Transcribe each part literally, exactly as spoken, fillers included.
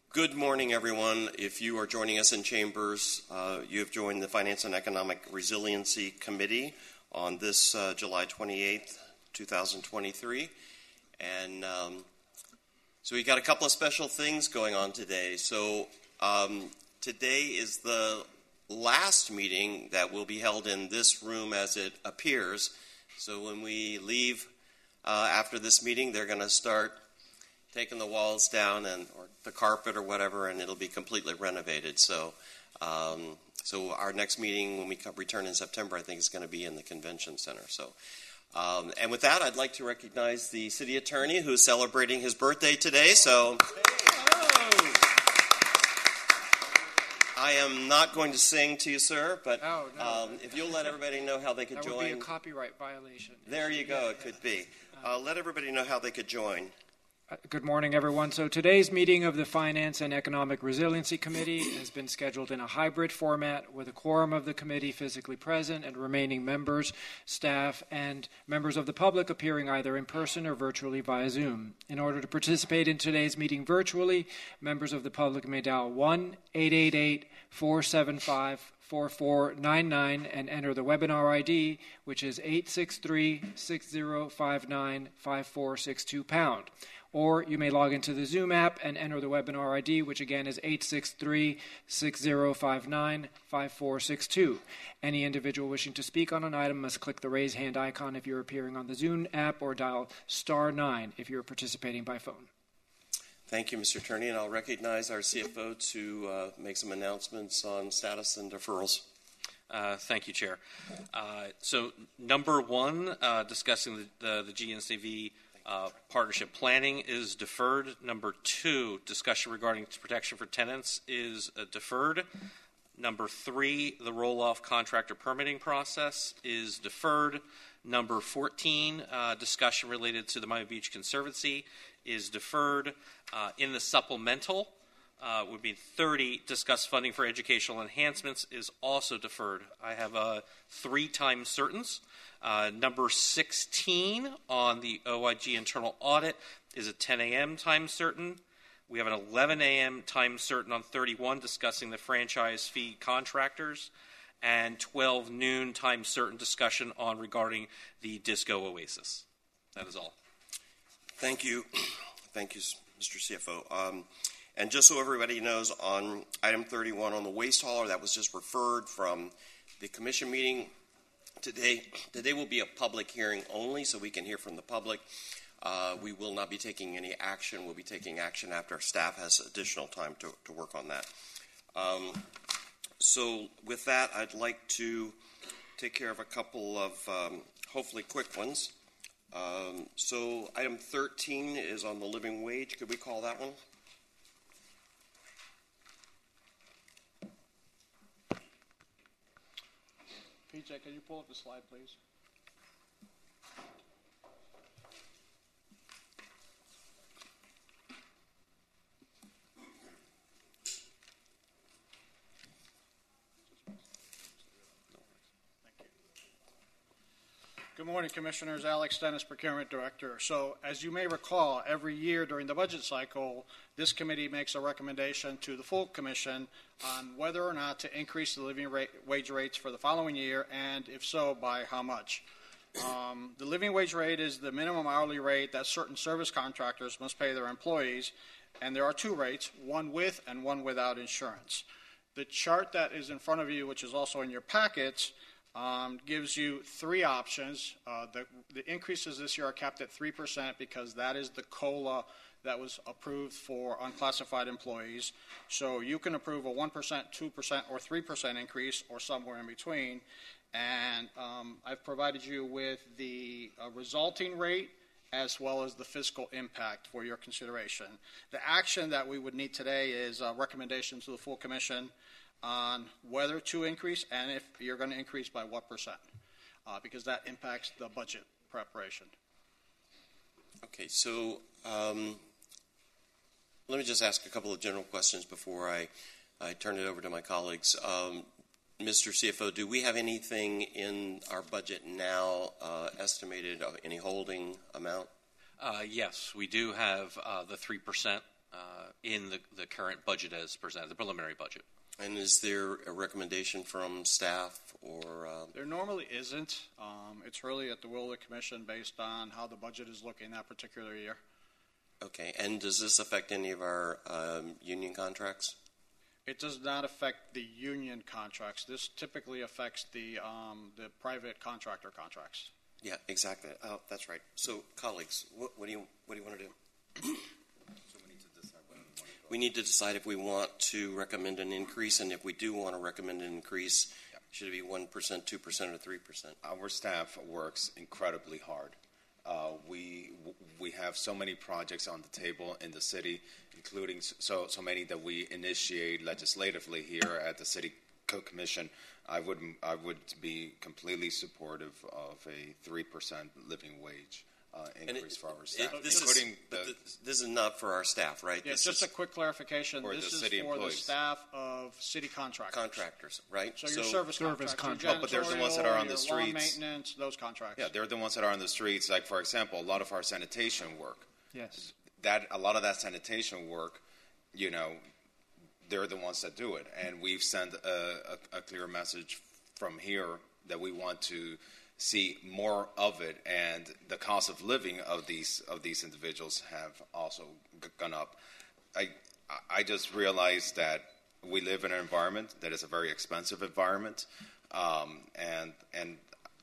Good morning, everyone. If you are joining us in chambers, uh, you have joined the Finance and Economic Resiliency Committee on this uh, July twenty-eighth, twenty twenty-three. And um, so we got a couple of special things going on today. So um, today is the last meeting that will be held in this room as it appears. So when we leave uh, after this meeting, they're going to start taking the walls down and or the carpet or whatever, and it'll be completely renovated. So, um, so our next meeting when we come, return in September, I think is going to be in the convention center. So, um, and with that, I'd like to recognize the city attorney who's celebrating his birthday today. So, I am not going to sing to you, sir, but oh, no. um, if you'll let everybody know how they could that join. That would be a copyright violation. There you go. Yeah, it yeah. could be. Uh, let everybody know how they could join. Good morning, everyone. So today's meeting of the Finance and Economic Resiliency Committee has been scheduled in a hybrid format with a quorum of the committee physically present and remaining members, staff, and members of the public appearing either in person or virtually via Zoom. In order to participate in today's meeting virtually, members of the public may dial one eight eight eight, four seven five, four four nine nine and enter the webinar I D, which is eight six three, six zero five nine, five four six two pound. Or you may log into the Zoom app and enter the webinar I D, which again is eight six three, six zero five nine, five four six two. Any individual wishing to speak on an item must click the raise hand icon if you're appearing on the Zoom app or dial star nine if you're participating by phone. Thank you, Mister Attorney, and I'll recognize our C F O to uh, make some announcements on status and deferrals. Uh, thank you, Chair. Uh, so number one, uh, discussing the, the, the G N C V Uh, partnership planning is deferred. Number two, discussion regarding protection for tenants is uh, deferred. Number three, the roll-off contractor permitting process is deferred. Number fourteen, uh, discussion related to the Miami Beach Conservancy is deferred. Uh, in the supplemental, uh, would be thirty, discuss funding for educational enhancements is also deferred. I have uh, three time certains. Uh, number sixteen on the O I G internal audit is a ten a.m. time certain. We have an eleven a.m. time certain on thirty-one discussing the franchise fee contractors, and twelve noon time certain discussion on regarding the Disco Oasis. That is all. Thank you. Thank you, Mister C F O. Um, and just so everybody knows, on item thirty-one on the waste hauler, that was just referred from the commission meeting. Today, today will be a public hearing only, so we can hear from the public. Uh, we will not be taking any action. We'll be taking action after our staff has additional time to, to work on that. Um, so with that, I'd like to take care of a couple of um, hopefully quick ones. Um, so item thirteen is on the living wage. Could we call that one? P J, can you pull up the slide, please? Good morning, Commissioners. Alex Dennis, Procurement Director. So, as you may recall, every year during the budget cycle, this committee makes a recommendation to the full commission on whether or not to increase the living rate, wage rates for the following year, and if so, by how much. Um, the living wage rate is the minimum hourly rate that certain service contractors must pay their employees, and there are two rates, one with and one without insurance. The chart that is in front of you, which is also in your packets, Um, gives you three options. Uh, the, the increases this year are capped at three percent because that is the COLA that was approved for unclassified employees. So you can approve a one percent, two percent, or three percent increase, or somewhere in between. And um, I've provided you with the uh, resulting rate as well as the fiscal impact for your consideration. The action that we would need today is a recommendation to the full commission on whether to increase and if you're going to increase by what percent, uh, because that impacts the budget preparation. Okay, so um, let me just ask a couple of general questions before I, I turn it over to my colleagues. Um, Mister C F O, do we have anything in our budget now uh, estimated of any holding amount? Uh, yes, we do have uh, the three percent uh, in the, the current budget as presented, the preliminary budget. And is there a recommendation from staff or? Uh, There normally isn't. Um, it's really at the will of the commission based on how the budget is looking that particular year. okay, and does this affect any of our um, union contracts? It does not affect the union contracts. This typically affects the um, the private contractor contracts. Yeah, exactly. Oh, that's right. So, colleagues, what, what do you what do you want to do? We need to decide if we want to recommend an increase, and if we do want to recommend an increase, yep. should it be one percent, two percent, or three percent? Our staff works incredibly hard. Uh, we we have so many projects on the table in the city, including so so many that we initiate legislatively here at the City Commission. I would I would be completely supportive of a three percent living wage uh, increase it, for our staff, it, this including is, the, this, this is not for our staff, right? Yeah, this just is a quick clarification. for This the is city for employees. the staff of city contractors. contractors, right? So your service, Service contracts, contracts. your But there's the ones that are on the janitorial, your lawn streets. maintenance, those contracts. yeah, they're the ones that are on the streets. Like for example, a lot of our sanitation work. Yes. That a lot of that sanitation work, you know, they're the ones that do it, and we've sent a, a, a clear message from here that we want to see more of it, and the cost of living of these of these individuals have also g- gone up. I I just realized that we live in an environment that is a very expensive environment, um, and and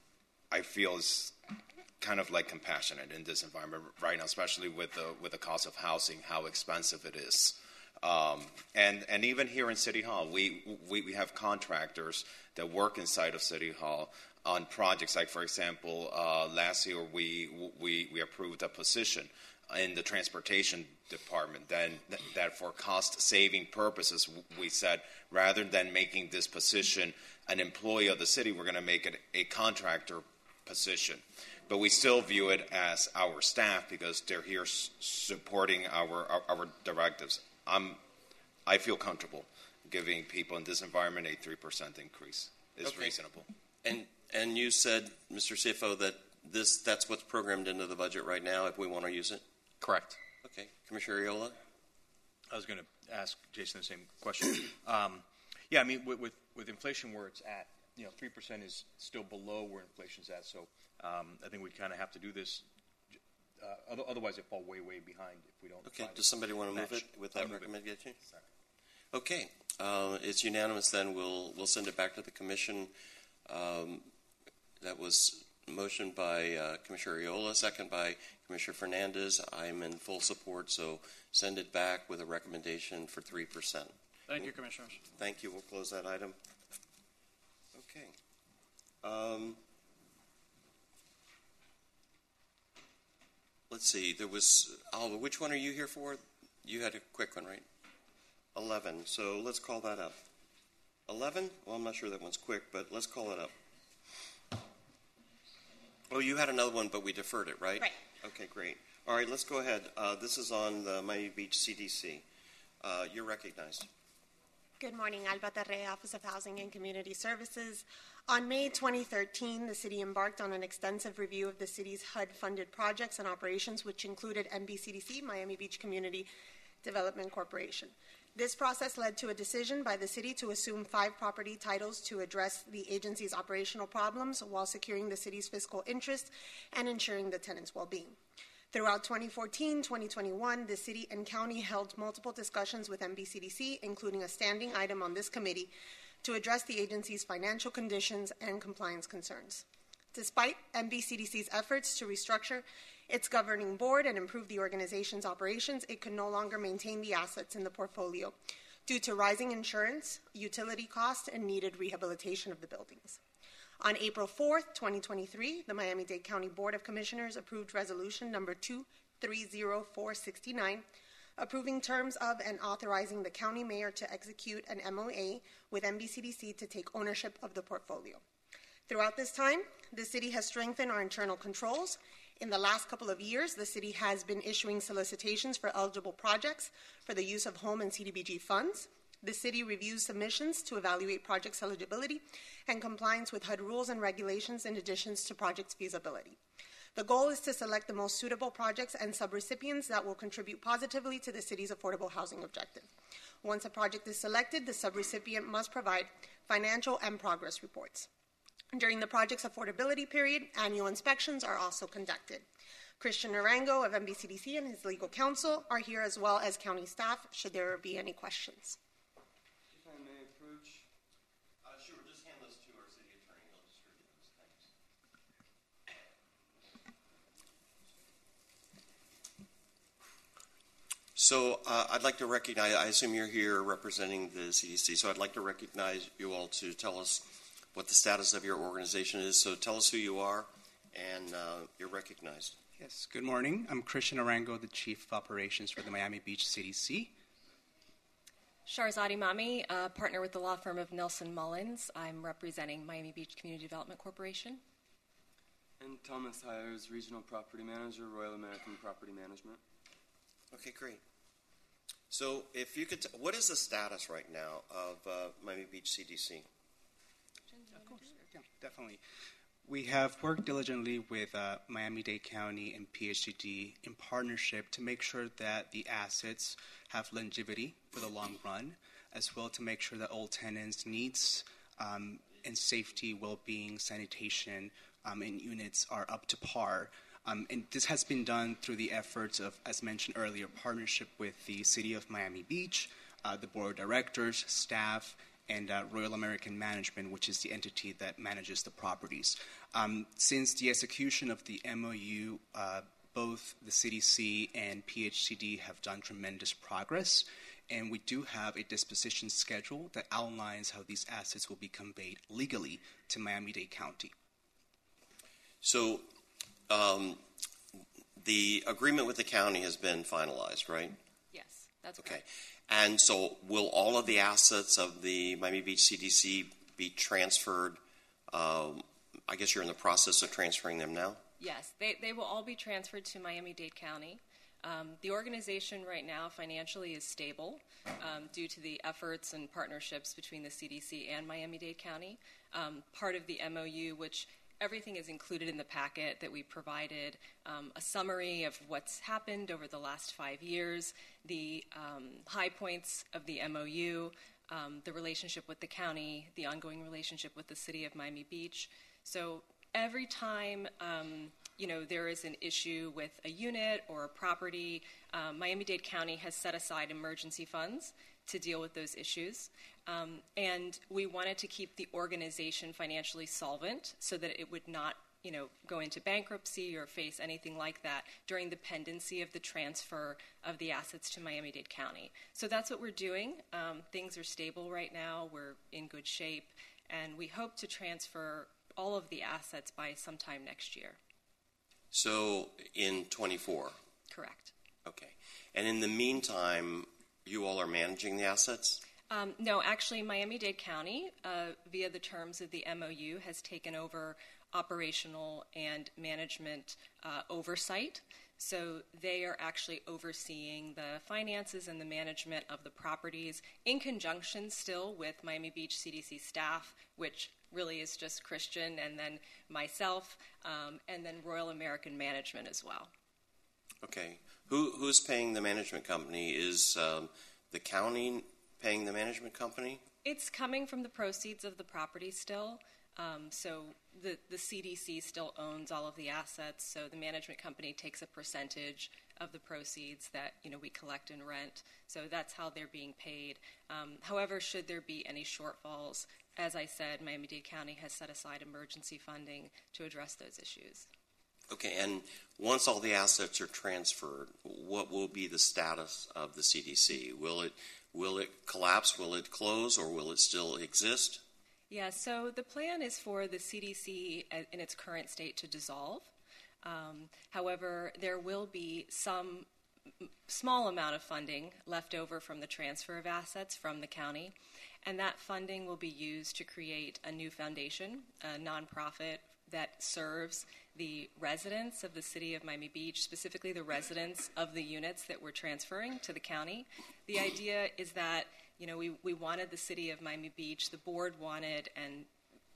I feel it's kind of like compassionate in this environment right now, especially with the with the cost of housing, how expensive it is. Um, and and even here in City Hall, we, we we have contractors that work inside of City Hall on projects. Like for example, uh, last year we we we approved a position in the transportation department. Then that for cost saving purposes, we said rather than making this position an employee of the city, we're going to make it a contractor position. But we still view it as our staff because they're here s- supporting our, our our directives. I'm, I feel comfortable giving people in this environment a three percent increase. It's Okay. reasonable. And and you said, Mister Sifo, that this that's what's programmed into the budget right now if we want to use it? Correct. Okay. Commissioner Areola? I was going to ask Jason the same question. um, yeah, I mean, with, with, with inflation where it's at, you know, three percent is still below where inflation's at. So um, I think we kind of have to do this. Uh, other, otherwise, it fall way, way behind if we don't. Okay. find Does somebody want to move match. it with I'll that move it. recommendation? Okay. Uh, it's unanimous then. We'll, we'll send it back to the commission. Um, that was motion by uh, Commissioner Areola, second by Commissioner Fernandez. I'm in full support, so send it back with a recommendation for three percent. Thank you, Commissioners. Thank you. We'll close that item. Okay. Um, let's see. There was, Alva, which one are you here for? You had a quick one, right? eleven. So let's call that up. eleven? Well, I'm not sure that one's quick, but let's call it up. Oh, you had another one, but we deferred it, right? Right. Okay, great. All right, let's go ahead. Uh, this is on the Miami Beach C D C. Uh, you're recognized. Good morning, Alba Terre, Office of Housing and Community Services. On May twenty thirteen, the city embarked on an extensive review of the city's H U D-funded projects and operations, which included M B C D C, Miami Beach Community Development Corporation. This process led to a decision by the city to assume five property titles to address the agency's operational problems while securing the city's fiscal interest and ensuring the tenants' well-being. Throughout twenty fourteen to twenty twenty-one, the city and county held multiple discussions with M B C D C, including a standing item on this committee to address the agency's financial conditions and compliance concerns. Despite M B C D C's efforts to restructure its governing board and improve the organization's operations, it could no longer maintain the assets in the portfolio due to rising insurance, utility costs, and needed rehabilitation of the buildings. On April fourth, twenty twenty-three, the Miami-Dade County Board of Commissioners approved Resolution Number two three zero four six nine, approving terms of and authorizing the county mayor to execute an M O A with M B C D C to take ownership of the portfolio. Throughout this time, the city has strengthened our internal controls. In the last couple of years, the city has been issuing solicitations for eligible projects for the use of home and C D B G funds. The city reviews submissions to evaluate projects' eligibility and compliance with H U D rules and regulations in addition to projects' feasibility. The goal is to select the most suitable projects and subrecipients that will contribute positively to the city's affordable housing objective. Once a project is selected, the subrecipient must provide financial and progress reports. During the project's affordability period, annual inspections are also conducted. Christian Narango of M B C D C and his legal counsel are here, as well as county staff, should there be any questions. If I may approach. Uh, sure, just hand those to our city attorney. He'll distribute those. Thanks. So uh, I'd like to recognize, I assume you're here representing the C D C, so I'd like to recognize you all to tell us what the status of your organization is. So tell us who you are, and uh, you're recognized. Yes, good morning. I'm Christian Arango, the Chief of Operations for the Miami Beach C D C. Sharzad Imami, uh, partner with the law firm of Nelson Mullins. I'm representing Miami Beach Community Development Corporation. And Thomas Hires, Regional Property Manager, Royal American Property Management. Okay, great. So if you could, t- what is the status right now of uh, Miami Beach C D C? Of course, yeah, definitely. We have worked diligently with uh, Miami-Dade County and P H C D in partnership to make sure that the assets have longevity for the long run, as well to make sure that all tenants' needs um, and safety, well-being, sanitation, um, and units are up to par. Um, and this has been done through the efforts of, as mentioned earlier, partnership with the City of Miami Beach, uh, the Board of Directors, staff, and uh, Royal American Management, which is the entity that manages the properties. Um, since the execution of the M O U, uh, both the C D C and P H C D have done tremendous progress, and we do have a disposition schedule that outlines how these assets will be conveyed legally to Miami-Dade County. So um, the agreement with the county has been finalized, right? Yes, that's Okay. correct. And so will all of the assets of the Miami Beach C D C be transferred? Um, I guess you're in the process of transferring them now? Yes, they, they will all be transferred to Miami-Dade County. Um, the organization right now financially is stable um, due to the efforts and partnerships between the C D C and Miami-Dade County. Um, part of the M O U, which everything is included in the packet that we provided, um, a summary of what's happened over the last five years, the um, high points of the M O U, um, the relationship with the county, the ongoing relationship with the city of Miami Beach. So every time um, you know, there is an issue with a unit or a property, um, Miami-Dade County has set aside emergency funds to deal with those issues. Um, and we wanted to keep the organization financially solvent so that it would not, you know, go into bankruptcy or face anything like that during the pendency of the transfer of the assets to Miami-Dade County. So that's what we're doing. Um, things are stable right now. We're in good shape. And we hope to transfer all of the assets by sometime next year. So in twenty-four? Correct. Okay. And in the meantime, you all are managing the assets? Um, no, actually, Miami-Dade County, uh, via the terms of the M O U, has taken over operational and management uh, oversight. So they are actually overseeing the finances and the management of the properties in conjunction still with Miami Beach C D C staff, which really is just Christian and then myself, um, and then Royal American Management as well. Okay. Who Who's paying the management company? Is um, the county paying the management company? It's coming from the proceeds of the property still. Um, so the, the C D C still owns all of the assets, so the management company takes a percentage of the proceeds that, you know, we collect in rent. So that's how they're being paid. Um, however, should there be any shortfalls, as I said, Miami-Dade County has set aside emergency funding to address those issues. Okay, and once all the assets are transferred, what will be the status of the C D C? Will it will it collapse? Will it close? Or will it still exist? Yeah, so the plan is for the C D C in its current state to dissolve. Um, however, there will be some small amount of funding left over from the transfer of assets from the county, and that funding will be used to create a new foundation, a nonprofit that serves the residents of the city of Miami Beach, specifically the residents of the units that we're transferring to the county. The idea is that, you know, we, we wanted the city of Miami Beach, the board wanted, and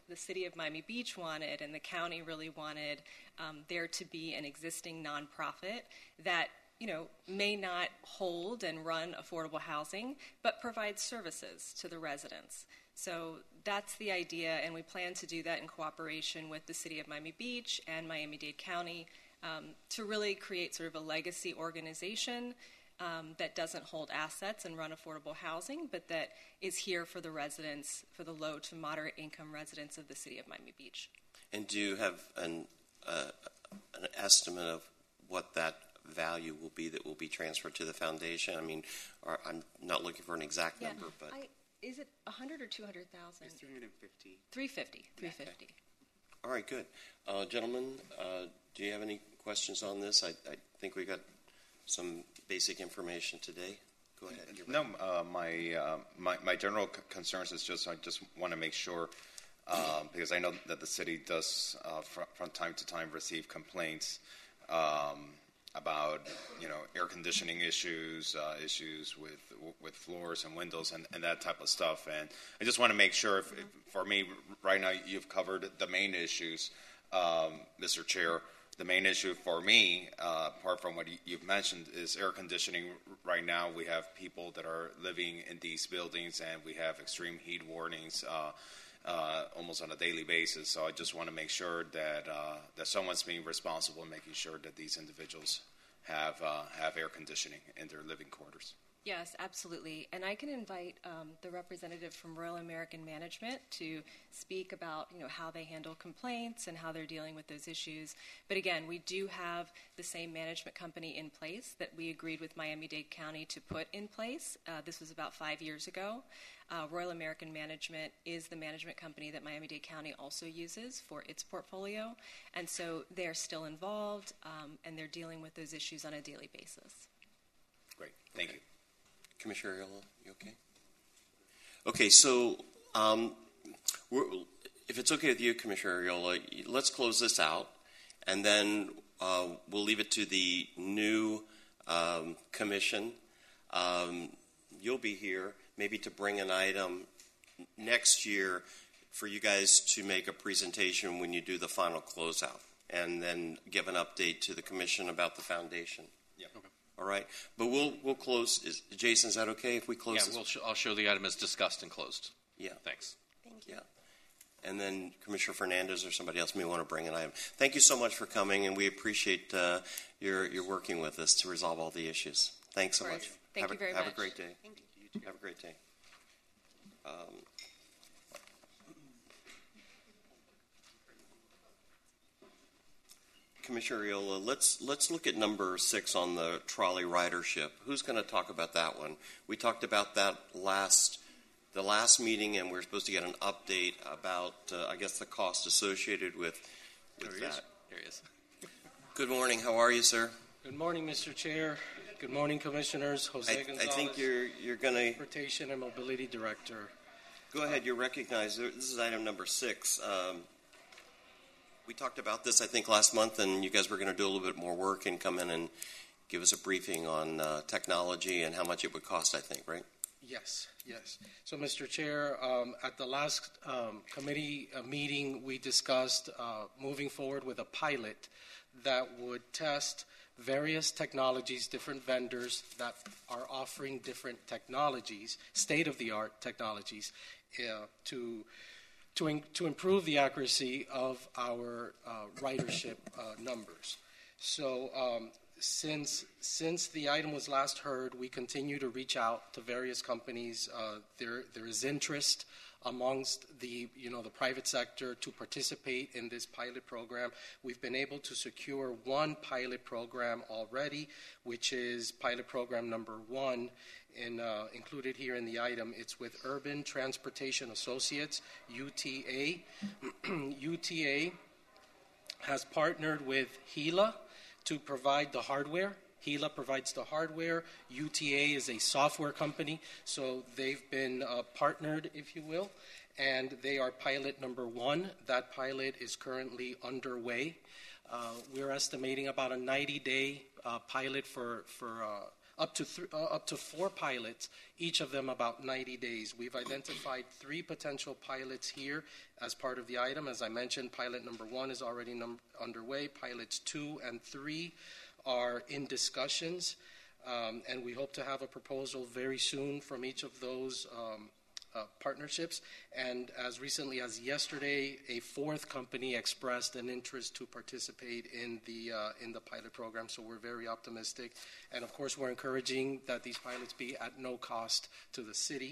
the city of Miami Beach wanted and the county really wanted um, there to be an existing nonprofit that, you know, may not hold and run affordable housing, but provide services to the residents. So that's the idea, and we plan to do that in cooperation with the city of Miami Beach and Miami-Dade County um, to really create sort of a legacy organization um, that doesn't hold assets and run affordable housing, but that is here for the residents, for the low to moderate income residents of the city of Miami Beach. And do you have an, uh, an estimate of what that value will be that will be transferred to the foundation? I mean, are, I'm not looking for an exact Yeah, number, but I, is it one hundred or two hundred thousand? It's three hundred fifty. three fifty. three fifty. all right, good. Uh, gentlemen, uh, do you have any questions on this? I, I think we got some basic information today. Go ahead. You're No, uh, my, uh, my my general c- concerns is just I just want to make sure um, because I know that the city does uh, fr- from time to time receive complaints um, about you know air conditioning issues, uh, issues with with floors and windows and, and that type of stuff. And I just want to make sure, if, if, for me right now, you've covered the main issues, um, Mister Chair. The main issue for me, uh, apart from what you've mentioned, is air conditioning. Right now, we have people that are living in these buildings, and we have extreme heat warnings uh, uh, almost on a daily basis. So I just want to make sure that uh, that someone's being responsible in making sure that these individuals have uh, have air conditioning in their living quarters. Yes, absolutely. And I can invite um, the representative from Royal American Management to speak about, you know, how they handle complaints and how they're dealing with those issues. But again, we do have the same management company in place that we agreed with Miami-Dade County to put in place. Uh, this was about five years ago. Uh, Royal American Management is the management company that Miami-Dade County also uses for its portfolio. And so they're still involved, um, and they're dealing with those issues on a daily basis. Great. Thank Okay. you. Commissioner Aiello, you okay? Okay, so um, we're, if it's okay with you, Commissioner Aiello, let's close this out, and then uh, we'll leave it to the new um, commission. Um, you'll be here maybe to bring an item next year for you guys to make a presentation when you do the final closeout, and then give an update to the commission about the foundation. Yeah. Okay. All right, but we'll we'll close. Is, Jason, is that okay if we close? Yeah, this? we'll sh- I'll show the item as discussed and closed. Yeah. Thanks. Thank you. Yeah. And then Commissioner Fernandez or somebody else may want to bring an item. Thank you so much for coming, and we appreciate uh, your your working with us to resolve all the issues. Thanks so Of course. much. Thank have you a, very have much. a great day. Thank you. Have a great day. Um, Commissioner Aiello, let's let's look at number six on the trolley ridership. Who's going to talk about that one? We talked about that last the last meeting, and we're supposed to get an update about uh, I guess the cost associated with with There he that. is. There he is. Good morning. How are you, sir? Good morning, Mister Chair. Good morning, Commissioners. Jose I, I Gonzalez, think you're you're going to Transportation and Mobility Director. go ahead. You're recognized. This is item number six. Um, we talked about this, I think, last month, and you guys were going to do a little bit more work and come in and give us a briefing on uh, technology and how much it would cost, I think, right? Yes, yes. So, Mister Chair, um, at the last um, committee uh, meeting, we discussed uh, moving forward with a pilot that would test various technologies, different vendors that are offering different technologies, state-of-the-art technologies, uh, to to, in, to improve the accuracy of our uh, ridership uh, numbers. So um, since since the item was last heard, we continue to reach out to various companies. Uh, there there is interest amongst the you know the private sector to participate in this pilot program. We've been able to secure one pilot program already, which is pilot program number one. In, uh, included here in the item, it's with Urban Transportation Associates, U T A. U T A has partnered with Gila to provide the hardware. Gila provides the hardware. U T A is a software company, so they've been uh, partnered, if you will, and they are pilot number one. That pilot is currently underway. Uh, we're estimating about a ninety-day uh, pilot for, for uh, up to th- uh, up to four pilots, each of them about ninety days. We've identified three potential pilots here as part of the item. As I mentioned, pilot number one is already num- underway. Pilots two and three are in discussions, um, and we hope to have a proposal very soon from each of those um, Uh, partnerships. And as recently as yesterday, a fourth company expressed an interest to participate in the uh, in the pilot program. So we're very optimistic, and of course, we're encouraging that these pilots be at no cost to the city.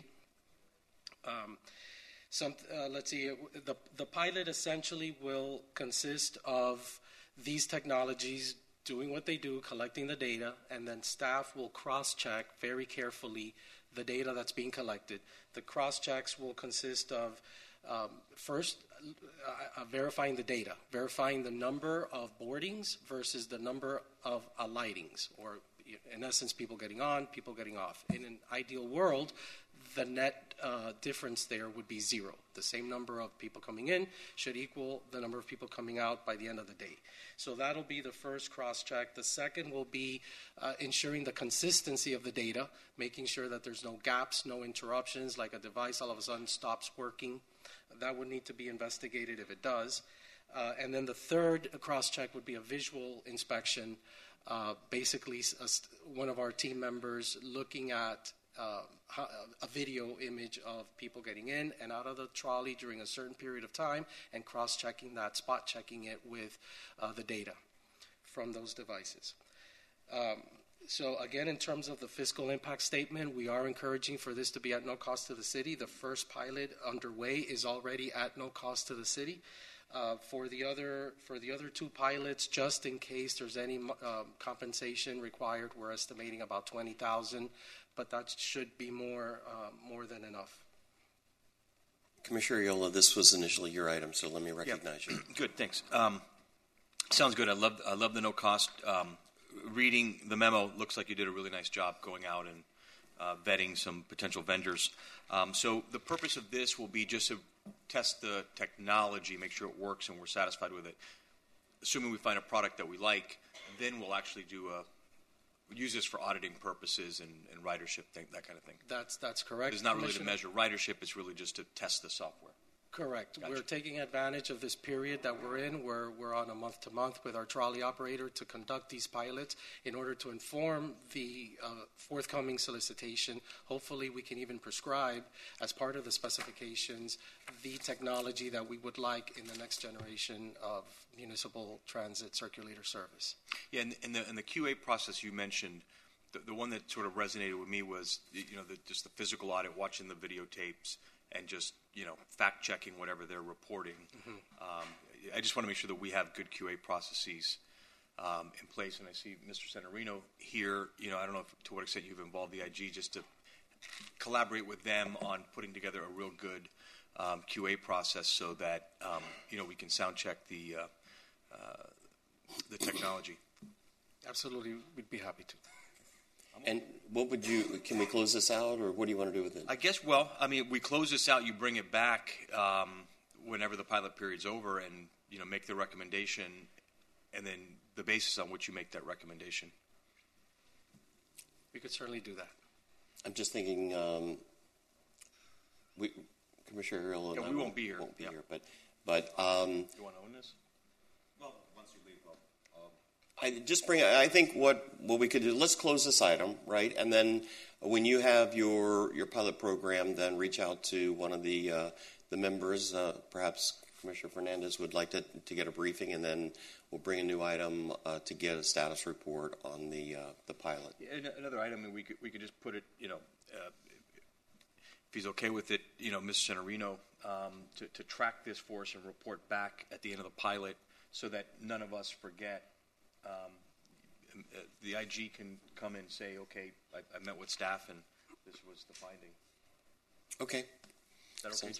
Um, some, uh, let's see, the the pilot essentially will consist of these technologies doing what they do, collecting the data, and then staff will cross-check very carefully the data that's being collected. The cross-checks will consist of, um, first, uh, uh, verifying the data, verifying the number of boardings versus the number of alightings, or in essence, people getting on, people getting off. In an ideal world, the net uh, difference there would be zero. The same number of people coming in should equal the number of people coming out by the end of the day. So that'll be the first cross-check. The second will be uh, ensuring the consistency of the data, making sure that there's no gaps, no interruptions, like a device all of a sudden stops working. That would need to be investigated if it does. Uh, and then the third cross-check would be a visual inspection, uh, basically a, one of our team members looking at Uh, a video image of people getting in and out of the trolley during a certain period of time and cross-checking that, spot-checking it with uh, the data from those devices. Um, so again, in terms of the fiscal impact statement, we are encouraging for this to be at no cost to the city. The first pilot underway is already at no cost to the city. Uh, for the other for the other two pilots, just in case there's any uh, compensation required, we're estimating about twenty thousand, but that should be more uh, more than enough. Commissioner Areola, this was initially your item, so let me recognize yeah. you. Good, thanks. Um, sounds good. I love I love the no cost. Um, reading the memo, looks like you did a really nice job going out and uh, vetting some potential vendors. Um, so the purpose of this will be just to test the technology, make sure it works and we're satisfied with it. Assuming we find a product that we like, then we'll actually do a use this for auditing purposes and, and ridership, thing, that kind of thing. That's that's correct. It's not really to measure ridership; it's really just to test the software. Correct. Gotcha. We're taking advantage of this period that we're in, where we're on a month-to-month with our trolley operator to conduct these pilots in order to inform the uh, forthcoming solicitation. Hopefully, we can even prescribe, as part of the specifications, the technology that we would like in the next generation of municipal transit circulator service. Yeah, and, and, the, and the Q A process you mentioned, the, the one that sort of resonated with me was, you know, the, just the physical audit, watching the videotapes, and just, you know, fact-checking whatever they're reporting. Mm-hmm. Um, I just want to make sure that we have good Q A processes um, in place. And I see Mister Senorino here. You know, I don't know if, to what extent you've involved the I G just to collaborate with them on putting together a real good um, Q A process so that, um, you know, we can sound-check the, uh, uh, the technology. Absolutely. We'd be happy to. And what would you, can we close this out, or what do you want to do with it? I guess, well, I mean, we close this out, you bring it back um, whenever the pilot period's over and, you know, make the recommendation, and then the basis on which you make that recommendation. We could certainly do that. I'm just thinking, um, we, Commissioner Areola Yeah, and we I won't be here. Won't be Yeah. here, but, but um, You want to own this? Well, once you leave, I'll, I'll I just bring. I think what, what we could do. Let's close this item, right? And then when you have your your pilot program, then reach out to one of the uh, the members. Uh, perhaps Commissioner Fernandez would like to to get a briefing, and then we'll bring a new item uh, to get a status report on the uh, the pilot. Yeah, another item, we could we could just put it, you know, uh, if he's okay with it, you know, Mister Senorino, um, to, to track this for us and report back at the end of the pilot, so that none of us forget. Um, uh, the I G can come and say, okay, I, I met with staff and this was the finding. Okay. Is that okay, Sounds Joe?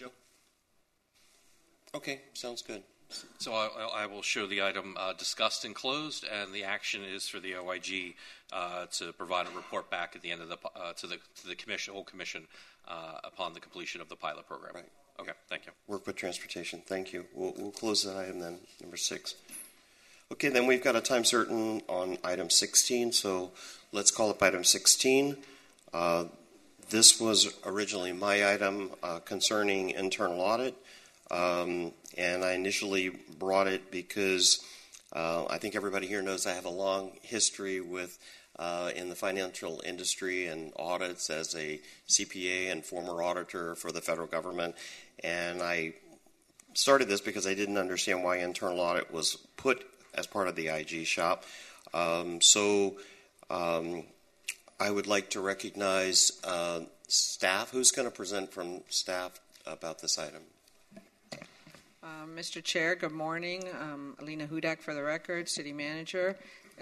Good. Okay, sounds good. So I, I will show the item uh, discussed and closed, and the action is for the O I G uh, to provide a report back at the end of the uh, to the to the commission, whole commission, uh, upon the completion of the pilot program. Right. Okay. Thank you. Work with transportation. Thank you. We'll, we'll close that item then. Number six. Okay, then we've got a time certain on item sixteen, so let's call up item sixteen. Uh, this was originally my item uh, concerning internal audit, um, and I initially brought it because uh, I think everybody here knows I have a long history with uh, in the financial industry and audits as a C P A and former auditor for the federal government, and I started this because I didn't understand why internal audit was put as part of the I G shop. Um, so um, I would like to recognize uh, staff. Who's going to present from staff about this item? Uh, Mister Chair, good morning. Um, Alina Hudak for the record, City Manager. Uh,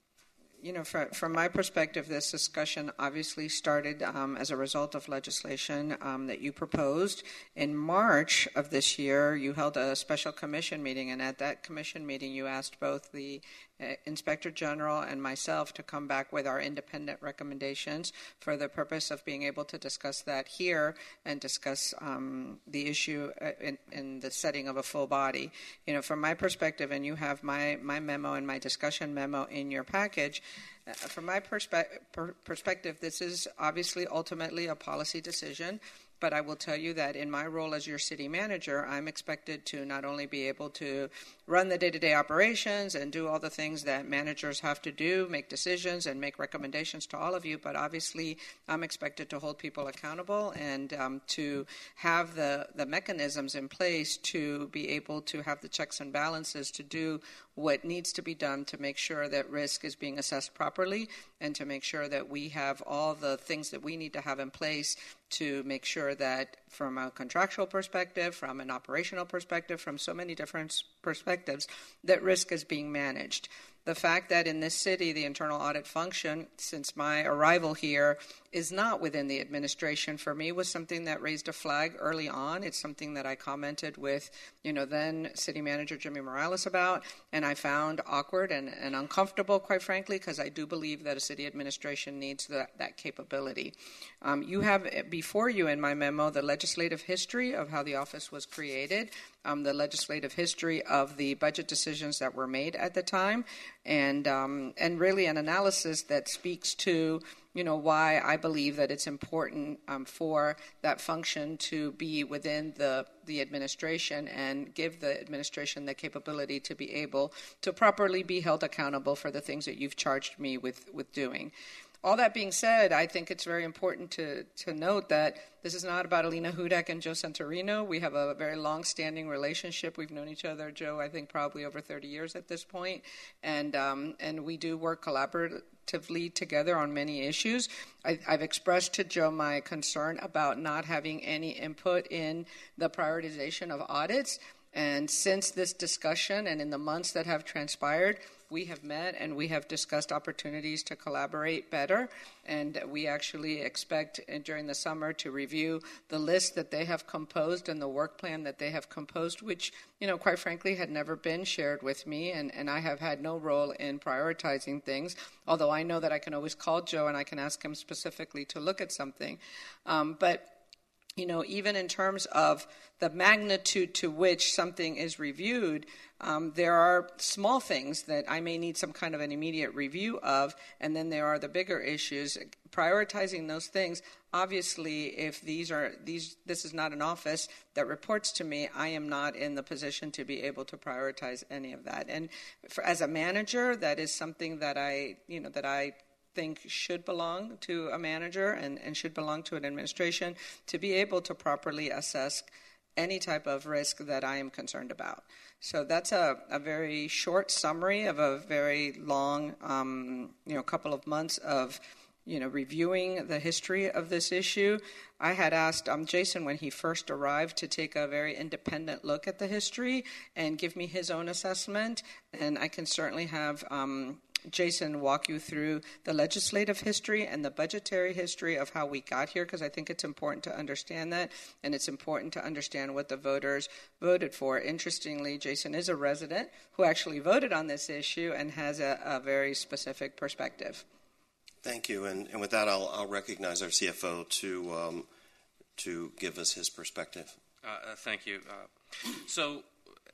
You know, from, from my perspective, this discussion obviously started um, as a result of legislation um, that you proposed. In March of this year, you held a special commission meeting, and at that commission meeting, you asked both the uh, Inspector General and myself to come back with our independent recommendations for the purpose of being able to discuss that here and discuss um, the issue in, in the setting of a full body. You know, from my perspective, and you have my, my memo and my discussion memo in your package, Uh, from my perspe- per- perspective, this is obviously ultimately a policy decision, but I will tell you that in my role as your city manager, I'm expected to not only be able to run the day-to-day operations and do all the things that managers have to do, make decisions and make recommendations to all of you, but obviously I'm expected to hold people accountable and um, to have the, the mechanisms in place to be able to have the checks and balances to do what needs to be done to make sure that risk is being assessed properly and to make sure that we have all the things that we need to have in place to make sure that from a contractual perspective, from an operational perspective, from so many different perspectives, that risk is being managed. The fact that in this city, the internal audit function, since my arrival here, is not within the administration for me was something that raised a flag early on. It's something that I commented with, you know, then City Manager Jimmy Morales about, and I found awkward and, and uncomfortable, quite frankly, because I do believe that a city administration needs that, that capability. Um, you have before you in my memo the legislative history of how the office was created, um, the legislative history of the budget decisions that were made at the time, and um, and really an analysis that speaks to, you know, why I believe that it's important um, for that function to be within the, the administration and give the administration the capability to be able to properly be held accountable for the things that you've charged me with, with doing. All that being said, I think it's very important to, to note that this is not about Alina Hudak and Joe Santorino. We have a very long-standing relationship. We've known each other, Joe, I think probably over thirty years at this point, and um, and we do work collaboratively together on many issues. I, I've expressed to Joe my concern about not having any input in the prioritization of audits, and since this discussion and in the months that have transpired, we have met and we have discussed opportunities to collaborate better, and we actually expect during the summer to review the list that they have composed and the work plan that they have composed, which, you know, quite frankly, had never been shared with me, and, and I have had no role in prioritizing things, although I know that I can always call Joe and I can ask him specifically to look at something. Um, but You know, even in terms of the magnitude to which something is reviewed, um, there are small things that I may need some kind of an immediate review of, and then there are the bigger issues. Prioritizing those things, obviously, if these are these, this is not an office that reports to me, I am not in the position to be able to prioritize any of that. And for, as a manager, that is something that I, you know, that I. think should belong to a manager and, and should belong to an administration to be able to properly assess any type of risk that I am concerned about. So that's a, a very short summary of a very long, um, you know, couple of months of, you know, reviewing the history of this issue. I had asked um, Jason when he first arrived to take a very independent look at the history and give me his own assessment, and I can certainly have um, Jason walk you through the legislative history and the budgetary history of how we got here, because I think it's important to understand that, and it's important to understand what the voters voted for. Interestingly, Jason is a resident who actually voted on this issue and has a, a very specific perspective. Thank you, and, and with that, I'll, I'll recognize our C F O to um, to give us his perspective. Uh, thank you. Uh, so,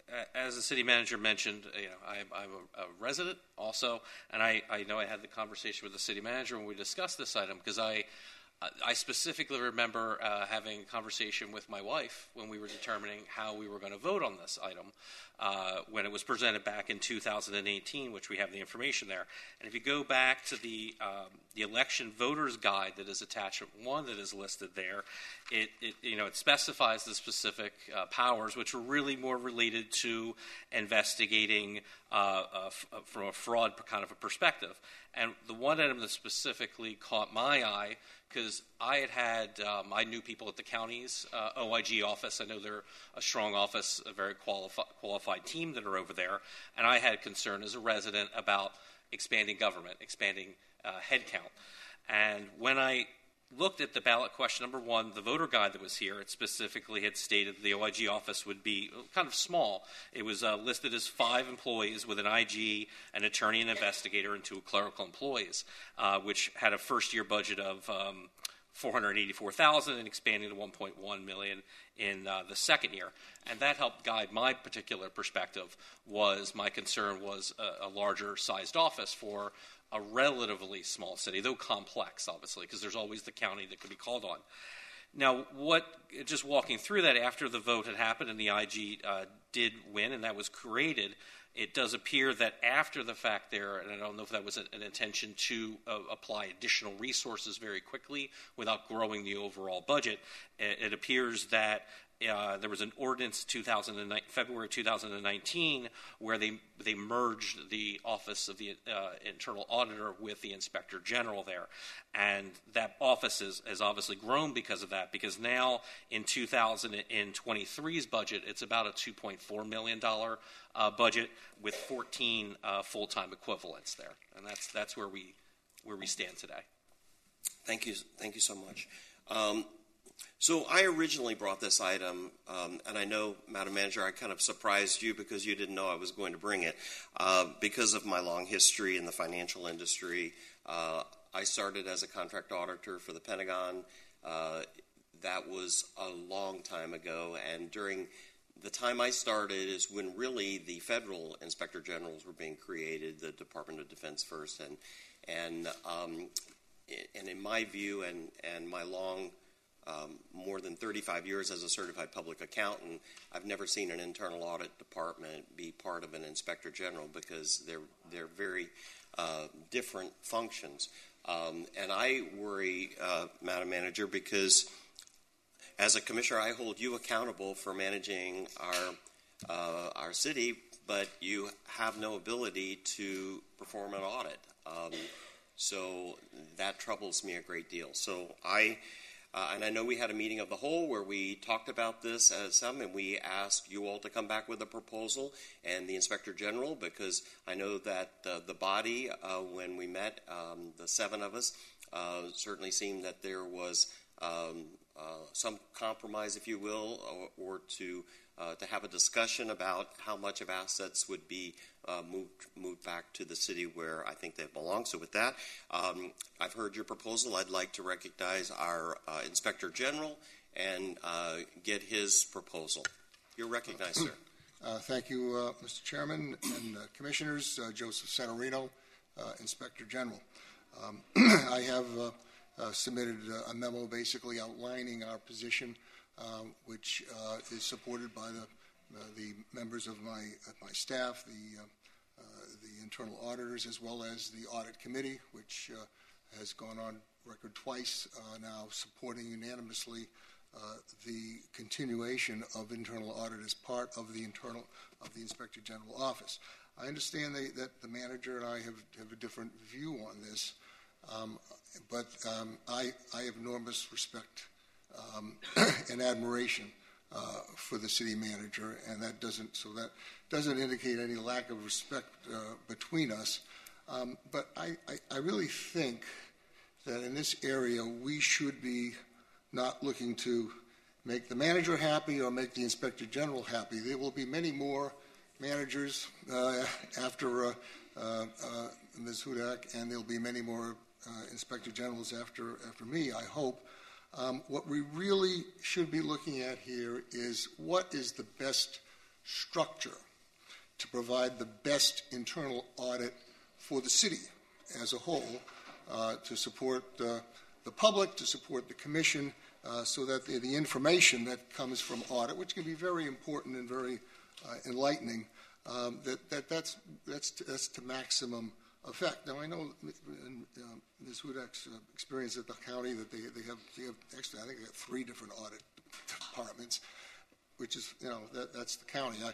a- as the city manager mentioned, you know, I'm, I'm a, a resident also, and I, I know I had the conversation with the city manager when we discussed this item because I, I specifically remember uh, having a conversation with my wife when we were determining how we were going to vote on this item uh, when it was presented back in two thousand eighteen, which we have the information there. And if you go back to the um, the election voters guide that is attachment one that is listed there, it, it you know it specifies the specific uh, powers, which are really more related to investigating uh, uh, f- from a fraud kind of a perspective. And the one item that specifically caught my eye, because I had had, um, I knew people at the county's uh, O I G office. I know they're a strong office, a very qualifi- qualified team that are over there. And I had concern as a resident about expanding government, expanding uh, headcount. And when I looked at the ballot question number one, the voter guide that was here, it specifically had stated the O I G office would be kind of small. It was uh, listed as five employees with an I G, an attorney, an investigator, and two clerical employees, uh, which had a first-year budget of um, four hundred eighty-four thousand dollars and expanding to one point one million dollars in uh, the second year. And that helped guide my particular perspective. Was my concern was a, a larger-sized office for a relatively small city, though complex, obviously, because there's always the county that could be called on. Now, what just walking through that after the vote had happened and the I G uh, did win and that was created, it does appear that after the fact there, and I don't know if that was an, an intention to uh, apply additional resources very quickly without growing the overall budget, it, it appears that Uh, there was an ordinance two thousand nine, February two thousand nineteen where they they merged the Office of the uh, Internal Auditor with the Inspector General there. And that office is, has obviously grown because of that, because now in two thousand twenty-three's budget, it's about a two point four million dollars uh, budget with fourteen uh, full-time equivalents there. And that's that's where we where we stand today. Thank you. Thank you so much. Um, So I originally brought this item, um, and I know, Madam Manager, I kind of surprised you because you didn't know I was going to bring it. Uh, because of my long history in the financial industry, uh, I started as a contract auditor for the Pentagon. Uh, that was a long time ago, and during the time I started is when really the federal inspector generals were being created, the Department of Defense first, and and um, and in my view and and my long Um, more than thirty-five years as a certified public accountant, I've never seen an internal audit department be part of an inspector general because they're they're very uh, different functions. Um, and I worry, uh, Madam Manager, because as a commissioner, I hold you accountable for managing our uh, our city, but you have no ability to perform an audit. Um, so that troubles me a great deal. So I. Uh, and I know we had a meeting of the whole where we talked about this as some, and we asked you all to come back with a proposal and the Inspector General, because I know that uh, the body, uh, when we met, um, the seven of us, uh, certainly seemed that there was um, uh, some compromise, if you will, or, or to uh, to have a discussion about how much of assets would be uh, moved moved back to the city where I think they belong. So with that, um, I've heard your proposal. I'd like to recognize our uh, Inspector General and uh, get his proposal. You're recognized, sir. Uh, thank you, uh, Mister Chairman and uh, Commissioners. Uh, Joseph Senorino, uh, Inspector General. Um, I have uh, uh, submitted a memo basically outlining our position, uh, which uh, is supported by the uh, the members of my of my staff, the uh, uh, the internal auditors, as well as the audit committee, which uh, has gone on record twice uh, now, supporting unanimously uh, the continuation of internal audit as part of the internal of the Inspector General office. I understand they, that the manager and I have, have a different view on this, um, but um, I, I have enormous respect um, and admiration uh, for the city manager, and that doesn't so that doesn't indicate any lack of respect uh, between us. Um, but I, I, I really think that in this area we should be not looking to make the manager happy or make the Inspector General happy. There will be many more managers uh, after uh, uh, uh, Miz Hudak, and there'll be many more uh, Inspector Generals after after me, I hope. Um, what we really should be looking at here is what is the best structure to provide the best internal audit for the city as a whole, uh, to support uh, the public, to support the commission, uh, so that the, the information that comes from audit, which can be very important and very uh, enlightening, um, that, that that's, that's, to, that's to maximum effect. Now, I know in uh, Miz Hudak's uh, experience at the county that they, they have, they have actually, I think they have three different audit departments, which is, you know, that, that's the county. I,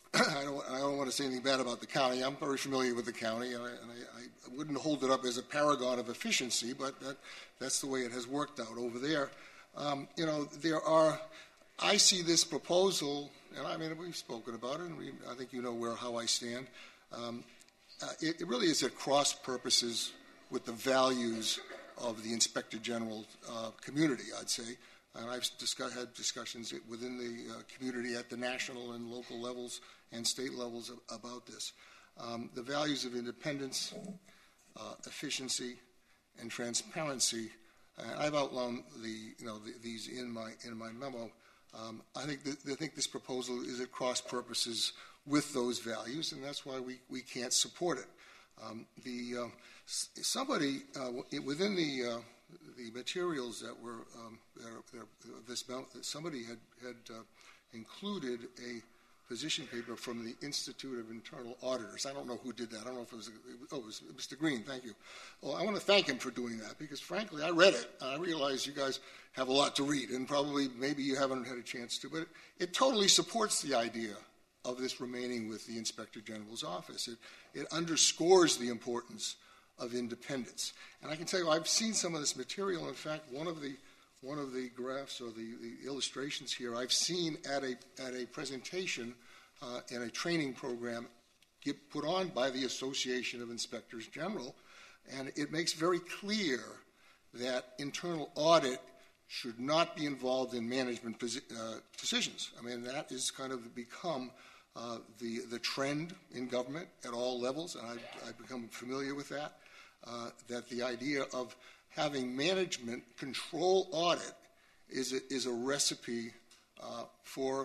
I don't, I don't want to say anything bad about the county. I'm very familiar with the county, and I, and I, I wouldn't hold it up as a paragon of efficiency, but that, that's the way it has worked out over there. Um, you know, there are, I see this proposal, and I mean, we've spoken about it, and we, I think you know where how I stand. Um, uh, it, it really is at cross purposes with the values of the Inspector General uh, community, I'd say. And I've discuss, had discussions within the uh, community at the national and local levels and state levels of, about this. Um, the values of independence, uh, efficiency, and transparency. Uh, I've outlined the, you know, the, these in my in my memo. Um, I think that, I think this proposal is at cross purposes with those values, and that's why we, we can't support it. Um, the uh, somebody uh, within the uh, the materials that were um, that are, this somebody had had uh, included a position paper from the Institute of Internal Auditors. I don't know who did that. I don't know if it was oh it was Mister Green. Thank you. Well, I want to thank him for doing that, because frankly I read it. I realize you guys have a lot to read, and probably maybe you haven't had a chance to, but it, it totally supports the idea of this remaining with the Inspector General's office. It it underscores the importance of independence. And I can tell you, I've seen some of this material. In fact, one of the one of the graphs or the, the illustrations here I've seen at a at a presentation uh, in a training program get put on by the Association of Inspectors General, and it makes very clear that internal audit should not be involved in management uh, decisions. I mean, that is kind of become uh, the the trend in government at all levels, and I've, I've become familiar with that. Uh, that the idea of having management control audit is a, is a recipe uh, for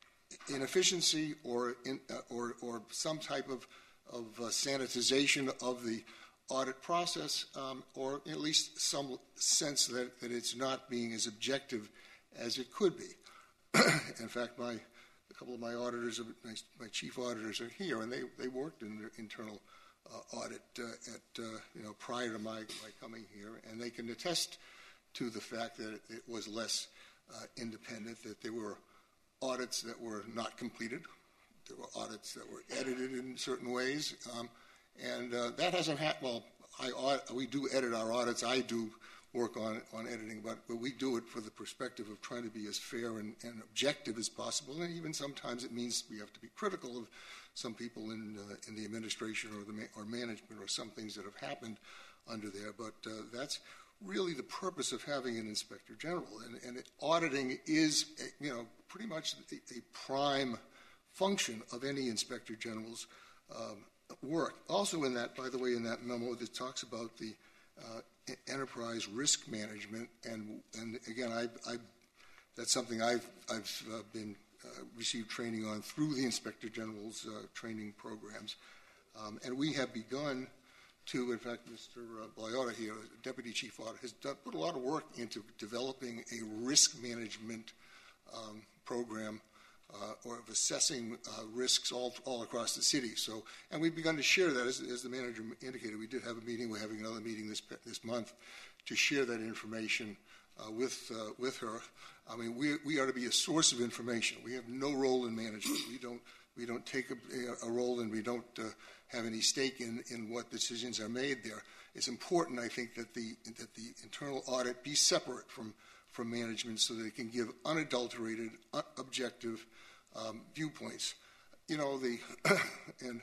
inefficiency or in, uh, or or some type of of uh, sanitization of the audit process, um, or at least some sense that, that it's not being as objective as it could be. In fact, my a couple of my auditors, my, my chief auditors, are here, and they they worked in their internal Uh, audit uh, at uh, you know prior to my, my coming here, and they can attest to the fact that it, it was less uh, independent, that there were audits that were not completed, there were audits that were edited in certain ways, um, and uh, that hasn't happened. Well, I audit, we do edit our audits. I do work on on editing, but, but we do it for the perspective of trying to be as fair and, and objective as possible, and even sometimes it means we have to be critical of some people in uh, in the administration or the ma- or management or some things that have happened under there. But uh, that's really the purpose of having an Inspector General, and, and it, auditing is you know pretty much a, a prime function of any Inspector General's um, work. Also, in that, by the way, in that memo that talks about the uh, enterprise risk management, and and again, I, I that's something I've I've uh, been Uh, received training on through the Inspector General's uh, training programs. Um, and we have begun to, in fact, Mister Blaiota here, Deputy Chief Auditor, has done, put a lot of work into developing a risk management um, program uh, or of assessing uh, risks all, all across the city. So, and we've begun to share that, as, as the manager indicated. We did have a meeting. We're having another meeting this, this month to share that information Uh, with uh, with her. I mean, we we are to be a source of information. We have no role in management. We don't we don't take a, a role, and we don't uh, have any stake in, in what decisions are made there. It's important, I think, that the that the internal audit be separate from from management, so that it can give unadulterated, un- objective um, viewpoints. You know, the and.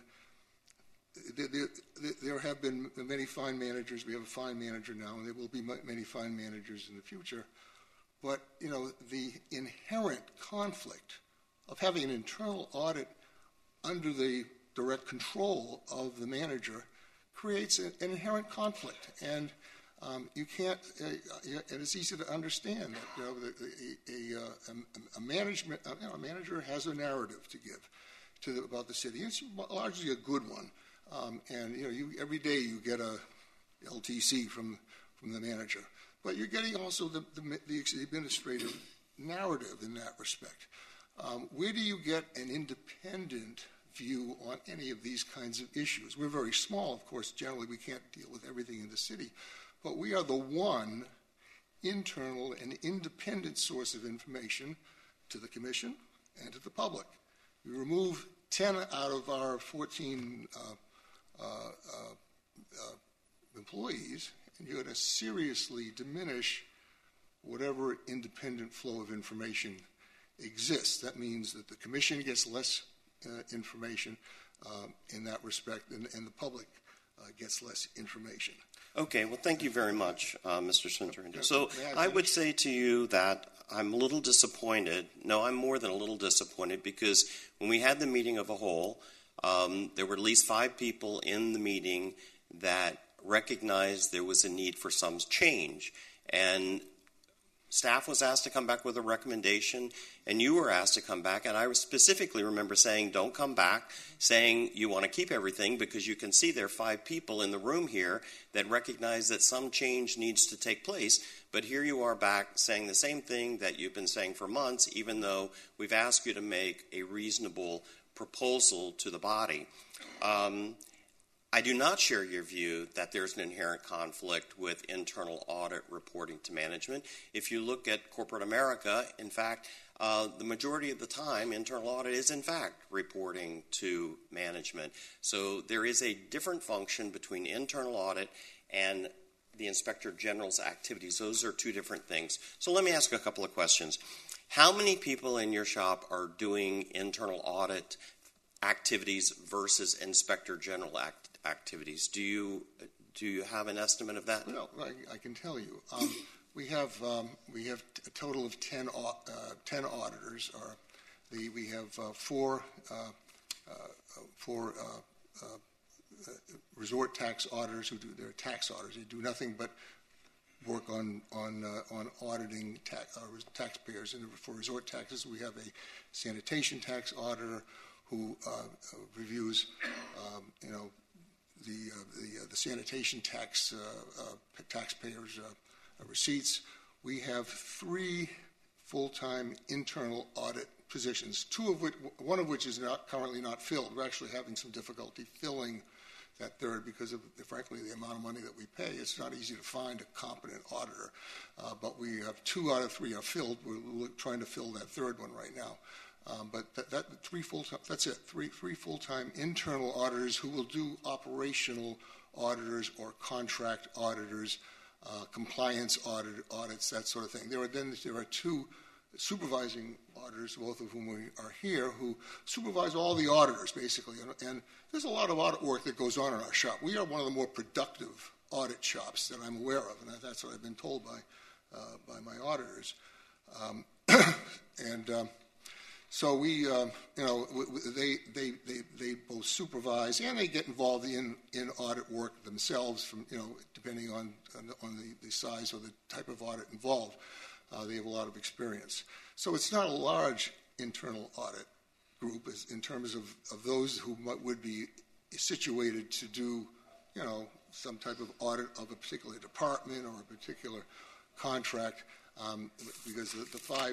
There, there have been many fine managers. We have a fine manager now, and there will be many fine managers in the future. But, you know, the inherent conflict of having an internal audit under the direct control of the manager creates an inherent conflict. And um, you can't, uh, and it's easy to understand that you know, the, a, a, a, management, you know, a manager has a narrative to give to the, about the city. It's largely a good one, um, and you know, you, every day you get a L T C from from the manager, but you're getting also the, the, the administrative narrative in that respect. Um, where do you get an independent view on any of these kinds of issues? We're very small, of course. Generally, we can't deal with everything in the city, but we are the one internal and independent source of information to the Commission and to the public. We remove ten out of our fourteen uh, uh, uh, uh, employees, and you're going to seriously diminish whatever independent flow of information exists. That means that the Commission gets less uh, information um, in that respect, and, and the public uh, gets less information. Okay, well, thank you very much, uh, Mister Santorino. So I would say to you that I'm a little disappointed. No, I'm more than a little disappointed, because when we had the meeting of a whole, um, there were at least five people in the meeting that recognized there was a need for some change. And staff was asked to come back with a recommendation, and you were asked to come back, and I specifically remember saying, don't come back, saying you want to keep everything, because you can see there are five people in the room here that recognize that some change needs to take place, but here you are back saying the same thing that you've been saying for months, even though we've asked you to make a reasonable proposal to the body. Um, I do not share your view that there's an inherent conflict with internal audit reporting to management. If you look at corporate America, in fact, uh, the majority of the time, internal audit is, in fact, reporting to management. So there is a different function between internal audit and the Inspector General's activities. Those are two different things. So let me ask a couple of questions. How many people in your shop are doing internal audit activities versus Inspector General act activities? Do you do you have an estimate of that? No, I, I can tell you. Um, we have um, we have a total of ten uh, ten auditors. Or the we have uh, four uh, uh, four uh, uh, resort tax auditors who do their tax auditors. They do nothing but work on on uh, on auditing tax, uh, taxpayers. And for resort taxes, we have a sanitation tax auditor who uh, uh, reviews, um, you know, the uh, the, uh, the sanitation tax uh, uh, taxpayers' uh, receipts. We have three full-time internal audit positions. Two of which, one of which is not currently not filled. We're actually having some difficulty filling that third because of, frankly, the amount of money that we pay. It's not easy to find a competent auditor, uh, but we have two out of three are filled. We're trying to fill that third one right now. Um, but that, that three full time, that's it, three, three full-time internal auditors who will do operational auditors or contract auditors, uh, compliance audit, audits, that sort of thing. There are then there are two supervising auditors, both of whom we are here, who supervise all the auditors, basically. And, and there's a lot of audit work that goes on in our shop. We are one of the more productive audit shops that I'm aware of, and that's what I've been told by, uh, by my auditors. Um, and... Um, So we, um, you know, they, they, they, they both supervise and they get involved in, in audit work themselves from, you know, depending on, on the, the size or the type of audit involved. Uh, they have a lot of experience. So it's not a large internal audit group as, in terms of, of those who might, would be situated to do, you know, some type of audit of a particular department or a particular contract, um, because the, the five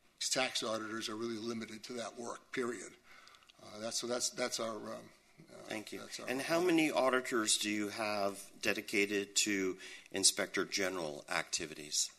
tax auditors are really limited to that work, period. Uh, that's, so that's, that's our... Um, uh, Thank you. Our, and how many auditors do you have dedicated to Inspector General activities?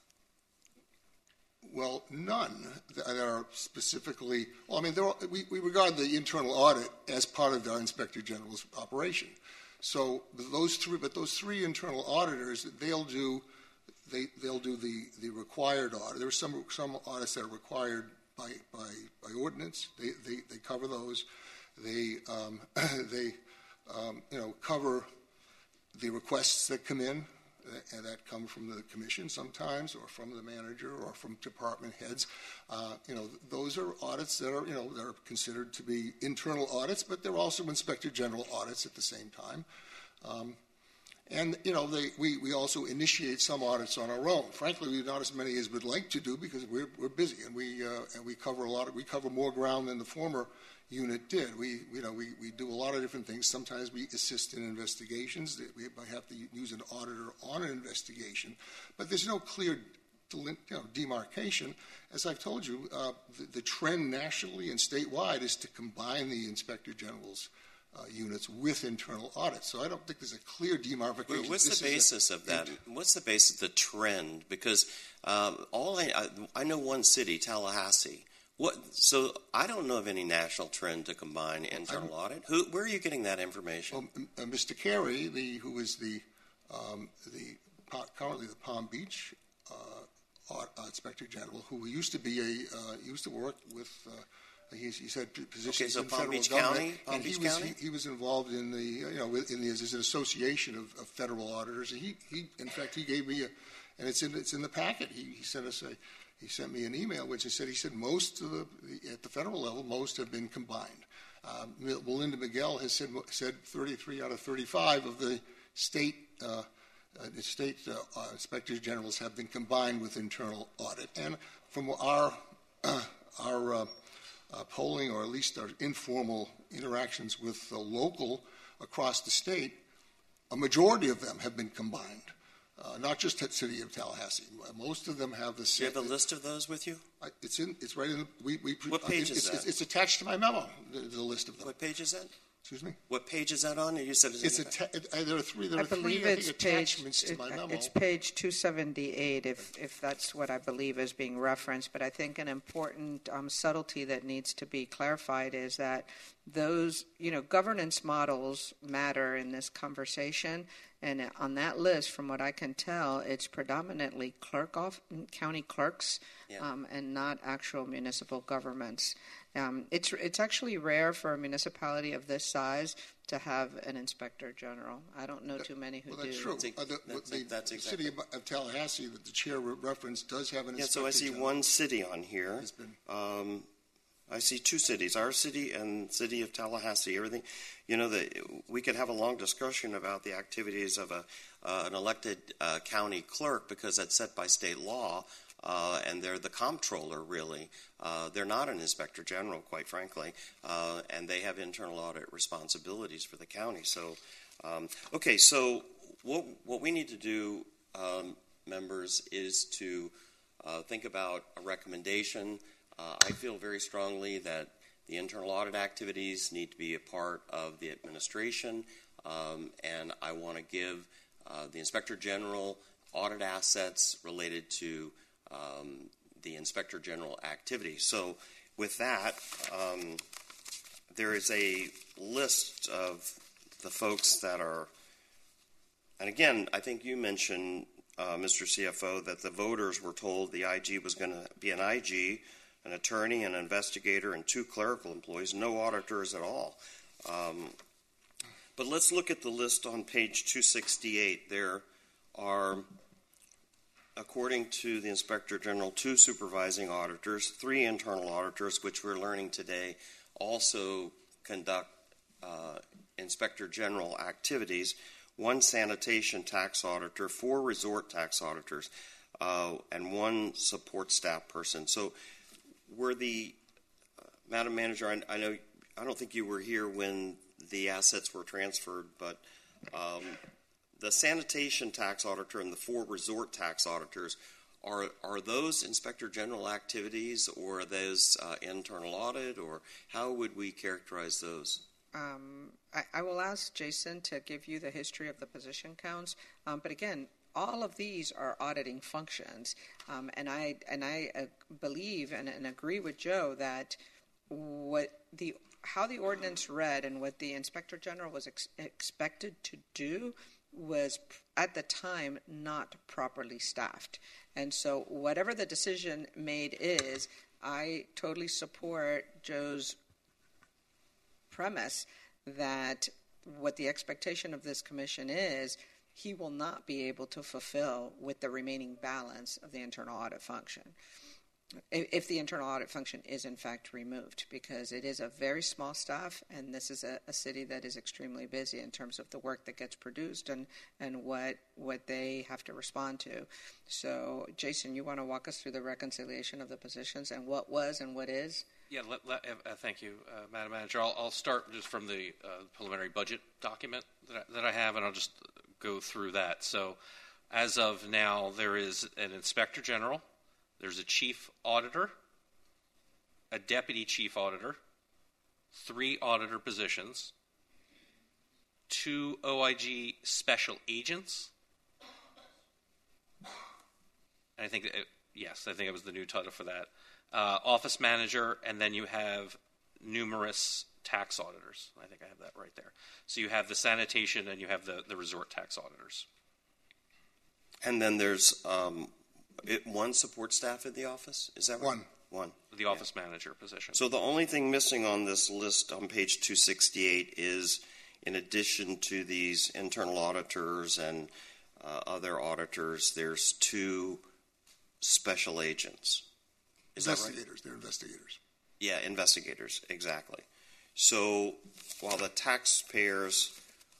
Well, none that are specifically... Well, I mean, are, we, we regard the internal audit as part of our Inspector General's operation. So those three, but those three internal auditors, they'll do... They, they'll do the, the required audit. There are some some audits that are required by by, by ordinance. They, they they cover those. They um, they um, you know cover the requests that come in and that come from the commission sometimes, or from the manager, or from department heads. Uh, you know those are audits that are you know that are considered to be internal audits, but they're also Inspector General audits at the same time. Um, And, you know, they, we, we also initiate some audits on our own. Frankly, we not as many as we'd like to do because we're, we're busy and we, uh, and we cover a lot of, we cover more ground than the former unit did. We, you know, we, we do a lot of different things. Sometimes we assist in investigations. We might have to use an auditor on an investigation. But there's no clear you know, demarcation. As I've told you, uh, the, the trend nationally and statewide is to combine the Inspector General's Uh, units with internal audits. So I don't think there's a clear demarcation. What's this the basis a, of that? What's the basis of the trend? Because um, all I, I I know one city, Tallahassee. What? So I don't know of any national trend to combine internal I'm, audit. Who? Where are you getting that information? Well, uh, Mister Carey, the who is the um, the currently the Palm Beach uh, uh, Inspector General, who used to be a uh, used to work with. Uh, He's, he's had positions okay, so in Palm federal Beach government, County, Palm and Beach he was County? He, he was involved in the you know in the as an association of, of federal auditors. And he, he in fact he gave me a, and it's in it's in the packet. He, he sent us a he sent me an email which he said he said most of the at the federal level most have been combined. Um, Melinda Miguel has said said thirty-three out of thirty-five of the state. Uh, Uh, the state uh, uh, inspectors generals have been combined with internal audit, and from our uh, our uh, uh, polling, or at least our informal interactions with the local across the state, a majority of them have been combined. Uh, not just at City of Tallahassee. Most of them have the same. Do you have a list of those with you? I, it's in. It's right in. The, we, we, what page uh, is it's, that? It's, it's attached to my memo. The, the list of them. What page is that? Excuse me? What page is that on? You said it's, it's in a it, uh, there are three. There I are believe three I it's think, page, attachments to it, my memo. It's page two seventy-eight, if if that's what I believe is being referenced. But I think an important um, subtlety that needs to be clarified is that those, you know, governance models matter in this conversation. And on that list, from what I can tell, it's predominantly clerk off county clerks, yeah. um, and not actual municipal governments. Um, it's it's actually rare for a municipality of this size to have an inspector general. I don't know that, too many who well, that's do. True. That's, uh, the, that's, the, that's the exactly. city of, of Tallahassee that the chair referenced does have an yeah, inspector so I see general. one city on here. Been, um, I see two cities, our city and city of Tallahassee. Everything, you know, the, we could have a long discussion about the activities of a uh, an elected uh, county clerk because that's set by state law, uh, and they're the comptroller, really. Uh, they're not an inspector general, quite frankly, uh, and they have internal audit responsibilities for the county. So, um, okay, so what what we need to do, um, members, is to uh, think about a recommendation. Uh, I feel very strongly that the internal audit activities need to be a part of the administration, um, and I want to give uh, the Inspector General audit assets related to um, the Inspector General activity. So with that, um, there is a list of the folks that are, and again, I think you mentioned, uh, Mister C F O, that the voters were told the I G was going to be an I G, an attorney, an investigator, and two clerical employees, no auditors at all. Um, but let's look at the list on page two sixty-eight. There are, according to the Inspector General, two supervising auditors, three internal auditors, which we're learning today also conduct uh, Inspector General activities, one sanitation tax auditor, four resort tax auditors, uh, and one support staff person. So were the, uh, Madam Manager, I, I know, I don't think you were here when the assets were transferred, but um, the sanitation tax auditor and the four resort tax auditors, are are those Inspector General activities, or are those uh, internal audit, or how would we characterize those? Um, I, I will ask Jason to give you the history of the position counts, um, but again, all of these are auditing functions, um, and I and I uh, believe and, and agree with Joe that what the how the ordinance read and what the Inspector General was ex- expected to do was at the time not properly staffed, and so whatever the decision made is, I totally support Joe's premise that what the expectation of this commission is, he will not be able to fulfill with the remaining balance of the internal audit function. if, if the internal audit function is in fact removed, because it is a very small staff, and this is a, a city that is extremely busy in terms of the work that gets produced and, and what what they have to respond to. So, Jason, you want to walk us through the reconciliation of the positions and what was and what is? Yeah, let, let, uh, thank you, uh, Madam Manager. I'll, I'll start just from the uh, preliminary budget document that I, that I have, and I'll just go through that. So, as of now, there is an Inspector General, there's a Chief Auditor, a Deputy Chief Auditor, three auditor positions, two O I G Special Agents, and I think, it, yes, I think it was the new title for that. Uh, office manager, and then you have numerous tax auditors. I think I have that right there. So you have the sanitation and you have the, the resort tax auditors. And then there's um, it, one support staff in the office? Is that right? One. One. The office yeah. manager position. So the only thing missing on this list on page two sixty-eight is, in addition to these internal auditors and uh, other auditors, there's two special agents. Is investigators. That right? They're investigators. Yeah, investigators, exactly. So while the taxpayers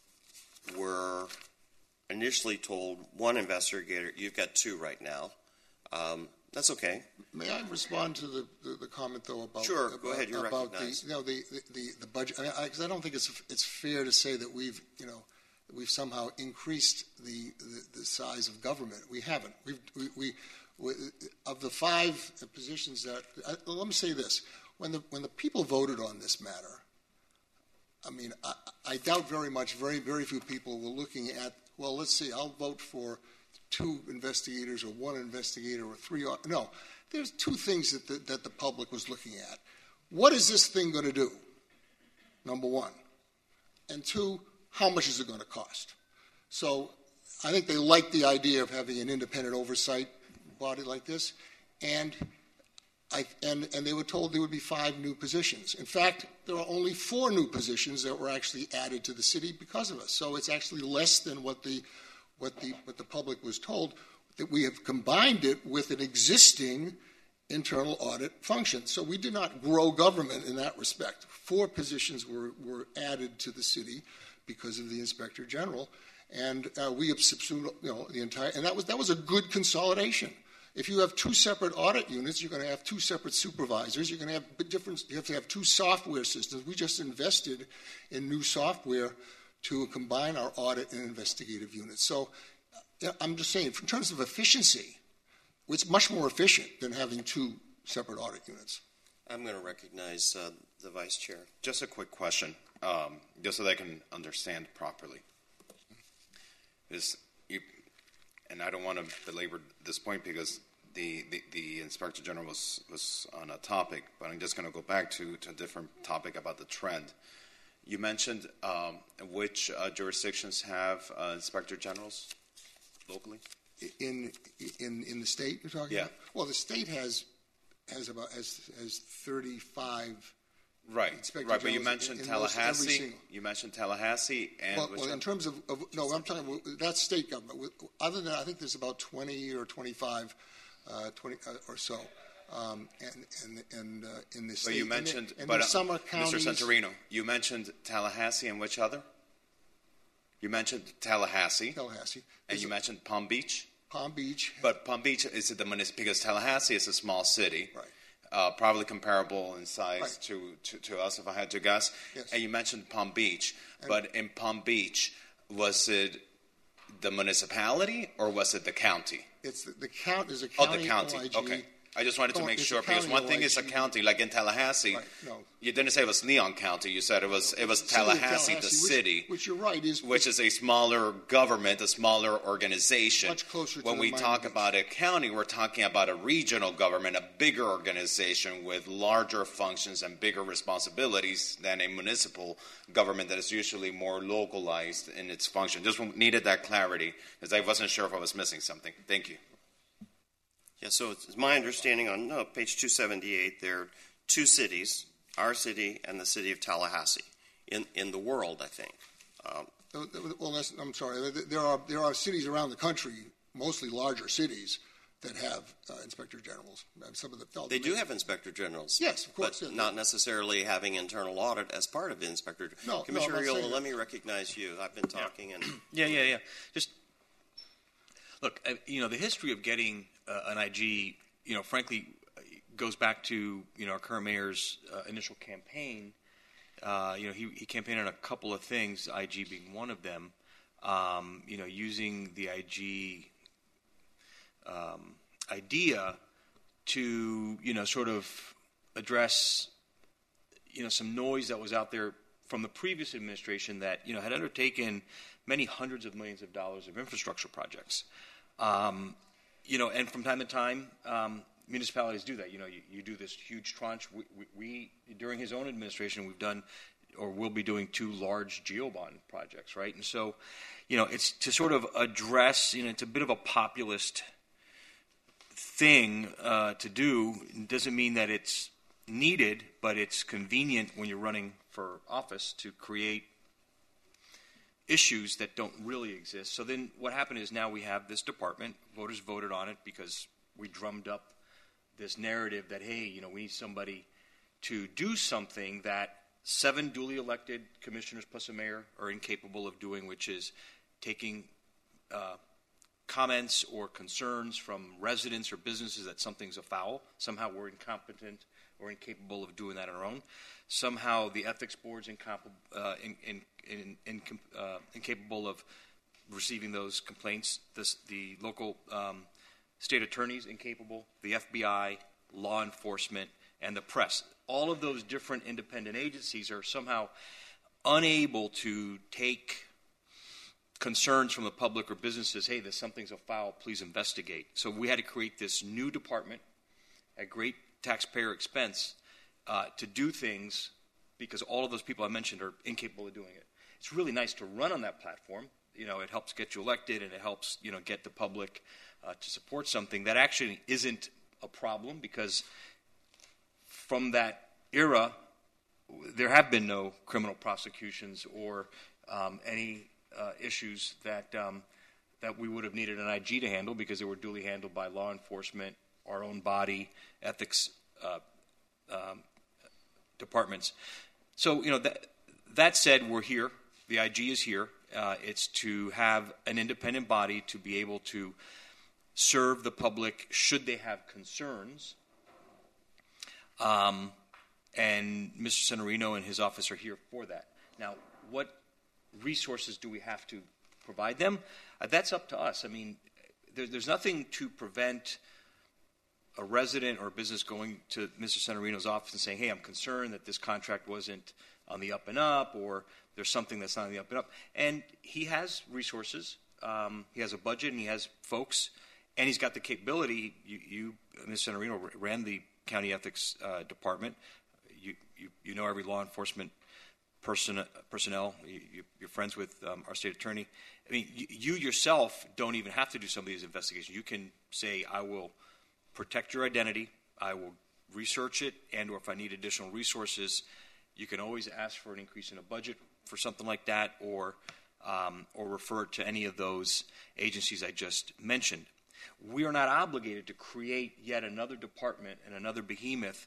were initially told one investigator, you've got two right now. Um, that's okay. May I respond to the, the, the comment, though, about sure? About, go ahead. You're about recognized. the you know the the, the budget. I mean, because I, I don't think it's it's fair to say that we've you know we've somehow increased the the, the size of government. We haven't. We've we. we Of the five positions that, uh, let me say this: when the when the people voted on this matter, I mean, I, I doubt very much, very very few people were looking at. Well, let's see, I'll vote for two investigators, or one investigator, or three. No, there's two things that the, that the public was looking at. What is this thing going to do? Number one, and two, how much is it going to cost? So, I think they liked the idea of having an independent oversight body like this, and I, and and they were told there would be five new positions. In fact, there are only four new positions that were actually added to the city because of us. So it's actually less than what the what the what the public was told. That we have combined it with an existing internal audit function. So we did not grow government in that respect. Four positions were were added to the city because of the Inspector General, and uh, we have subsumed, you know, the entire. And that was that was a good consolidation. If you have two separate audit units, you're going to have two separate supervisors. You're going to have different. You have to have two software systems. We just invested in new software to combine our audit and investigative units. So, I'm just saying, in terms of efficiency, it's much more efficient than having two separate audit units. I'm going to recognize uh, the vice chair. Just a quick question, um, just so that I can understand properly. Is you. And I don't want to belabor this point because the, the, the Inspector General was, was on a topic, but I'm just going to go back to, to a different topic about the trend. You mentioned um, which uh, jurisdictions have uh, Inspector Generals locally? In in in the state you're talking yeah. about? Well, the state has has about has, has thirty-five. Right, Inspector right. But you Generals mentioned in, in Tallahassee. You mentioned Tallahassee, and well, which well in one? terms of, of no, I'm talking about that's state government. Other than I think there's about twenty or twenty-five, uh, twenty uh, or so, um, and and and uh, in the state. But you mentioned, and, and but uh, some are counties. Mister Santorino, you mentioned Tallahassee and which other? You mentioned Tallahassee. Tallahassee, and is you it, mentioned Palm Beach. Palm Beach. But Palm Beach is it the municipal because Tallahassee is a small city. Right. Uh, probably comparable in size right. to, to, to us, if I had to guess. Yes. And you mentioned Palm Beach, and but in Palm Beach, was it the municipality or was it the county? It's the, the count is a Oh, county. the county. O I G. Okay. I just wanted to No, make it's sure a because county one thing O I is a G. county, like in Tallahassee. Right. No. You didn't say it was Leon County. You said it was it was The city of Tallahassee, the which, city, which you're right is which is a smaller government, a smaller organization. Much closer to when the we Miami talk Beach. about a county, we're talking about a regional government, a bigger organization with larger functions and bigger responsibilities than a municipal government that is usually more localized in its function. Just needed that clarity because I wasn't sure if I was missing something. Thank you. Yeah, so it's my understanding on no, page two seventy-eight, there are two cities, our city and the city of Tallahassee, in, in the world, I think. Um, well, that's, I'm sorry. There are there are cities around the country, mostly larger cities, that have uh, inspector generals. Uh, Some of the felt They do have inspector generals. Yes, of course. But yeah, not necessarily having internal audit as part of the inspector. No, no, Commissioner I'm not saying Riola, that. let me recognize you. I've been talking and Yeah, yeah, yeah. Just look, uh, you know, the history of getting uh, an I G, you know, frankly, uh, goes back to you know our current mayor's uh, initial campaign. Uh, you know, he, he campaigned on a couple of things, I G being one of them. Um, you know, using the I G um, idea to you know sort of address you know some noise that was out there from the previous administration that you know had undertaken many hundreds of millions of dollars of infrastructure projects. Um, you know, and from time to time, um, municipalities do that. You know, you, you do this huge tranche. We, we, we, during his own administration, we've done or will be doing two large GeoBond projects, right? And so, you know, it's to sort of address, you know, it's a bit of a populist thing uh, to do. It doesn't mean that it's needed, but it's convenient when you're running for office to create issues that don't really exist. So then what happened is now we have this department. Voters voted on it because we drummed up this narrative that, hey, you know, we need somebody to do something that seven duly elected commissioners plus a mayor are incapable of doing, which is taking uh, comments or concerns from residents or businesses that something's afoul. Somehow we're incompetent or incapable of doing that on our own. Somehow the ethics board's incompetent, uh, in, in, in, in, uh, incapable of receiving those complaints. This, the local um, state attorney's incapable, the F B I, law enforcement, and the press. All of those different independent agencies are somehow unable to take concerns from the public or businesses, hey, there's something's afoul, please investigate. So we had to create this new department at great taxpayer expense uh, to do things because all of those people I mentioned are incapable of doing it. It's really nice to run on that platform. You know, it helps get you elected and it helps, you know, get the public uh, to support something that actually isn't a problem because from that era, there have been no criminal prosecutions or um, any uh, issues that um, that we would have needed an I G to handle because they were duly handled by law enforcement, our own body, ethics uh, um, departments. So, you know, that, that said, we're here. The I G is here. Uh, it's to have an independent body to be able to serve the public should they have concerns. Um, and Mister Senorino and his office are here for that. Now, what resources do we have to provide them? Uh, that's up to us. I mean, there, there's nothing to prevent a resident or a business going to Mister Senorino's office and saying, hey, I'm concerned that this contract wasn't on the up and up, or there's something that's not on the up and up. And he has resources. Um, he has a budget, and he has folks, and he's got the capability. You, you Mister Senorino, ran the county ethics uh, department. You, you you know every law enforcement person personnel. You, you, you're friends with um, our state attorney. I mean, you, you yourself don't even have to do some of these investigations. You can say, I will protect your identity. I will research it, and or if I need additional resources, you can always ask for an increase in a budget for something like that, or um, or refer to any of those agencies I just mentioned. We are not obligated to create yet another department and another behemoth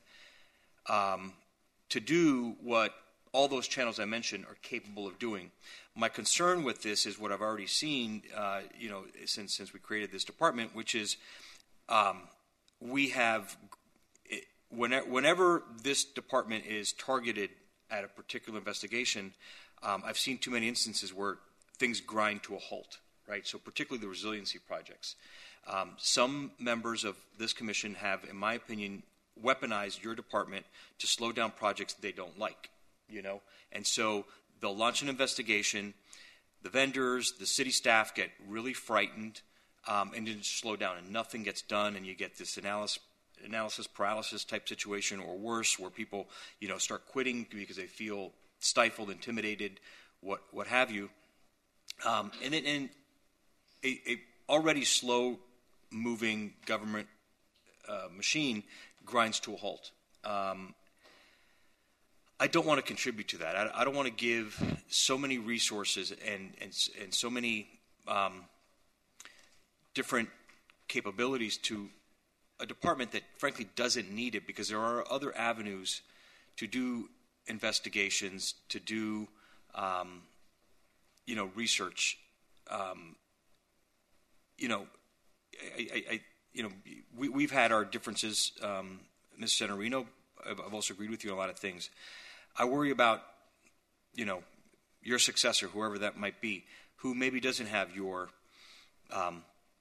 um, to do what all those channels I mentioned are capable of doing. My concern with this is what I've already seen, uh, you know, since since we created this department, which is um, we have whenever, whenever this department is targeted at a particular investigation, um, I've seen too many instances where things grind to a halt. Right, so particularly the resiliency projects. Um, some members of this commission have, in my opinion, weaponized your department to slow down projects they don't like, you know? And so they'll launch an investigation, the vendors, the city staff get really frightened, um, and then slow down, and nothing gets done, and you get this analysis, analysis paralysis type situation, or worse, where people, you know, start quitting because they feel stifled, intimidated, what what have you. Um, and then, and A, a already slow-moving government uh, machine grinds to a halt. Um, I don't want to contribute to that. I, I don't want to give so many resources and and, and so many um, different capabilities to a department that frankly doesn't need it, because there are other avenues to do investigations, to do um, you know research. Um, you know, I, I, I you know we, we've had our differences, um, Miz Senorino. I've, I've also agreed with you on a lot of things. I worry about you know your successor, whoever that might be, who maybe doesn't have your um,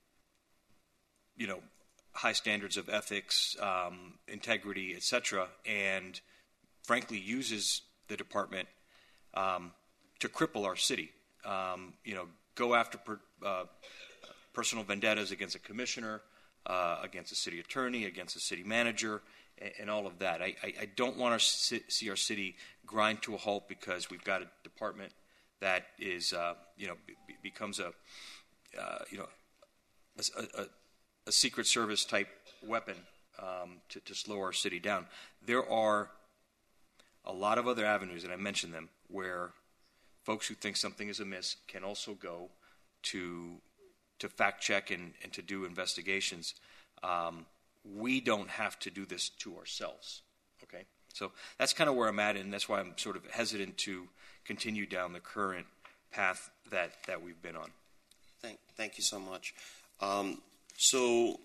you know. high standards of ethics, um, integrity, et cetera, and frankly uses the department um, to cripple our city. Um, you know, go after per, uh, personal vendettas against a commissioner, uh, against a city attorney, against a city manager, and, and all of that. I, I, I don't want to see our city grind to a halt because we've got a department that is, uh, you know, be, becomes a, uh, you know, a, a a Secret Service type weapon um, to, to slow our city down. There are a lot of other avenues, and I mentioned them, where folks who think something is amiss can also go to to fact check and, and to do investigations. Um, we don't have to do this to ourselves. Okay, so that's kind of where I'm at, and that's why I'm sort of hesitant to continue down the current path that, that we've been on. Thank, thank you so much. Um, So,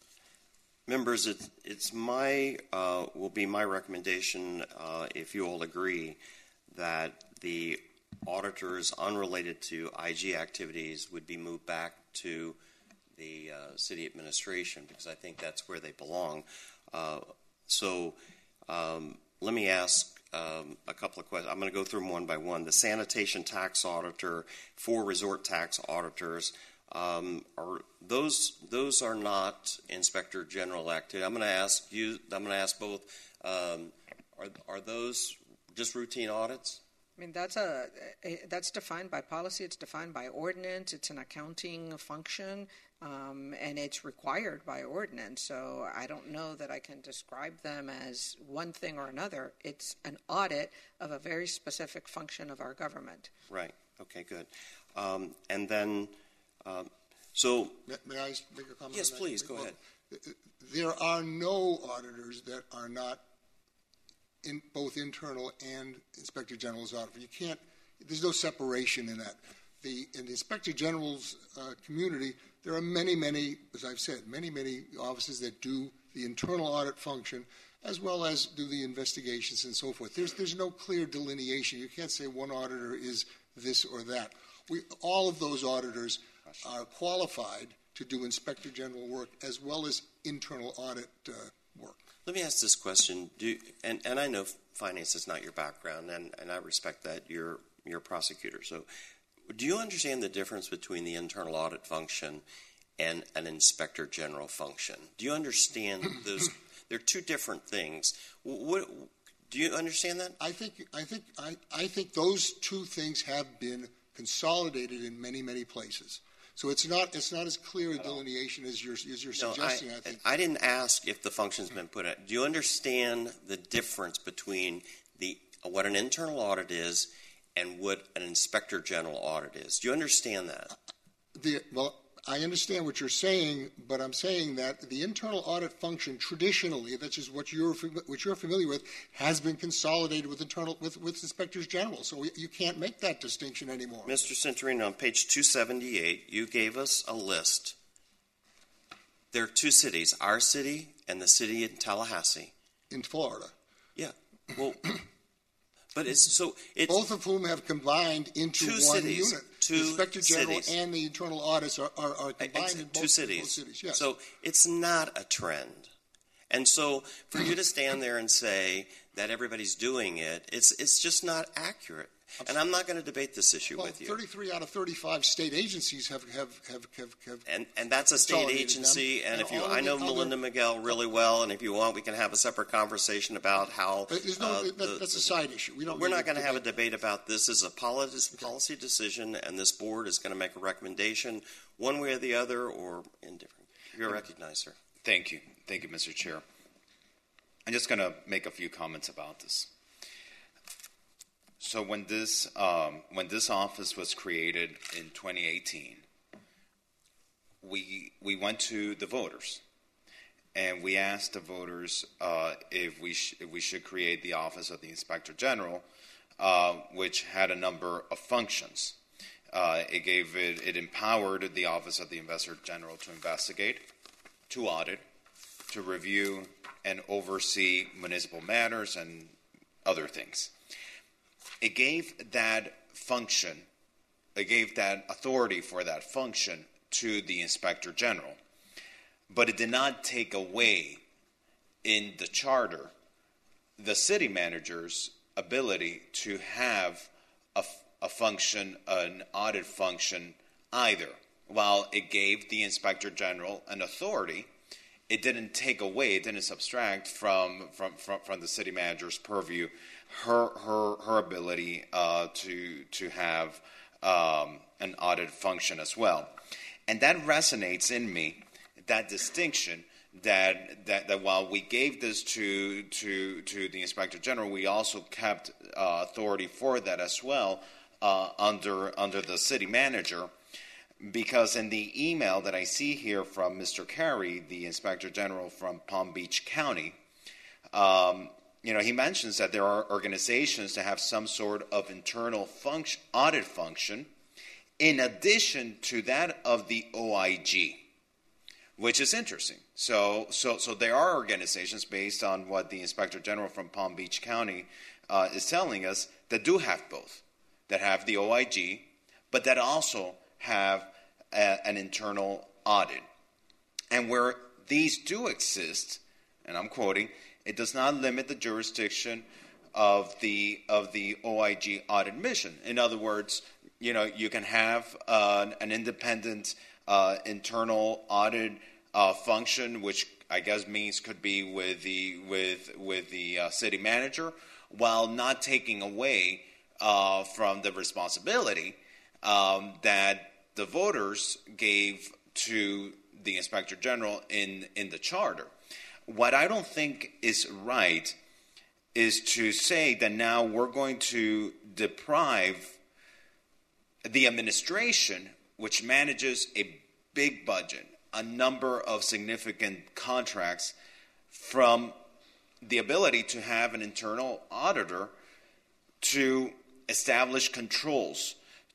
members, it, it's my uh, will be my recommendation, uh, if you all agree, that the auditors unrelated to I G activities would be moved back to the uh, city administration, because I think that's where they belong. Uh, so, um, let me ask um, a couple of questions. I'm going to go through them one by one. The sanitation tax auditor, four resort tax auditors. Um, are those those are not Inspector General activity? I'm going to ask you. I'm going to ask both. Um, are are those just routine audits? I mean, that's a that's defined by policy. It's defined by ordinance. It's an accounting function, um, and it's required by ordinance. So I don't know that I can describe them as one thing or another. It's an audit of a very specific function of our government. Right. Okay. Good. Um, and then. Um, so, may, may I make a comment? Yes, on that? please. Go well, ahead. There are no auditors that are not in both internal and Inspector General's auditor. You can't. There's no separation in that. The in the Inspector General's uh, community, there are many, many, as I've said, many, many offices that do the internal audit function, as well as do the investigations and so forth. There's there's no clear delineation. You can't say one auditor is this or that. We, all of those auditors are qualified to do Inspector General work as well as internal audit uh, work. Let me ask this question. Do you, and, and I know finance is not your background, and, and I respect that. You're, you're a prosecutor. So do you understand the difference between the internal audit function and an Inspector General function? Do you understand those? They're two different things. What, do you understand that? I think, I think, I, I think those two things have been consolidated in many, many places. So it's not it's not as clear a delineation as you're as you're no, suggesting. I, I think I didn't ask if the function's been put in. Do you understand the difference between the what an internal audit is and what an Inspector General audit is? Do you understand that? The, well, I understand what you're saying, but I'm saying that the internal audit function traditionally, that's just what you're what you're familiar with, has been consolidated with internal with, with inspectors general. So we, you can't make that distinction anymore. Mister Centurino, on page two seventy-eight, you gave us a list. There are two cities, our city and the city in Tallahassee. In Florida. Yeah. Well, but it's so it's both of whom have combined into two one cities, unit. Two the Inspector General cities. and the internal audits are, are, are combined Ex- in both, two cities. both cities. Yes. So it's not a trend. And so for you to stand there and say that everybody's doing it, it's it's just not accurate. And I'm not going to debate this issue well, with you. thirty-three out of thirty-five state agencies have have have have, have and and that's a state agency. Them. And, and if you, all I know the Melinda other, Miguel really well, and if you want, we can have a separate conversation about how. There's no, uh, that, the, that's a side issue. We don't. We're not going to have a debate about this. As a policy policy decision, and this board is going to make a recommendation, one way or the other, or indifferent. You're recognized, sir. Thank you, thank you, Mister Chair. I'm just going to make a few comments about this. So when this um, when this office was created in twenty eighteen, we we went to the voters, and we asked the voters uh, if we sh- if we should create the Office of the Inspector General, uh, which had a number of functions. Uh, it gave it it empowered the Office of the Inspector General to investigate, to audit, to review and oversee municipal matters and other things. It gave that function, it gave that authority for that function to the Inspector General. But it did not take away in the charter the city manager's ability to have a, a function, an audit function either. While it gave the Inspector General an authority, it didn't take away, it didn't subtract from from, from, from the city manager's purview her her her ability uh, to to have um, an audit function as well. And that resonates in me, that distinction that that, that while we gave this to to to the Inspector General, we also kept uh, authority for that as well uh, under under the city manager. Because in the email that I see here from Mister Carey, the Inspector General from Palm Beach County, um, you know, he mentions that there are organizations that have some sort of internal function, audit function, in addition to that of the O I G, which is interesting. So, so, so there are organizations, based on what the Inspector General from Palm Beach County uh, is telling us, that do have both, that have the O I G, but that also have a, an internal audit. And where these do exist, and I'm quoting, it does not limit the jurisdiction of the of the O I G audit mission. In other words, you know, you can have uh, an independent uh, internal audit uh, function, which I guess means could be with the with with the uh, city manager, while not taking away uh, from the responsibility Um, that the voters gave to the Inspector General in, in the charter. What I don't think is right is to say that now we're going to deprive the administration, which manages a big budget, a number of significant contracts, from the ability to have an internal auditor to establish controls,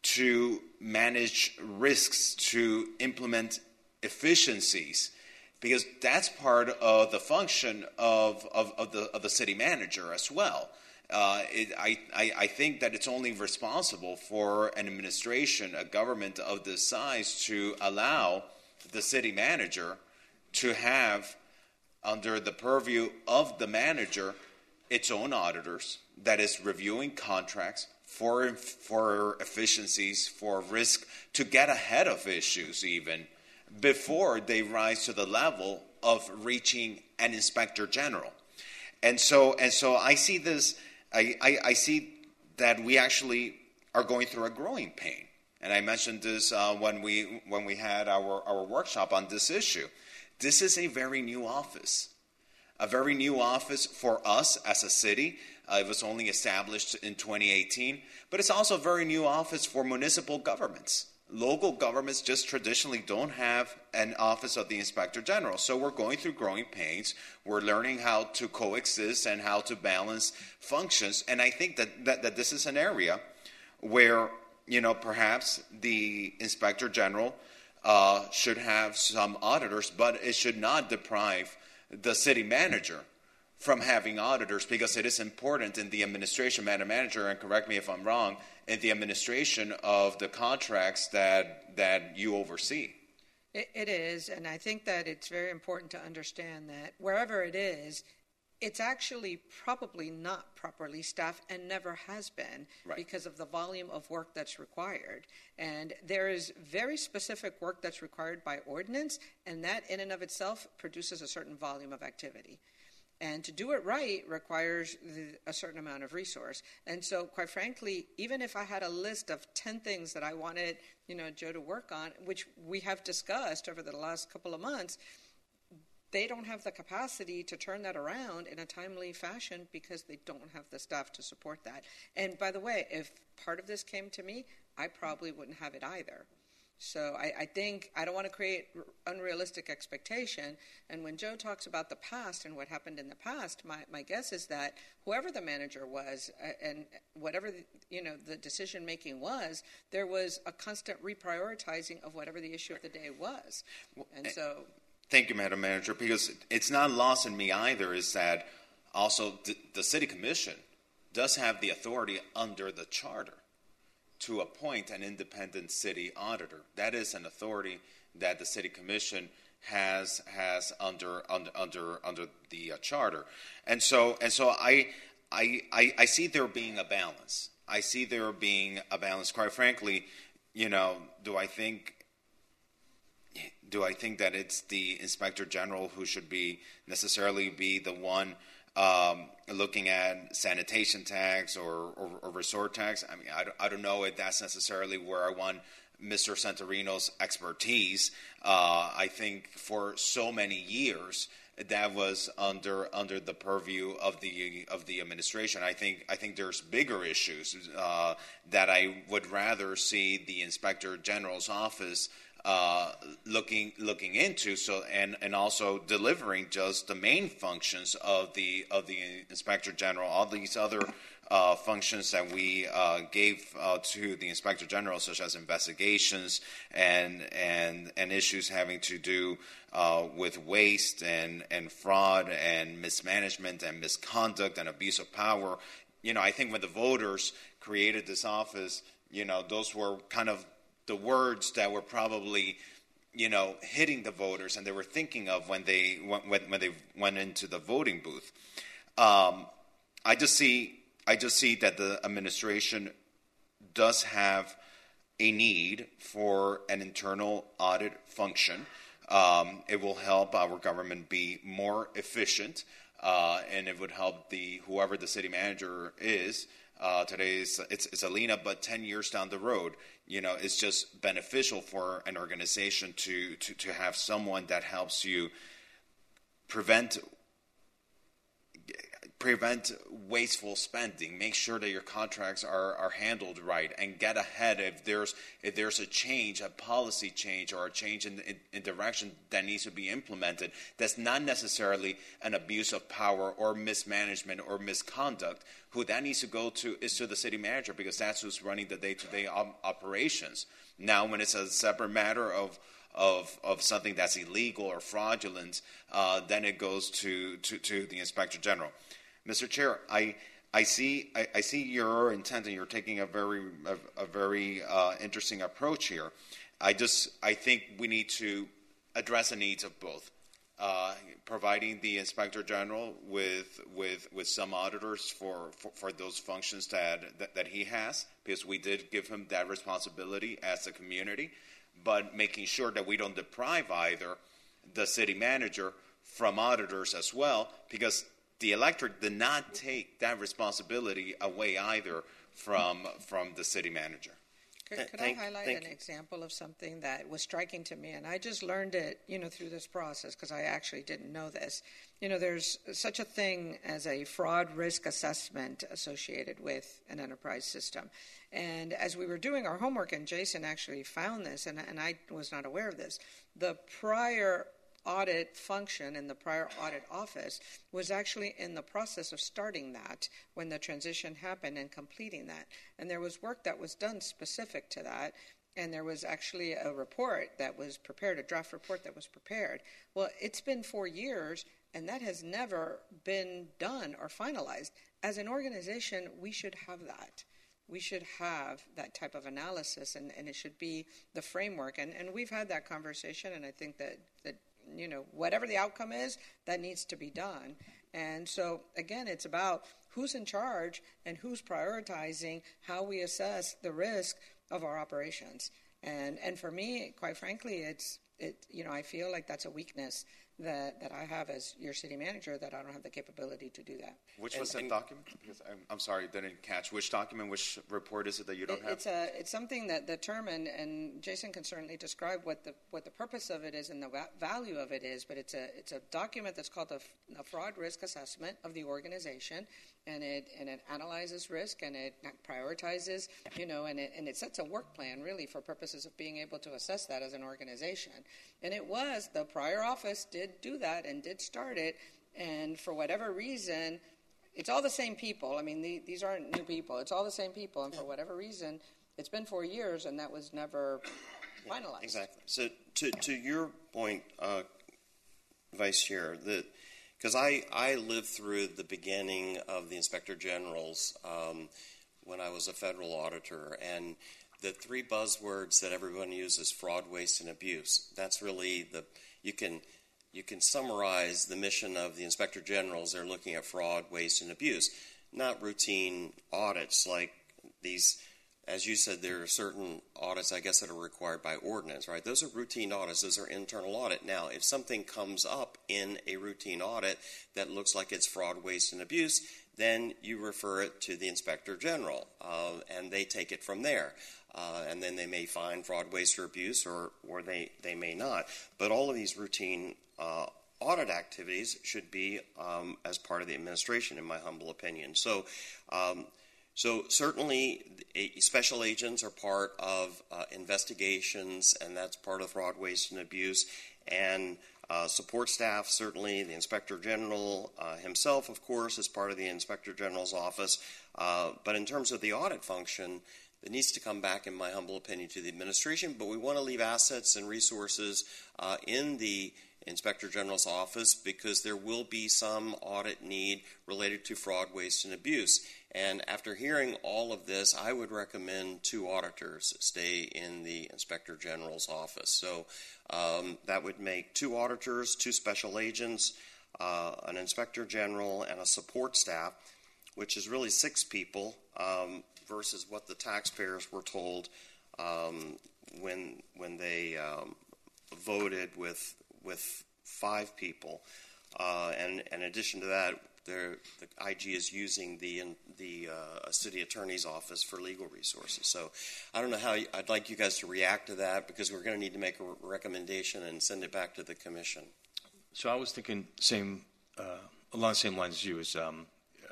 to manage risks, to implement efficiencies, because that's part of the function of, of, of, the, of the city manager as well. Uh, it, I, I, I think that it's only responsible for an administration, a government of this size, to allow the city manager to have, under the purview of the manager, its own auditors that is reviewing contracts for for efficiencies, for risk, to get ahead of issues even before they rise to the level of reaching an Inspector General. And so and so I see this, I, I, I see that we actually are going through a growing pain. And I mentioned this uh, when we when we had our, our workshop on this issue. This is a very new office. A very new office for us as a city. Uh, it was only established in twenty eighteen, but it's also a very new office for municipal governments. Local governments just traditionally don't have an office of the Inspector General. So we're going through growing pains. We're learning how to coexist and how to balance functions. And I think that, that, that this is an area where, you know, perhaps the Inspector General uh, should have some auditors, but it should not deprive the city manager from having auditors, because it is important in the administration, Madam Manager, and correct me if I'm wrong, in the administration of the contracts that that you oversee. It, it is, and I think that it's very important to understand that wherever it is, it's actually probably not properly staffed and never has been, right, because of the volume of work that's required. And there is very specific work that's required by ordinance, and that in and of itself produces a certain volume of activity. And to do it right requires the, a certain amount of resource. And so, quite frankly, even if I had a list of ten things that I wanted, you know, Joe to work on, which we have discussed over the last couple of months, they don't have the capacity to turn that around in a timely fashion because they don't have the staff to support that. And by the way, if part of this came to me, I probably wouldn't have it either. So I, I think I don't want to create unrealistic expectation. And when Joe talks about the past and what happened in the past, my, my guess is that whoever the manager was uh, and whatever the, you know the decision making was, there was a constant reprioritizing of whatever the issue of the day was. And so, thank you, Madam Manager, because it's not lost in me either is that also the, the City Commission does have the authority under the charter to appoint an independent city auditor. That is an authority that the City Commission has has under under under under the uh, charter, and so and so I, I I I see there being a balance. I see there being a balance. Quite frankly, you know, do I think do I think that it's the Inspector General who should be necessarily be the one Um, looking at sanitation tax or, or, or resort tax? I mean, I don't, I don't know if that's necessarily where I want Mister Santorino's expertise. Uh, I think for so many years that was under under the purview of the of the administration. I think I think there's bigger issues uh, that I would rather see the Inspector General's office Uh, looking looking into, so and, and also delivering just the main functions of the of the Inspector General. All these other uh, functions that we uh, gave uh, to the Inspector General, such as investigations and and and issues having to do uh, with waste and and fraud and mismanagement and misconduct and abuse of power. You know, I think when the voters created this office, you know, those were kind of the words that were probably, you know, hitting the voters and they were thinking of when they when, when they went into the voting booth. Um, I just see I just see that the administration does have a need for an internal audit function. Um, it will help our government be more efficient, uh, and it would help the whoever the city manager is. Uh, today is, it's, it's Alina, but ten years down the road, you know, it's just beneficial for an organization to, to, to have someone that helps you prevent prevent wasteful spending, make sure that your contracts are, are handled right, and get ahead if there's if there's a change, a policy change, or a change in, in, in direction that needs to be implemented. That's not necessarily an abuse of power or mismanagement or misconduct. Who that needs to go to is to the city manager, because that's who's running the day-to-day op- operations. Now, when it's a separate matter of Of, of something that's illegal or fraudulent, uh, then it goes to, to, to the Inspector General. Mister Chair, I I see I, I see your intent, and you're taking a very a, a very uh, interesting approach here. I just I think we need to address the needs of both, uh, providing the Inspector General with with with some auditors for, for, for those functions that, that that he has, because we did give him that responsibility as a community. But making sure that we don't deprive either the city manager from auditors as well, because the electorate did not take that responsibility away either from from the city manager. Could, could thank, I highlight an you. example of something that was striking to me, and I just learned it, you know, through this process, because I actually didn't know this. You know, there's such a thing as a fraud risk assessment associated with an enterprise system. And as we were doing our homework, and Jason actually found this, and, and I was not aware of this, the prior audit function in the prior audit office was actually in the process of starting that when the transition happened and completing that. And there was work that was done specific to that. And there was actually a report that was prepared, a draft report that was prepared. Well, it's been four years, and that has never been done or finalized. As an organization, we should have that. We should have that type of analysis, and, and it should be the framework. And, and we've had that conversation, and I think that, that, you know, whatever the outcome is, that needs to be done. And so, again, it's about who's in charge and who's prioritizing how we assess the risk of our operations. And and for me, quite frankly, it's it, you know, I feel like that's a weakness that, that I have as your city manager, that I don't have the capability to do that. Which And- was that and- document? Because I'm, I'm sorry, didn't catch. Which document, which report is it that you don't It- have? It's a it's something that the term, and, and Jason can certainly describe what the what the purpose of it is and the va- value of it is. But it's a it's a document that's called the, f- the fraud risk assessment of the organization, and it and it analyzes risk and it prioritizes, you know, and it and it sets a work plan really for purposes of being able to assess that as an organization. And it was the prior office did do that and did start it, and for whatever reason. It's all the same people. I mean, the, these aren't new people. It's all the same people. And for whatever reason, it's been four years, and that was never finalized. Exactly. So to to your point, uh, Vice Chair, that because I I lived through the beginning of the Inspector General's um, when I was a federal auditor, and the three buzzwords that everyone uses: fraud, waste, and abuse. That's really the you can. You can summarize the mission of the Inspector Generals. They're looking at fraud, waste, and abuse, not routine audits like these. As you said, there are certain audits, I guess, that are required by ordinance, right? Those are routine audits. Those are internal audit. Now, if something comes up in a routine audit that looks like it's fraud, waste, and abuse, then you refer it to the Inspector General, uh, and they take it from there. Uh, and then they may find fraud, waste, or abuse, or, or they, they may not. But all of these routine uh, audit activities should be um, as part of the administration, in my humble opinion. So, um, so certainly a, special agents are part of uh, investigations, and that's part of fraud, waste, and abuse. And uh, support staff, certainly the Inspector General uh, himself, of course, is part of the Inspector General's office. Uh, but in terms of the audit function, it needs to come back, in my humble opinion, to the administration, but we want to leave assets and resources uh, in the Inspector General's office because there will be some audit need related to fraud, waste, and abuse. And after hearing all of this, I would recommend two auditors stay in the Inspector General's office. So um, that would make two auditors, two special agents, uh, an Inspector General, and a support staff, which is really six people. Um, versus what the taxpayers were told um, when when they um, voted with with five people. Uh, and, and in addition to that, the I G is using the the uh, city attorney's office for legal resources. So I don't know how you, I'd like you guys to react to that because we're going to need to make a recommendation and send it back to the commission. So I was thinking same uh, along the same lines as you is. Um,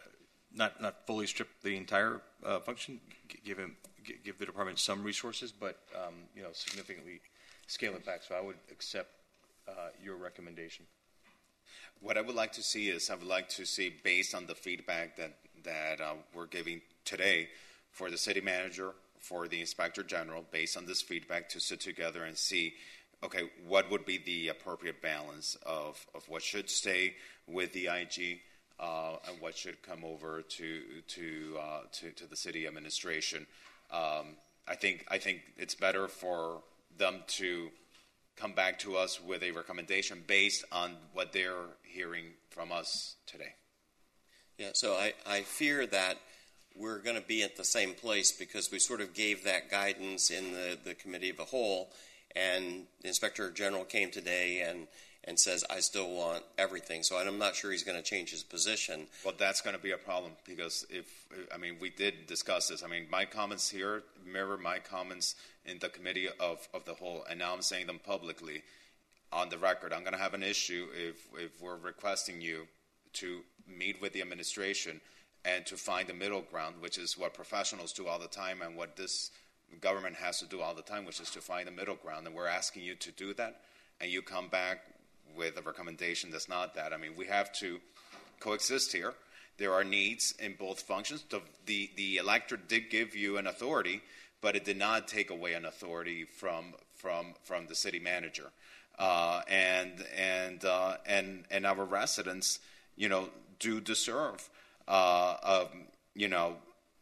Not not fully strip the entire uh, function, g- give him g- give the department some resources, but um, you know significantly scale it back. So I would accept uh, your recommendation. What I would like to see is I would like to see, based on the feedback that that uh, we're giving today, for the city manager, for the Inspector General, based on this feedback, to sit together and see, okay, what would be the appropriate balance of of what should stay with the I G. Uh, and what should come over to to uh, to, to the city administration. Um, I think I think it's better for them to come back to us with a recommendation based on what they're hearing from us today. Yeah, so I, I fear that we're going to be at the same place because we sort of gave that guidance in the, the committee of the whole, and the Inspector General came today and and says, I still want everything. So I'm not sure he's going to change his position. Well, that's going to be a problem because if, I mean, we did discuss this. I mean, my comments here mirror my comments in the committee of, of the whole, and now I'm saying them publicly on the record. I'm going to have an issue if, if we're requesting you to meet with the administration and to find a middle ground, which is what professionals do all the time and what this government has to do all the time, which is to find a middle ground. And we're asking you to do that, and you come back with a recommendation that's not that. I mean, we have to coexist here. There are needs in both functions. The, the, the electorate did give you an authority, but it did not take away an authority from from from the city manager. Uh, and and uh, and and our residents, you know, do deserve, uh, um, you know,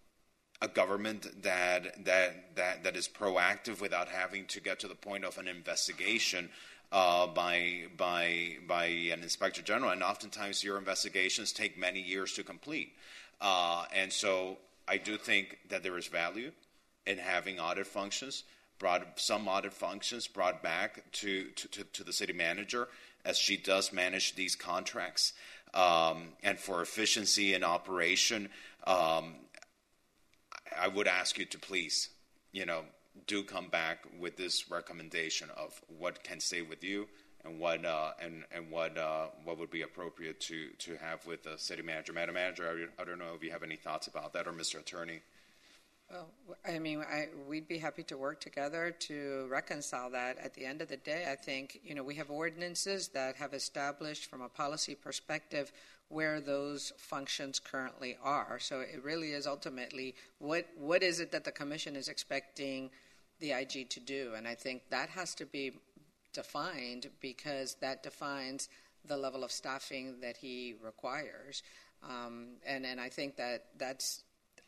a government that that that that is proactive without having to get to the point of an investigation uh, by by by an inspector general. And oftentimes, your investigations take many years to complete. Uh, and so, I do think that there is value in having audit functions, brought some audit functions brought back to, to, to, to the city manager, as she does manage these contracts. Um, and for efficiency and operation, um, I would ask you to please, you know, do come back with this recommendation of what can stay with you and what uh, and and what uh, what would be appropriate to to have with the city manager. Madam Manager, I, I don't know if you have any thoughts about that, or Mister Attorney. Well, I mean, I, we'd be happy to work together to reconcile that. At the end of the day, I think, you know, we have ordinances that have established from a policy perspective where those functions currently are. So it really is ultimately what what is it that the commission is expecting the I G to do? And I think that has to be defined, because that defines the level of staffing that he requires. Um, and, and I think that that's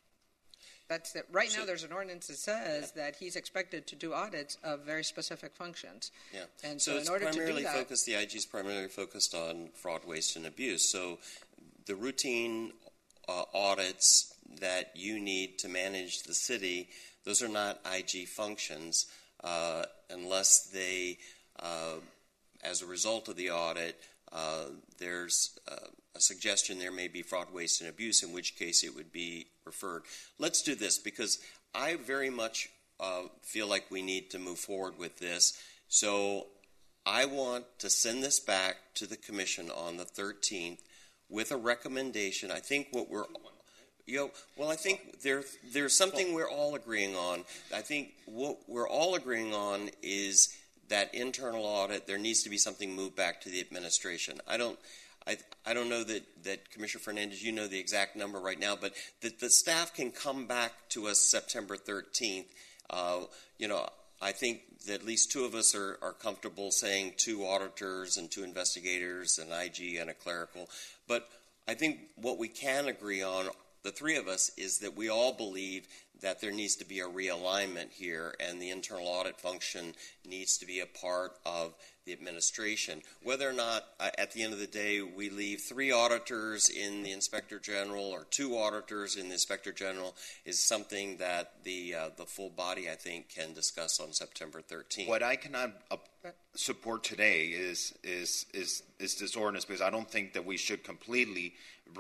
That's that. Right now, there's an ordinance that says yeah. that he's expected to do audits of very specific functions. Yeah. And so, so it's in order primarily to do that, focused. The I G is primarily focused on fraud, waste, and abuse. So, the routine uh, audits that you need to manage the city, those are not I G functions, uh, unless they, uh, as a result of the audit, uh, there's uh, a suggestion there may be fraud, waste, and abuse, in which case it would be referred. Let's do this, because I very much uh, feel like we need to move forward with this. So I want to send this back to the commission on the thirteenth with a recommendation. I think what we're, you know, well, I think there there's something we're all agreeing on. I think what we're all agreeing on is that internal audit, there needs to be something moved back to the administration. I don't. I, I don't know that, that Commissioner Fernandez, you know the exact number right now, but that the staff can come back to us September thirteenth. Uh, you know, I think that at least two of us are, are comfortable saying two auditors and two investigators, an I G and a clerical. But I think what we can agree on, the three of us, is that we all believe that there needs to be a realignment here, and the internal audit function needs to be a part of the administration. Whether or not, uh, at the end of the day, we leave three auditors in the Inspector General or two auditors in the Inspector General is something that the uh, the full body, I think, can discuss on September thirteenth. What I cannot uh, support today is is is is this ordinance, because I don't think that we should completely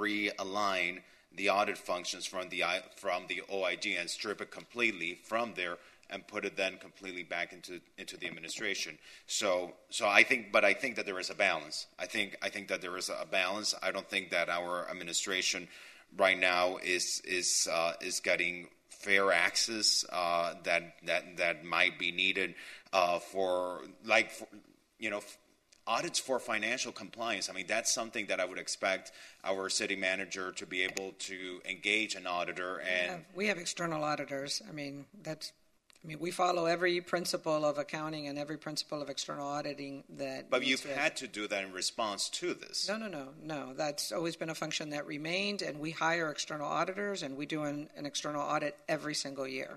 realign the audit functions from the from the O I G and strip it completely from there and put it then completely back into into the administration. So so I think, but I think that there is a balance. I think I think that there is a balance. I don't think that our administration right now is is uh, is getting fair access uh, that that that might be needed uh, for like for, you know. Audits for financial compliance. I mean, that's something that I would expect our city manager to be able to engage an auditor. And we have, we have external auditors. I mean, that's. I mean, we follow every principle of accounting and every principle of external auditing that. But you've to, had to do that in response to this. No, no, no, no. That's always been a function that remained, and we hire external auditors, and we do an, an external audit every single year.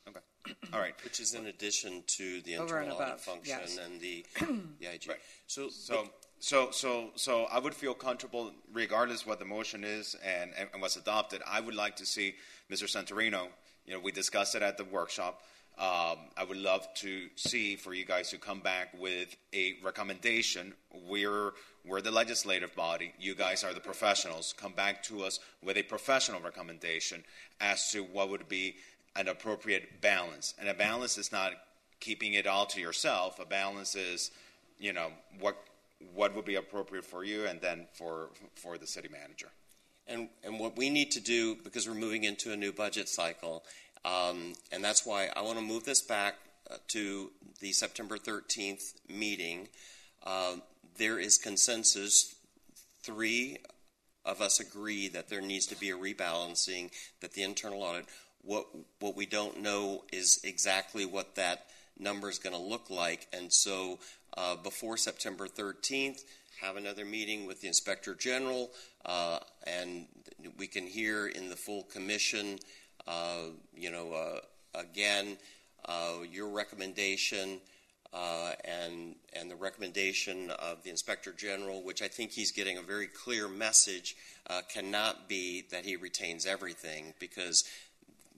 All right, which is in addition to the Over internal and audit function yes. and the, the I G. Right. So, so, so, so, so, I would feel comfortable, regardless what the motion is and, and, and what's adopted. I would like to see Mister Santorino. You know, we discussed it at the workshop. Um, I would love to see for you guys to come back with a recommendation. We're we're the legislative body. You guys are the professionals. Come back to us with a professional recommendation as to what would be an appropriate balance. And a balance is not keeping it all to yourself. A balance is, you know, what what would be appropriate for you and then for for the city manager. And and what we need to do, because we're moving into a new budget cycle, um, and that's why I want to move this back uh, to the September thirteenth meeting. Uh, there is consensus. Three of us agree that there needs to be a rebalancing, that the internal audit. What what we don't know is exactly what that number is going to look like, and so uh, before September thirteenth, have another meeting with the Inspector General, uh, and we can hear in the full commission, uh, you know, uh, again, uh, your recommendation uh, and and the recommendation of the Inspector General, which I think he's getting a very clear message, uh, cannot be that he retains everything, because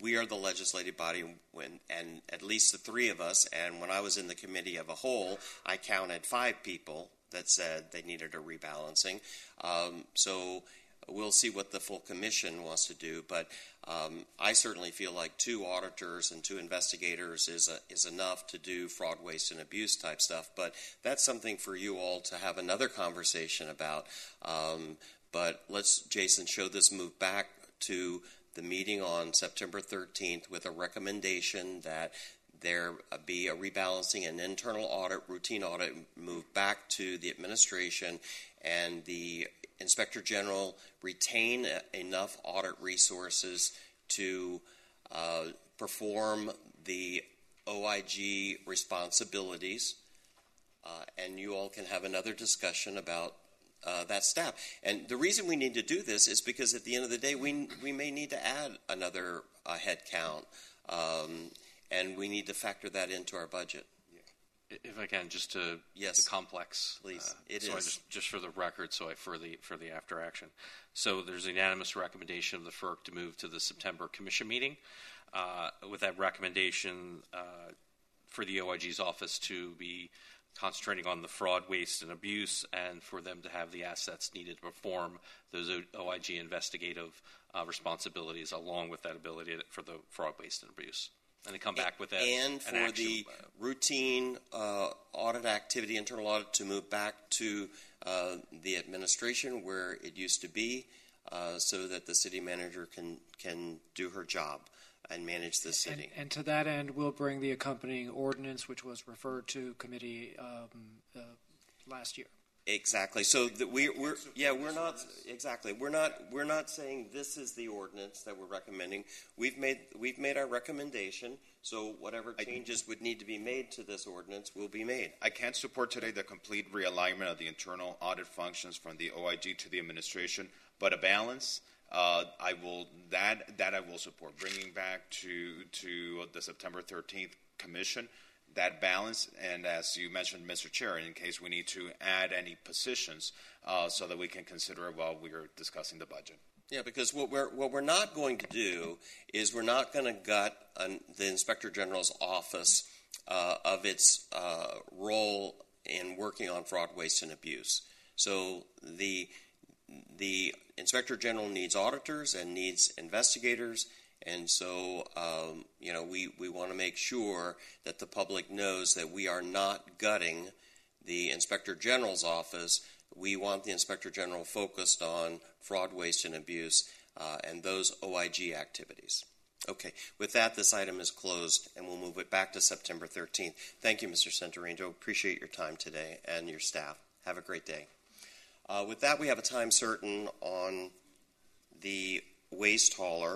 we are the legislative body, when, and at least the three of us, and when I was in the committee of a whole, I counted five people that said they needed a rebalancing. Um, so we'll see what the full commission wants to do, but um, I certainly feel like two auditors and two investigators is a, is enough to do fraud, waste, and abuse type stuff. But that's something for you all to have another conversation about. Um, but let's, Jason, show this move back to the meeting on September thirteenth with a recommendation that there be a rebalancing, an internal audit, routine audit, move back to the administration, and the Inspector General retain enough audit resources to uh, perform the O I G responsibilities, uh, and you all can have another discussion about uh, that staff. And the reason we need to do this is because at the end of the day, we we may need to add another uh, head count, um, and we need to factor that into our budget. If I can, just to yes, the complex, please. Uh, it so is I just, just for the record, so I for the for the after action. So there's a unanimous recommendation of the F E R C to move to the September commission meeting. Uh, with that recommendation uh, for the O I G's office to be concentrating on the fraud, waste, and abuse, and for them to have the assets needed to perform those O I G investigative uh, responsibilities, along with that ability for the fraud, waste, and abuse. And they come back with that. And for an action. the routine uh, audit activity, internal audit, to move back to uh, the administration where it used to be, uh, so that the city manager can can do her job and manage the city. And, and to that end, we'll bring the accompanying ordinance, which was referred to committee um, uh, last year. Exactly. So that we, we're yeah we're not exactly we're not we're not saying this is the ordinance that we're recommending. We've made we've made our recommendation. So whatever changes would need to be made to this ordinance will be made. I can't support today the complete realignment of the internal audit functions from the O I G to the administration, but a balance. Uh, I will that that I will support bringing back to to the September thirteenth commission. That balance, and as you mentioned, Mister Chair, in case we need to add any positions, uh, so that we can consider it while we are discussing the budget. Yeah, because what we're what we're not going to do is we're not going to gut an, the Inspector General's office uh, of its uh, role in working on fraud, waste, and abuse. So the the Inspector General needs auditors and needs investigators. And so, um, you know, we, we want to make sure that the public knows that we are not gutting the Inspector General's office. We want the Inspector General focused on fraud, waste, and abuse, uh, and those O I G activities. Okay, with that, this item is closed, and we'll move it back to September thirteenth. Thank you, Mister Santorino. Appreciate your time today and your staff. Have a great day. Uh, with that, we have a time certain on the waste hauler.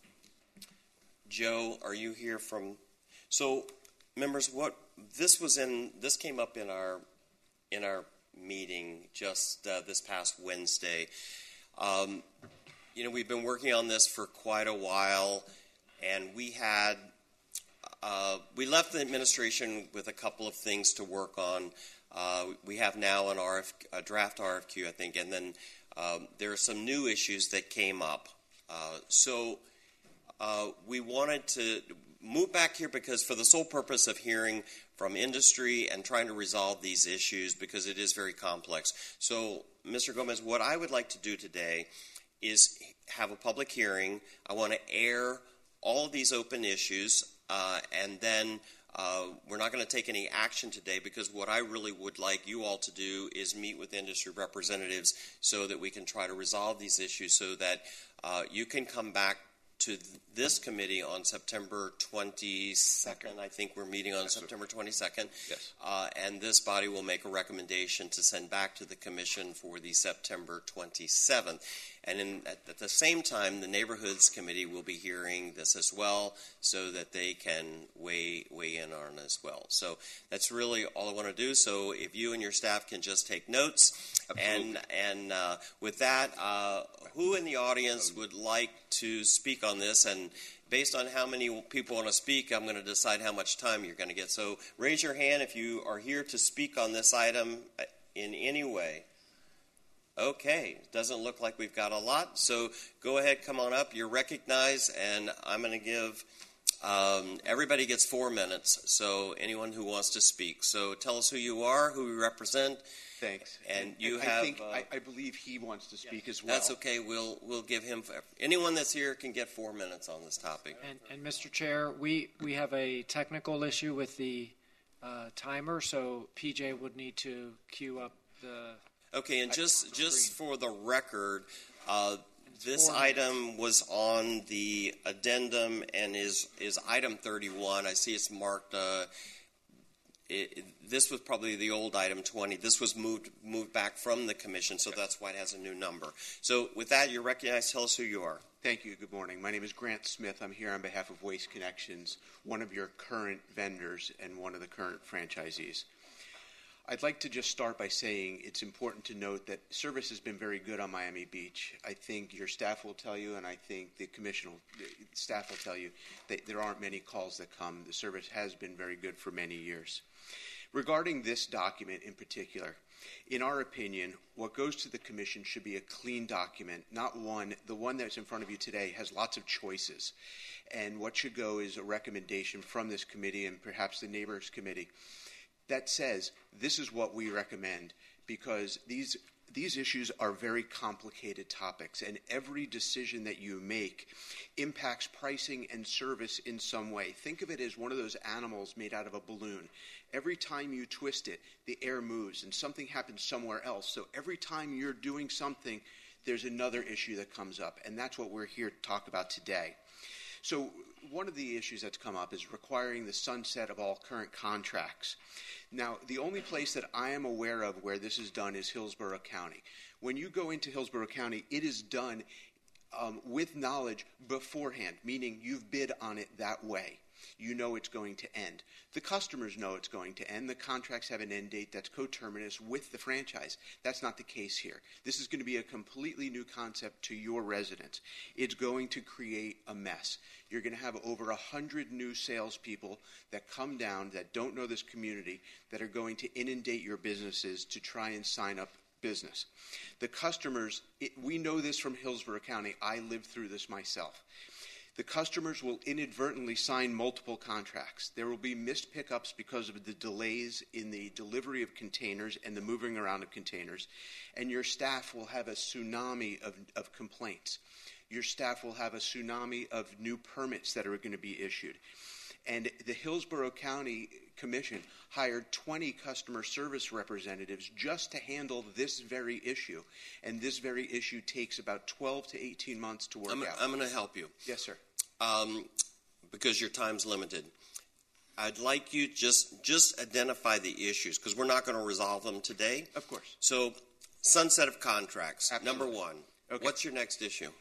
Joe, are you here from? So, members, what this was in this came up in our in our meeting just uh, this past Wednesday. Um, you know, we've been working on this for quite a while, and we had uh, we left the administration with a couple of things to work on. Uh, we have now an R F, a draft R F Q, I think, and then um, there are some new issues that came up. Uh, so. Uh, we wanted to move back here because for the sole purpose of hearing from industry and trying to resolve these issues because it is very complex. So, Mister Gomez, what I would like to do today is have a public hearing. I want to air all of these open issues, uh, and then uh, we're not going to take any action today because what I really would like you all to do is meet with industry representatives so that we can try to resolve these issues so that uh, you can come back to this committee on September twenty-second. I think we're meeting on yes, September twenty-second. Yes. Uh, and this body will make a recommendation to send back to the commission for the September twenty-seventh. And in, at, at the same time, the Neighborhoods Committee will be hearing this as well so that they can weigh, weigh in on it as well. So that's really all I want to do. So if you and your staff can just take notes. Absolutely. And, and uh, with that, uh, who in the audience would like to speak on this? And based on how many people want to speak, I'm going to decide how much time you're going to get. So raise your hand if you are here to speak on this item in any way. Okay, doesn't look like we've got a lot, so go ahead, come on up. You're recognized, and I'm going to give um, everybody gets four minutes, so anyone who wants to speak. So tell us who you are, who you represent. Thanks. And you I have. Think, uh, I, I believe he wants to speak as well. That's okay. We'll we'll give him. Anyone that's here can get four minutes on this topic. And, and Mister Chair, we we have a technical issue with the uh, timer, so P J would need to queue up the. Okay, and just just for the record, uh, this four item was on the addendum and is is item thirty-one. I see it's marked. Uh, It, it, this was probably the old item twenty. This was moved moved back from the commission, so that's why it has a new number. So with that, you're recognized. Tell us who you are. Thank you. Good morning. My name is Grant Smith. I'm here on behalf of Waste Connections, one of your current vendors and one of the current franchisees. I'd like to just start by saying it's important to note that service has been very good on Miami Beach. I think your staff will tell you, and I think the commission will, the staff will tell you, that there aren't many calls that come. The service has been very good for many years. Regarding this document in particular, in our opinion, what goes to the commission should be a clean document, not one. The one that's in front of you today has lots of choices. And what should go is a recommendation from this committee and perhaps the Neighbors Committee that says this is what we recommend, because these these issues are very complicated topics, and every decision that you make impacts pricing and service in some way. Think of it as one of those animals made out of a balloon. Every time you twist it, the air moves and something happens somewhere else. So every time you're doing something, there's another issue that comes up, and that's what we're here to talk about today. So one of the issues that's come up is requiring the sunset of all current contracts. Now, the only place that I am aware of where this is done is Hillsborough County. When you go into Hillsborough County, it is done um, with knowledge beforehand, meaning you've bid on it that way. You know it's going to end. The customers know it's going to end. The contracts have an end date that's coterminous with the franchise. That's not the case here. This is going to be a completely new concept to your residents. It's going to create a mess. You're going to have over one hundred new salespeople that come down that don't know this community that are going to inundate your businesses to try and sign up business. The customers, it, we know this from Hillsborough County. I lived through this myself. The customers will inadvertently sign multiple contracts. There will be missed pickups because of the delays in the delivery of containers and the moving around of containers, and your staff will have a tsunami of, of complaints. Your staff will have a tsunami of new permits that are going to be issued. And the Hillsborough County Commission hired twenty customer service representatives just to handle this very issue. And this very issue takes about twelve to eighteen months to work I'm, out. I'm going to help you. Yes, sir. Um, because your time's limited. I'd like you just just identify the issues, because we're not going to resolve them today. Of course. So, sunset of contracts, Absolutely. number one. Okay. What's your next issue?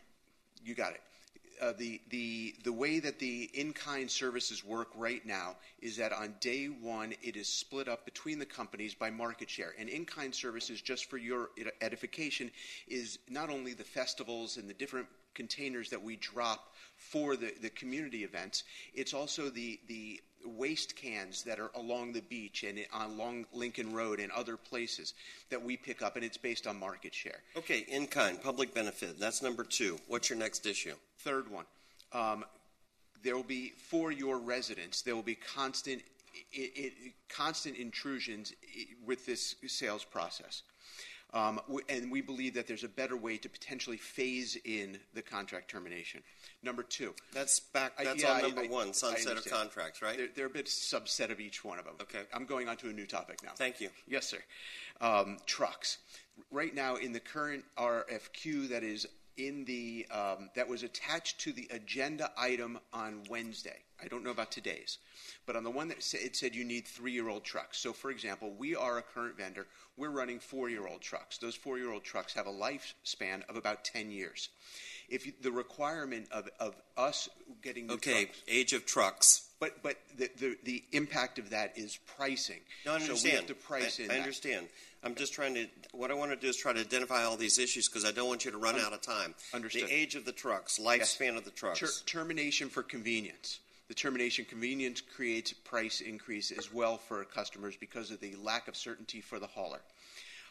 You got it. Uh, the, the, the way that the in-kind services work right now is that on day one, it is split up between the companies by market share. And in-kind services, just for your edification, is not only the festivals and the different containers that we drop for the, the community events, it's also the, the waste cans that are along the beach and along Lincoln Road and other places that we pick up, and it's based on market share. Okay, in-kind, public benefit. That's number two. What's your next issue? Third one, um, there will be, for your residents, there will be constant, it, it, constant intrusions with this sales process. Um, and we believe that there's a better way to potentially phase in the contract termination. Number two. That's back. That's I, yeah, on number I, one, sunset I of contracts, right? They're, they're a bit subset of each one of them. Okay. I'm going on to a new topic now. Thank you. Yes, sir. Um, trucks. Right now, in the current R F Q that is in the um, that was attached to the agenda item on Wednesday. I don't know about today's, but on the one that sa- it said you need three-year-old trucks. So, for example, we are a current vendor. We're running four-year-old trucks. Those four-year-old trucks have a lifespan of about ten years. If you, the requirement of, of us getting new okay, trucks, age of trucks. but but the, the the impact of that is pricing. No, I understand. So we have to price I, in I that. understand. I'm just trying to. What I want to do is try to identify all these issues because I don't want you to run out of time. Understood. The age of the trucks, lifespan Yes. of the trucks. Ter- termination for convenience. The termination convenience creates price increase as well for customers because of the lack of certainty for the hauler.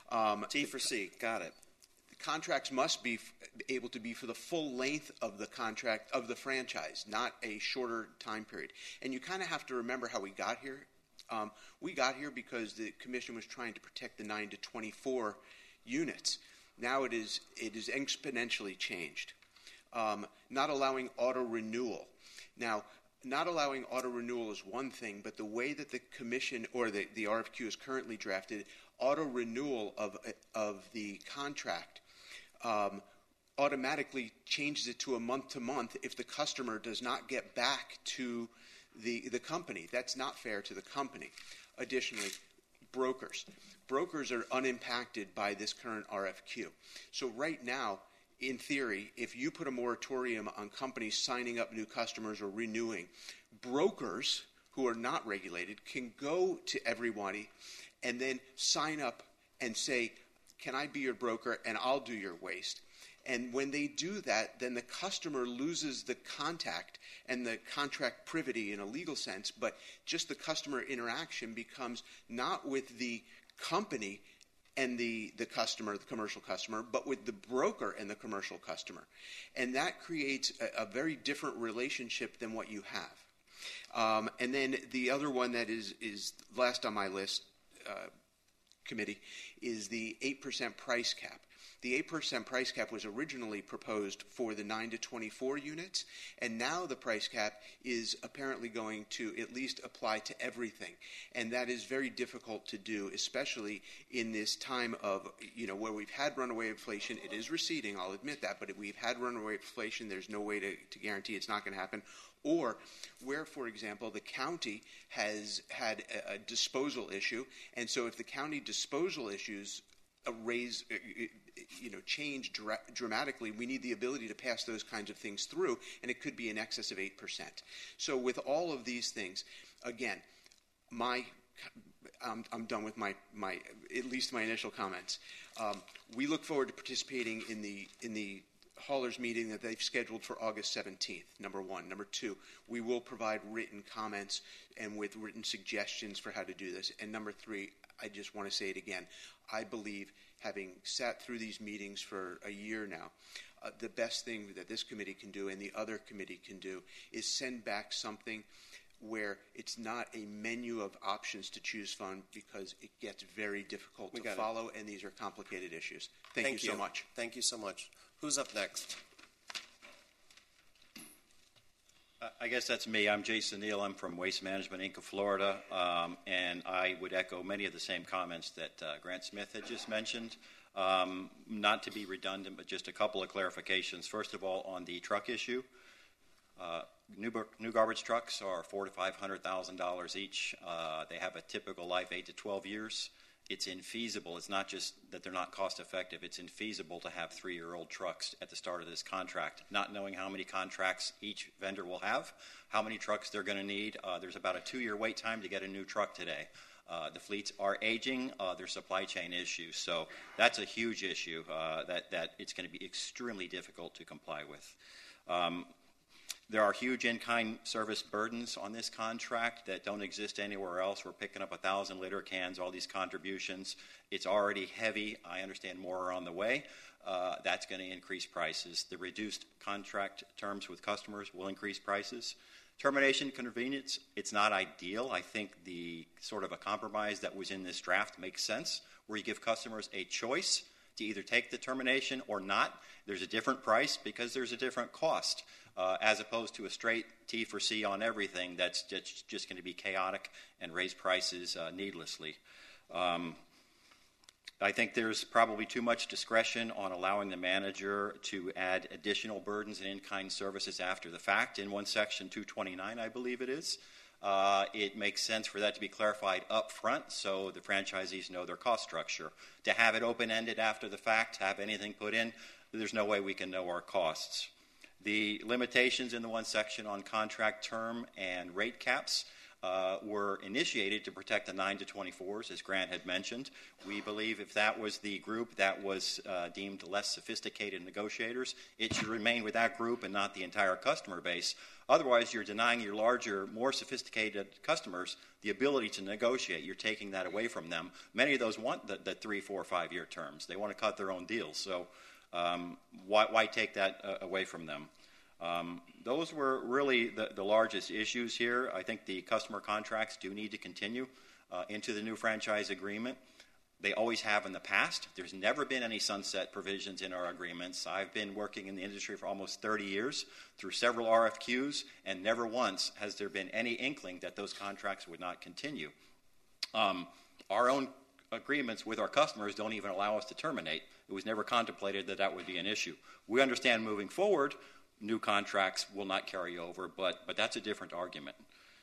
Um, T for C, got it. Contracts must be f- able to be for the full length of the contract of the franchise, not a shorter time period. And you kind of have to remember how we got here. Um, we got here because the commission was trying to protect the nine to twenty-four units. Now it is it is exponentially changed. Um, not allowing auto renewal. Now, not allowing auto renewal is one thing, but the way that the commission or the, the R F Q is currently drafted, auto renewal of of the contract Um, automatically changes it to a month to month if the customer does not get back to the the company. That's not fair to the company. Additionally, brokers. Brokers are unimpacted by this current R F Q. So right now, in theory, if you put a moratorium on companies signing up new customers or renewing, brokers who are not regulated can go to everybody and then sign up and say, can I be your broker and I'll do your waste? And when they do that, then the customer loses the contact and the contract privity in a legal sense, but just the customer interaction becomes not with the company and the, the customer, the commercial customer, but with the broker and the commercial customer. And that creates a, a very different relationship than what you have. Um, and then the other one that is, is last on my list, uh, committee, is the eight percent price cap. The eight percent price cap was originally proposed for the nine to twenty-four units, and now the price cap is apparently going to at least apply to everything. And that is very difficult to do, especially in this time of, you know, where we've had runaway inflation. It is receding, I'll admit that, but if we've had runaway inflation, there's no way to, to guarantee it's not going to happen. Or where, for example, the county has had a, a disposal issue, and so if the county disposal issues uh, raise, uh, you know, change dra- dramatically, we need the ability to pass those kinds of things through, and it could be in excess of eight percent. So with all of these things, again, my I'm, I'm done with my, my at least my initial comments. Um, we look forward to participating in the in the haulers meeting that they've scheduled for August seventeenth, number one. Number two, we will provide written comments and with written suggestions for how to do this. And number three, I just want to say it again. I believe, having sat through these meetings for a year now, uh, the best thing that this committee can do and the other committee can do is send back something where it's not a menu of options to choose from, because it gets very difficult We to got it. follow, and these are complicated issues. Thank, Thank you so you. much. Thank you so much. Who's up next? Uh, I guess that's me. I'm Jason Neal. I'm from Waste Management, Incorporated of Florida, um, and I would echo many of the same comments that uh, Grant Smith had just mentioned. Um, not to be redundant, but just a couple of clarifications. First of all, on the truck issue, uh, new, new garbage trucks are four to five hundred thousand dollars each. Uh, they have a typical life eight to twelve years. It's infeasible. It's not just that they're not cost effective. It's infeasible to have three-year-old trucks at the start of this contract, not knowing how many contracts each vendor will have, how many trucks they're going to need. Uh, there's about a two-year wait time to get a new truck today. Uh, the fleets are aging. Uh, there's supply chain issues. So that's a huge issue uh, that, that it's going to be extremely difficult to comply with. Um, There are huge in-kind service burdens on this contract that don't exist anywhere else. We're picking up one thousand liter cans, all these contributions. It's already heavy. I understand more are on the way. Uh, that's going to increase prices. The reduced contract terms with customers will increase prices. Termination convenience, it's not ideal. I think the sort of a compromise that was in this draft makes sense, where you give customers a choice to either take the termination or not. There's a different price because there's a different cost, uh, as opposed to a straight T for C on everything that's just, just going to be chaotic and raise prices uh, needlessly. Um, I think there's probably too much discretion on allowing the manager to add additional burdens and in-kind services after the fact. In one section, two twenty-nine, I believe it is. Uh, it makes sense for that to be clarified up front so the franchisees know their cost structure. To have it open-ended after the fact, have anything put in, there's no way we can know our costs. The limitations in the one section on contract term and rate caps, uh, were initiated to protect the nine to twenty-fours, as Grant had mentioned. We believe if that was the group that was uh, deemed less sophisticated negotiators, it should remain with that group and not the entire customer base. Otherwise, you're denying your larger, more sophisticated customers the ability to negotiate. You're taking that away from them. Many of those want the, the three, four, five-year terms. They want to cut their own deals. So um, why, why take that uh, away from them? Um, those were really the, the largest issues here. I think the customer contracts do need to continue uh, into the new franchise agreement. They always have in the past. There's never been any sunset provisions in our agreements. I've been working in the industry for almost thirty years through several R F Qs, and never once has there been any inkling that those contracts would not continue. Um, our own agreements with our customers don't even allow us to terminate. It was never contemplated that that would be an issue. We understand moving forward, new contracts will not carry over, but but that's a different argument.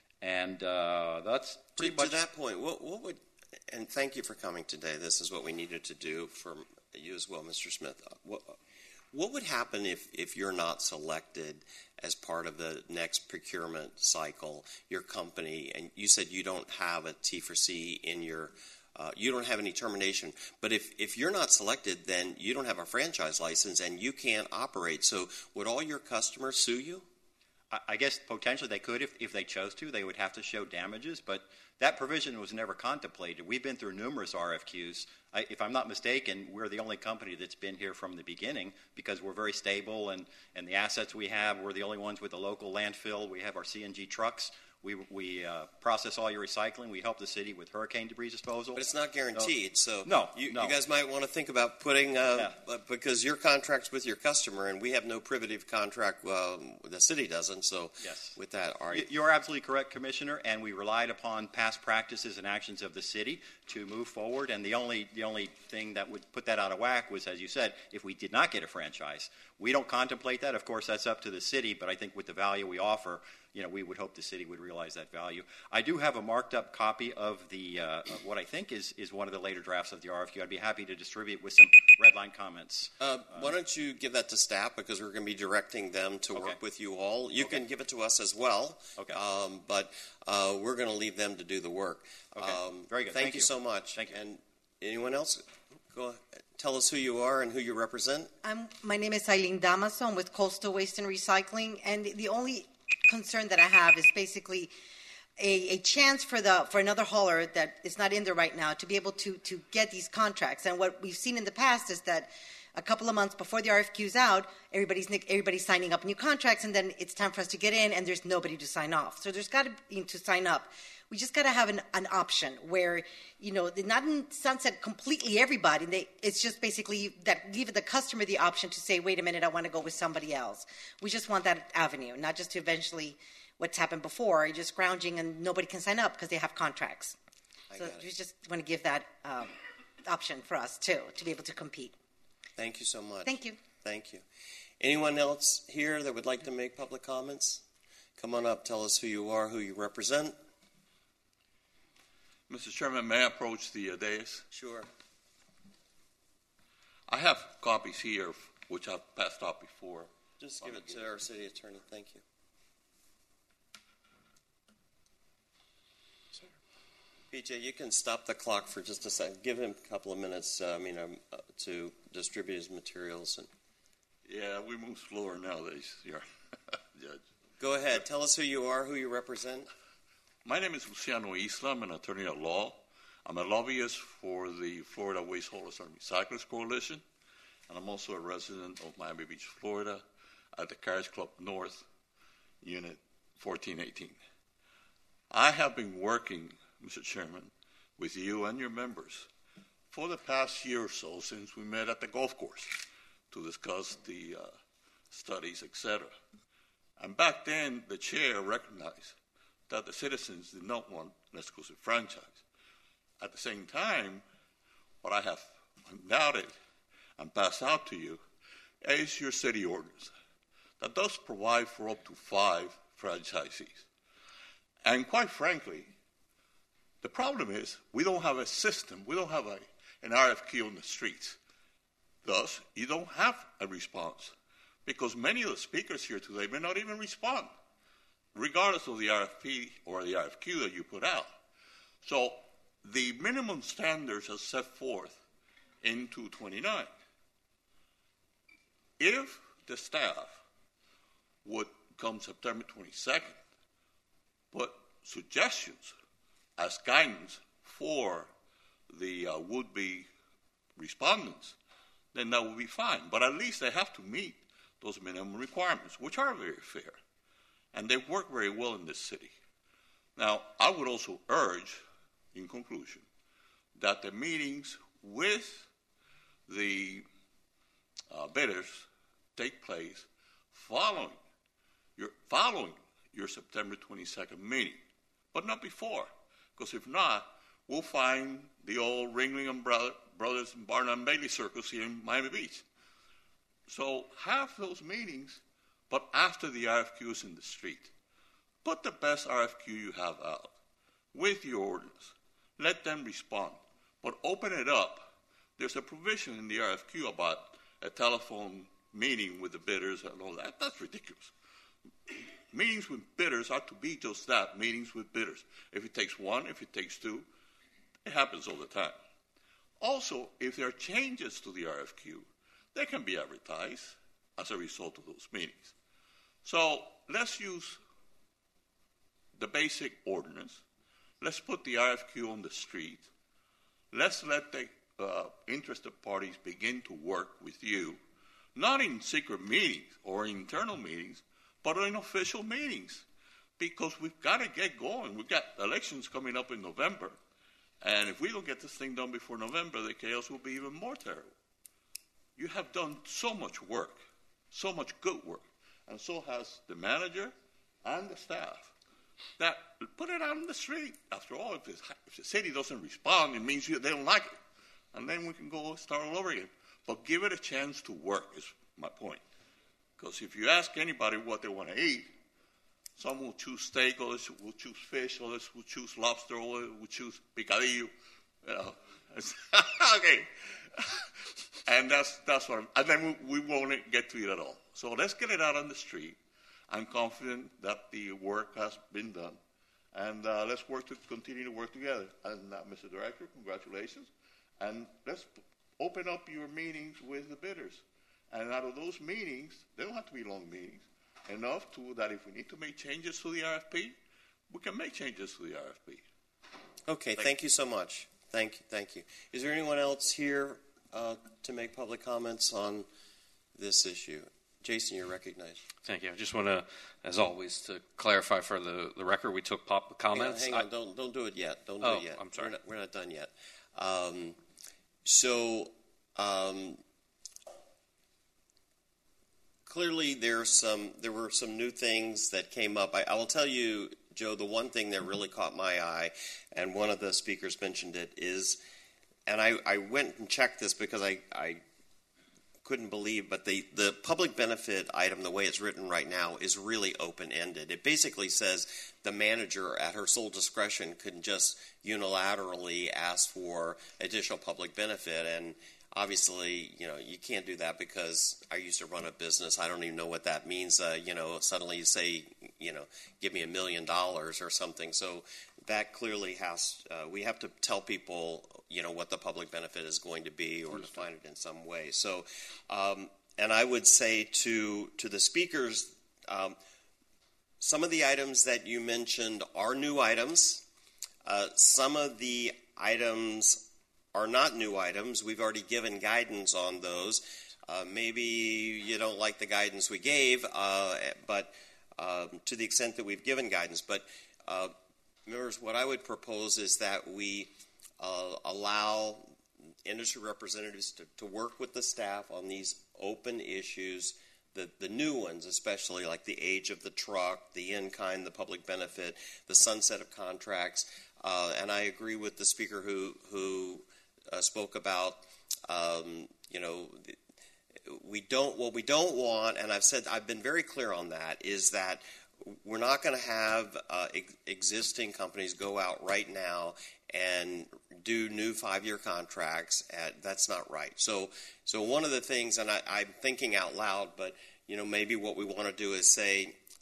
And uh, that's pretty to, much... To that point, what, what would, and thank you for coming today. This is what we needed to do for you as well, Mister Smith. What, what would happen if, if you're not selected as part of the next procurement cycle, your company, and you said you don't have a T for C in your Uh, you don't have any termination. But if, if you're not selected, then you don't have a franchise license and you can't operate. So would all your customers sue you? I, I guess potentially they could if, if they chose to. They would have to show damages, but that provision was never contemplated. We've been through numerous R F Qs. I, if I'm not mistaken, we're the only company that's been here from the beginning because we're very stable and, and the assets we have, we're the only ones with a local landfill. We have our C N G trucks. We, we uh, process all your recycling. We help the city with hurricane debris disposal. But it's not guaranteed. So, no, you, no. you guys might want to think about putting, uh, Yeah. uh, because your contract's with your customer, and we have no privative contract. Um, the city doesn't. So, yes. with that, are Y- You're absolutely correct, Commissioner, and we relied upon past practices and actions of the city to move forward. And the only the only thing that would put that out of whack was, as you said, if we did not get a franchise. We don't contemplate that. Of course, that's up to the city, but I think with the value we offer, you know, we would hope the city would realize that value. I do have a marked up copy of the uh, of what I think is, is one of the later drafts of the R F Q. I'd be happy to distribute with some red line comments. Uh, why don't you give that to staff, because we're going to be directing them to Okay. work with you all. You Okay. can give it to us as well, Okay. um, but uh, we're going to leave them to do the work. Okay. Um, Very good. Thank, Thank you you. so much. Thank you. And anyone else? Go ahead. Tell us who you are and who you represent. I'm, my name is Eileen Damaso. I'm with Coastal Waste and Recycling, and the only concern that I have is basically a, a chance for the for another hauler that is not in there right now to be able to to get these contracts. And what we've seen in the past is that a couple of months before the R F Q's out, everybody's everybody's signing up new contracts, and then it's time for us to get in, and there's nobody to sign off. So there's got to be to sign up. We just got to have an, an option where, you know, they're not in sunset completely everybody. They, it's just basically that give the customer the option to say, wait a minute, I want to go with somebody else. We just want that avenue, not just to eventually what's happened before, you're just scrounging and nobody can sign up because they have contracts. I So got it. we just want to give that um, option for us, too, to be able to compete. Thank you so much. Thank you. Thank you. Anyone else here that would like to make public comments? Come on up. Tell us who you are, who you represent. Mister Chairman, may I approach the uh, dais? Sure. I have copies here, which I've passed out before. Just give it to our city attorney. Thank you. P J, you can stop the clock for just a second. Give him a couple of minutes. Uh, I mean, um, uh, to distribute his materials. And Yeah, we move slower nowadays, Your Judge. go ahead. Tell us who you are, who you represent. My name is Luciano Isla. I'm an attorney at law. I'm a lobbyist for the Florida Waste Haulers and Recyclers Coalition, and I'm also a resident of Miami Beach, Florida, at the Carriage Club North, Unit fourteen eighteen. I have been working, Mister Chairman, with you and your members for the past year or so since we met at the golf course to discuss the uh, studies, et cetera. And back then, the chair recognized that the citizens did not want an exclusive franchise. At the same time, what I have undoubted and passed out to you is your city ordinance that does provide for up to five franchisees. And quite frankly, the problem is we don't have a system, we don't have a, an R F Q on the streets. Thus, you don't have a response because many of the speakers here today may not even respond. regardless of the R F P or the R F Q that you put out. So the minimum standards are set forth in two twenty-nine. If the staff would come September twenty-second put suggestions as guidance for the uh, would-be respondents, then that would be fine. But at least they have to meet those minimum requirements, which are very fair. And they work very well in this city. Now, I would also urge, in conclusion, that the meetings with the uh, bidders take place following your, following your September twenty-second meeting, but not before, because if not, we'll find the old Ringling and brother, Brothers and Barnum and Bailey circus here in Miami Beach. So have those meetings, but after the R F Q is in the street. Put the best R F Q you have out with your ordinance. Let them respond, but open it up. There's a provision in the R F Q about a telephone meeting with the bidders and all that. That's ridiculous. Meetings with bidders are to be just that, meetings with bidders. If it takes one, if it takes two, it happens all the time. Also, if there are changes to the R F Q, they can be advertised as a result of those meetings. So let's use the basic ordinance. Let's put the R F Q on the street. Let's let the uh, interested parties begin to work with you, not in secret meetings or internal meetings, but in official meetings, because we've got to get going. We've got elections coming up in November, and if we don't get this thing done before November, the chaos will be even more terrible. You have done so much work, so much good work, and so has the manager and the staff. That put it out on the street. After all, if, if the city doesn't respond, it means you, they don't like it, and then we can go start all over again. But give it a chance to work is my point. Because if you ask anybody what they want to eat, some will choose steak, others will choose fish, others will choose lobster, others will choose picadillo. You know, okay. And that's that's what. I'm, and then we, we won't get to it at all. So let's get it out on the street. I'm confident that the work has been done, and uh, let's work to continue to work together. And uh, Mister Director, congratulations. And let's open up your meetings with the bidders. And out of those meetings, they don't have to be long meetings, enough to that if we need to make changes to the R F P, we can make changes to the R F P. Okay, thank, thank you so much. Thank you, thank you. Is there anyone else here uh, to make public comments on this issue? Jason, you're recognized. Thank you. I just want to, as always, to clarify for the, the record, we took pop comments. Hang on, hang on. don't don't do it yet. Don't do oh, it yet. I'm sorry. We're not, we're not done yet. Um, so. Um, Clearly, there's some. There were some new things that came up. I, I will tell you, Joe, the one thing that really caught my eye, and one of the speakers mentioned it, is, and I, I went and checked this because I, I couldn't believe, but the, the public benefit item, the way it's written right now, is really open-ended. It basically says the manager, at her sole discretion, can just unilaterally ask for additional public benefit, and obviously, you know, you can't do that because I used to run a business. I don't even know what that means. Uh, you know, suddenly you say, you know, give me a million dollars or something. So that clearly has, uh, we have to tell people, you know, what the public benefit is going to be or define it in some way. So, um, and I would say to, to the speakers, um, some of the items that you mentioned are new items. Uh, some of the items are not new items. We've already given guidance on those. Uh, maybe you don't like the guidance we gave, uh, but um, to the extent that we've given guidance. But uh, members, what I would propose is that we uh, allow industry representatives to, to work with the staff on these open issues, the, the new ones, especially like the age of the truck, the in-kind, the public benefit, the sunset of contracts. Uh, and I agree with the speaker who who Uh, spoke about, um, you know, we don't, what we don't want, and I've said, I've been very clear on that, is that we're not going to have uh, ex- existing companies go out right now and do new five-year contracts. At, that's not right. So, so one of the things, and I, I'm thinking out loud, but, you know, maybe what we want to do is say,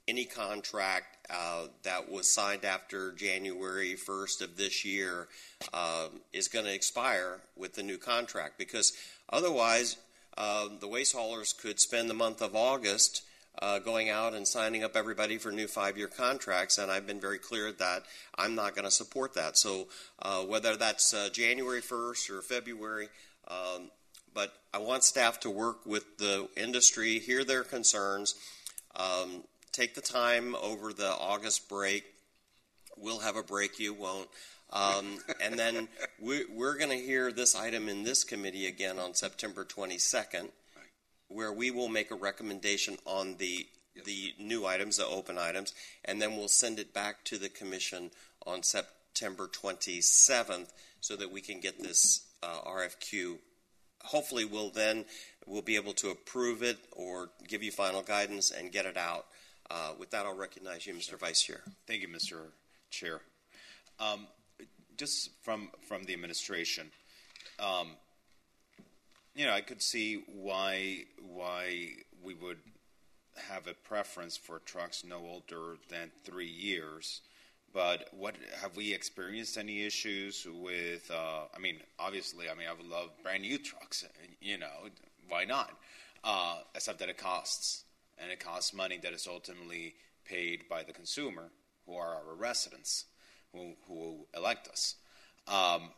any contract uh, that was signed after January first of this year uh, is going to expire with the new contract, because otherwise uh, the waste haulers could spend the month of August uh, going out and signing up everybody for new five-year contracts, and I've been very clear that I'm not going to support that. So uh, whether that's uh, January first or February, um, but I want staff to work with the industry, hear their concerns, um, take the time over the August break. We'll have a break, you won't. Um, and then we, we're going to hear this item in this committee again on September twenty-second, where we will make a recommendation on the yes. the new items, the open items, and then we'll send it back to the commission on September twenty-seventh so that we can get this uh, R F Q. Hopefully we'll then we'll be able to approve it or give you final guidance and get it out. Uh, with that, I'll recognize you, Mister Vice Chair. Thank you, Mister Chair. Um, just from from the administration, um, you know, I could see why why we would have a preference for trucks no older than three years. But what have we experienced any issues with? Uh, I mean, obviously, I mean, I would love brand new trucks. You know, why not? Uh, except that it costs. And it costs money that is ultimately paid by the consumer, who are our residents, who, who elect us. Um,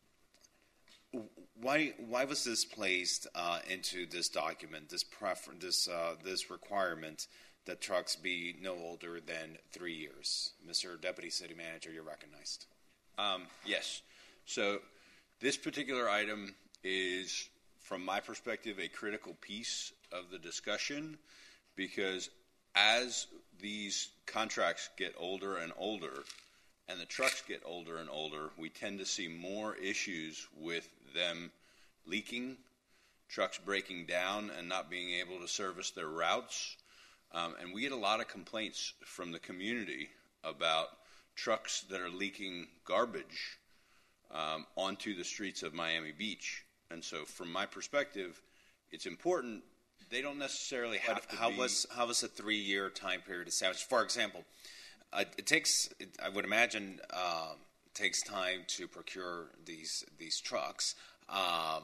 why why was this placed uh, into this document, this prefer- this uh, this requirement that trucks be no older than three years? Mister Deputy City Manager, you're recognized. Um, yes. So this particular item is, from my perspective, a critical piece of the discussion, because as these contracts get older and older and the trucks get older and older, we tend to see more issues with them leaking, trucks breaking down and not being able to service their routes. Um, and we get a lot of complaints from the community about trucks that are leaking garbage um, onto the streets of Miami Beach. And so from my perspective, it's important. They don't necessarily have but to how be. Was, how was a three-year time period established? For example, uh, it takes, it, I would imagine, um, takes time to procure these these trucks. Um,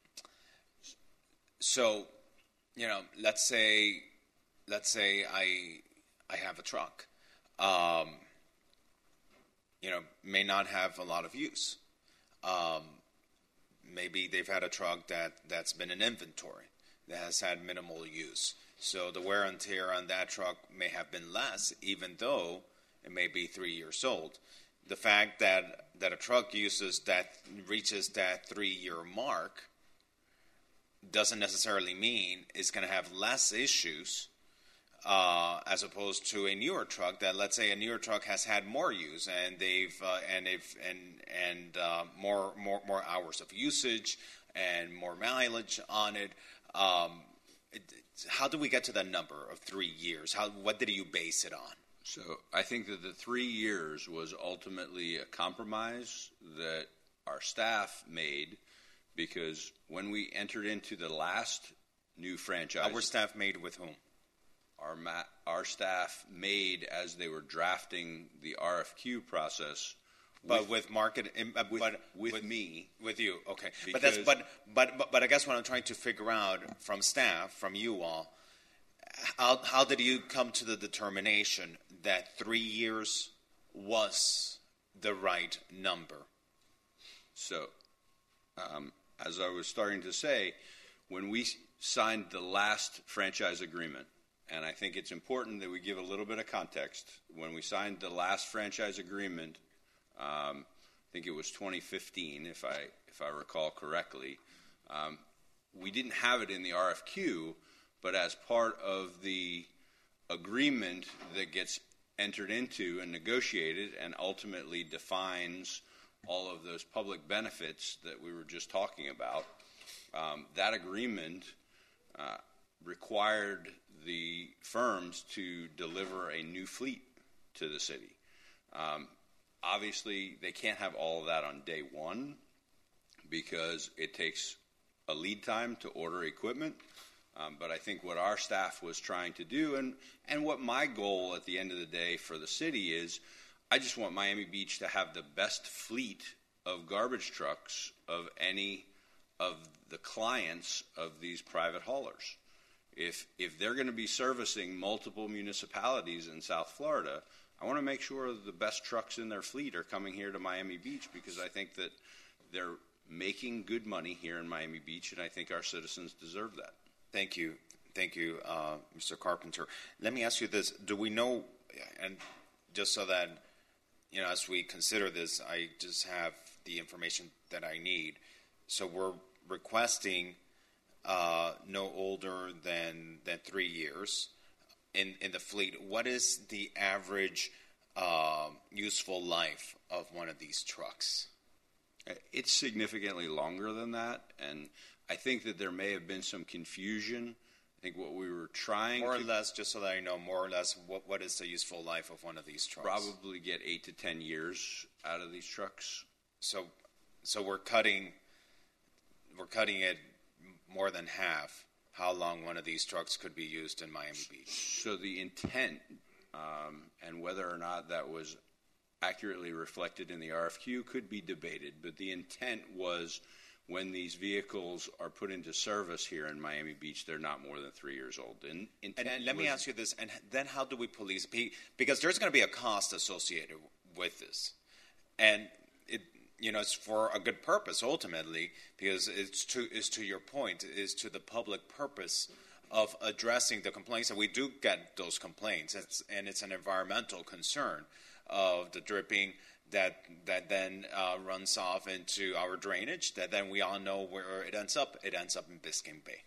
so, you know, let's say, let's say I I have a truck, um, you know, may not have a lot of use. Um, maybe they've had a truck that that's been in inventory, that has had minimal use. So the wear and tear on that truck may have been less, even though it may be three years old. The fact that, that a truck uses that reaches that three-year mark doesn't necessarily mean it's going to have less issues uh, as opposed to a newer truck that, let's say, a newer truck has had more use and they've uh, and they've and and uh, more more more hours of usage and more mileage on it. Um, it, how do we get to that number of three years? How what did you base it on? So I think that the three years was ultimately a compromise that our staff made, because when we entered into the last new franchise, our staff made with whom? Our ma- our staff made as they were drafting the R F Q process. But with, with market, uh, with, but with, with me, with you, okay. Because but that's but, but but but I guess what I'm trying to figure out from staff, from you all, how how did you come to the determination that three years was the right number? So, um, as I was starting to say, when we signed the last franchise agreement, and I think it's important that we give a little bit of context. When we signed the last franchise agreement, um, I think it was twenty fifteen, if I if I recall correctly, um, we didn't have it in the R F Q, but as part of the agreement that gets entered into and negotiated and ultimately defines all of those public benefits that we were just talking about, um, that agreement uh, required the firms to deliver a new fleet to the city. Um, obviously, they can't have all of that on day one because it takes a lead time to order equipment. Um, but I think what our staff was trying to do, and, and what my goal at the end of the day for the city is, I just want Miami Beach to have the best fleet of garbage trucks of any of the clients of these private haulers. If if they're going to be servicing multiple municipalities in South Florida, I want to make sure the best trucks in their fleet are coming here to Miami Beach, because I think that they're making good money here in Miami Beach, and I think our citizens deserve that. Thank you. Thank you, uh, Mister Carpenter. Let me ask you this. Do we know, and just so that, you know, as we consider this, I just have the information that I need. So we're requesting uh, no older than than three years in, in the fleet. What is the average uh, useful life of one of these trucks? It's significantly longer than that, and I think that there may have been some confusion. I think what we were trying more or to less, just so that I know, more or less, what what is the useful life of one of these trucks? Probably get eight to ten years out of these trucks. So, so we're cutting, we're cutting it more than half. How long one of these trucks could be used in Miami Beach? So the intent, um, and whether or not that was accurately reflected in the R F Q could be debated, but the intent was, when these vehicles are put into service here in Miami Beach, they're not more than three years old. And, and let me ask you this, and then how do we police? Because there's going to be a cost associated with this. And, it, you know, it's for a good purpose, ultimately, because it's to, it's to your point, is to the public purpose of addressing the complaints. And we do get those complaints, it's, and it's an environmental concern of the dripping that that then uh, runs off into our drainage, that then we all know where it ends up. It ends up in Biscayne Bay.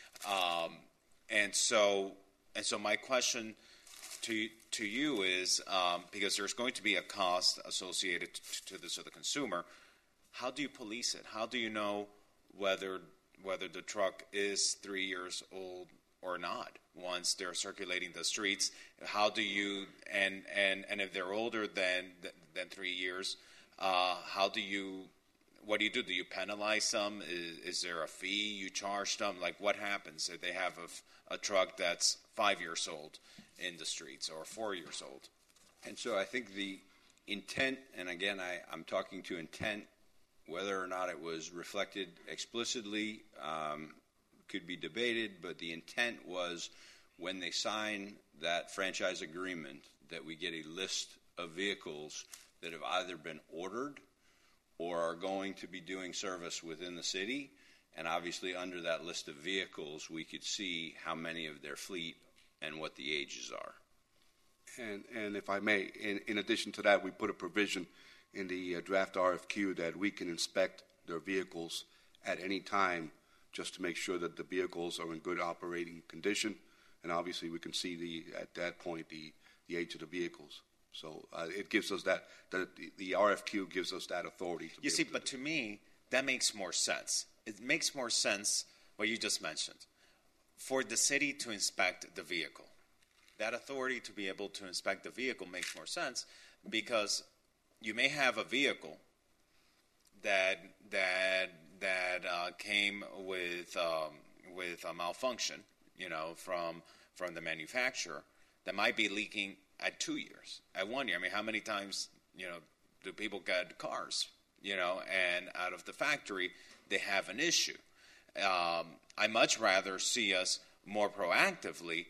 Um, and so and so my question to to you is, um, because there's going to be a cost associated to, to this to the consumer, how do you police it? How do you know whether whether the truck is three years old or not once they're circulating the streets? How do you, and and, and if they're older than than three years, uh, how do you, what do you do? Do you penalize them? Is, is there a fee you charge them? Like, what happens if they have a, a truck that's five years old in the streets or four years old? And so I think the intent, and again, I, I'm talking to intent, whether or not it was reflected explicitly, um, could be debated, but the intent was, when they sign that franchise agreement, that we get a list of vehicles that have either been ordered or are going to be doing service within the city. And obviously under that list of vehicles, we could see how many of their fleet and what the ages are. And, and if I may, in, in addition to that, we put a provision in the uh, draft R F Q that we can inspect their vehicles at any time, just to make sure that the vehicles are in good operating condition. And obviously we can see the, at that point, the, the age of the vehicles. So uh, it gives us that, the, the R F Q gives us that authority. To you see, but to me, that makes more sense. It makes more sense what you just mentioned, for the city to inspect the vehicle. That authority to be able to inspect the vehicle makes more sense, because you may have a vehicle that that that uh, came with um, with a malfunction, you know, from from the manufacturer, that might be leaking at two years, at one year. I mean, how many times, you know, do people get cars, you know, and out of the factory they have an issue? Um, I much rather see us more proactively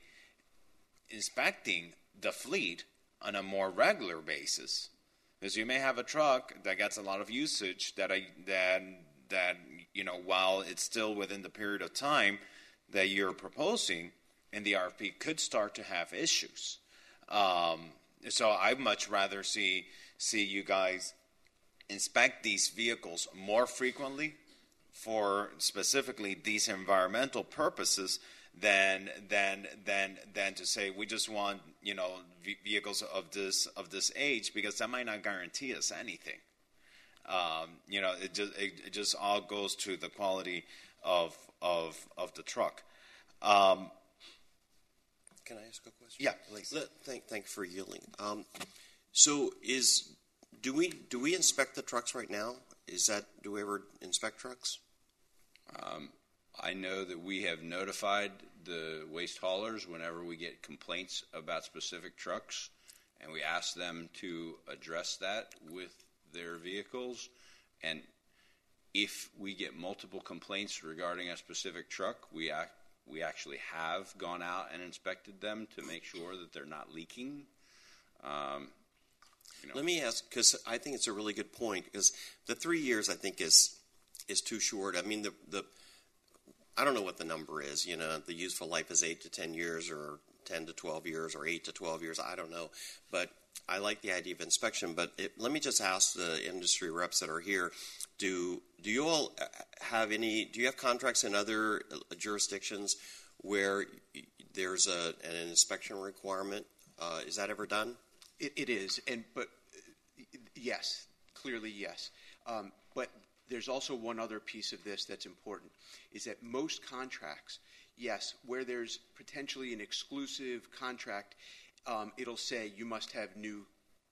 inspecting the fleet on a more regular basis, because you may have a truck that gets a lot of usage that I that that you know, while it's still within the period of time that you're proposing in the R F P, could start to have issues. Um, so I'd much rather see see you guys inspect these vehicles more frequently for specifically these environmental purposes than than than than to say we just want, you know, v- vehicles of this of this age, because that might not guarantee us anything. Um, you know, it just it, it just all goes to the quality of of of the truck. Um, Can I ask a question? Yeah, please. Let, thank, thank you for yielding. Um, so, is do we do we inspect the trucks right now? Is that do we ever inspect trucks? Um, I know that we have notified the waste haulers whenever we get complaints about specific trucks, and we ask them to address that with their vehicles. And if we get multiple complaints regarding a specific truck, we act, we actually have gone out and inspected them to make sure that they're not leaking. Um, you know. Let me ask, because I think it's a really good point, because the three years I think is is too short. I mean, the the I don't know what the number is. You know, the useful life is eight to ten years, or ten to twelve years, or eight to twelve years. I don't know, but I like the idea of inspection. But it, let me just ask the industry reps that are here: Do do you all have any? Do you have contracts in other jurisdictions where there's a an inspection requirement? Uh, is that ever done? It, it is, and but uh, yes, clearly yes. Um, but there's also one other piece of this that's important, is that most contracts, yes, where there's potentially an exclusive contract, um, it'll say you must have new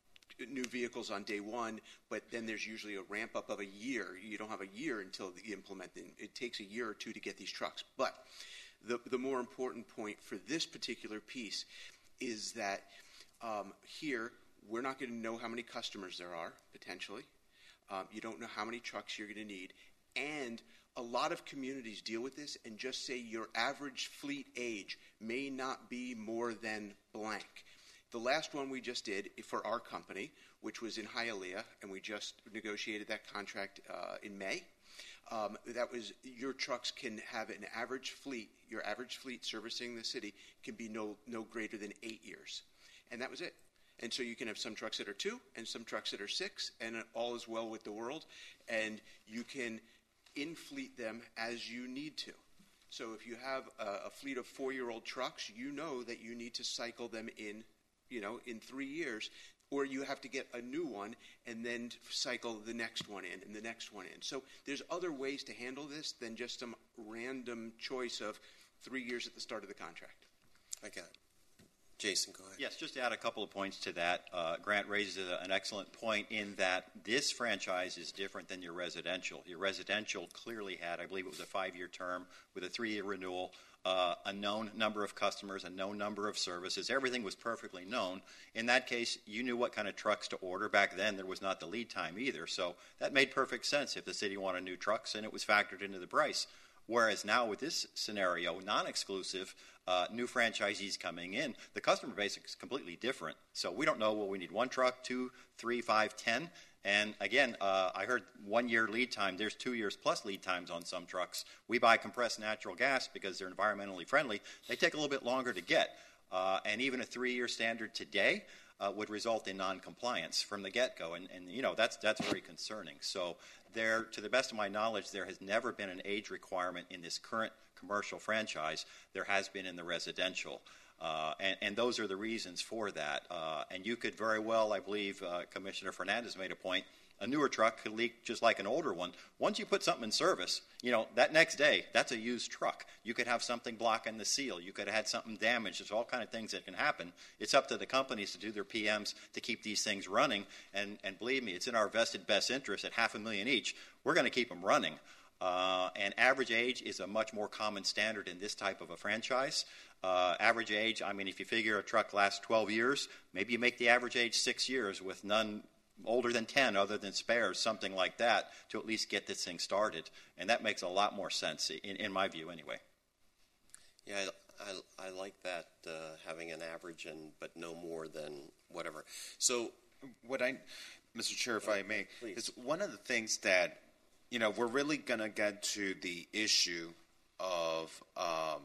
new vehicles on day one, but then there's usually a ramp up of a year. You don't have a year until you implement them. It takes a year or two to get these trucks. But the the more important point for this particular piece is that um, here we're not going to know how many customers there are, potentially. Um, you don't know how many trucks you're going to need. And a lot of communities deal with this and just say your average fleet age may not be more than blank. The last one we just did for our company, which was in Hialeah, and we just negotiated that contract uh, in May, um, that was your trucks can have an average fleet, your average fleet servicing the city can be no, no greater than eight years. And that was it. And so you can have some trucks that are two and some trucks that are six, and all is well with the world. And you can in-fleet them as you need to. So if you have a, a fleet of four-year-old trucks, you know that you need to cycle them in, you know, in three years, or you have to get a new one and then cycle the next one in and the next one in. So there's other ways to handle this than just some random choice of three years at the start of the contract. I got it. Jason, go ahead. Yes, just to add a couple of points to that. Uh, Grant raises a, an excellent point in that this franchise is different than your residential. Your residential clearly had, I believe it was a five-year term with a three-year renewal, uh, a known number of customers, a known number of services. Everything was perfectly known. In that case, you knew what kind of trucks to order. Back then, there was not the lead time either. So that made perfect sense if the city wanted new trucks, and it was factored into the price. Whereas now with this scenario, non-exclusive, uh, new franchisees coming in, the customer base is completely different. So we don't know, well, we need one truck, two, three, five, ten. And again, uh, I heard one year lead time. There's two years plus lead times on some trucks. We buy compressed natural gas because they're environmentally friendly. They take a little bit longer to get. Uh, and even a three-year standard today uh, would result in non-compliance from the get-go. And, and, you know, that's that's very concerning. So there, to the best of my knowledge, there has never been an age requirement in this current commercial franchise. There has been in the residential. Uh, and, and those are the reasons for that. Uh, and you could very well, I believe uh, Commissioner Fernandez made a point, a newer truck could leak just like an older one. Once you put something in service, you know, that next day, that's a used truck. You could have something blocking the seal. You could have had something damaged. There's all kind of things that can happen. It's up to the companies to do their P Ms to keep these things running. And, and believe me, it's in our vested best interest at half a million each. We're going to keep them running. Uh, and average age is a much more common standard in this type of a franchise. Uh, average age, I mean, if you figure a truck lasts twelve years, maybe you make the average age six years with none older than ten other than spares, something like that, to at least get this thing started. And that makes a lot more sense, in, in my view anyway. Yeah, I, I, I like that, uh, having an average and but no more than whatever. So what I, Mister Chair, if I may, please. Is one of the things that, you know, we're really going to get to the issue of um,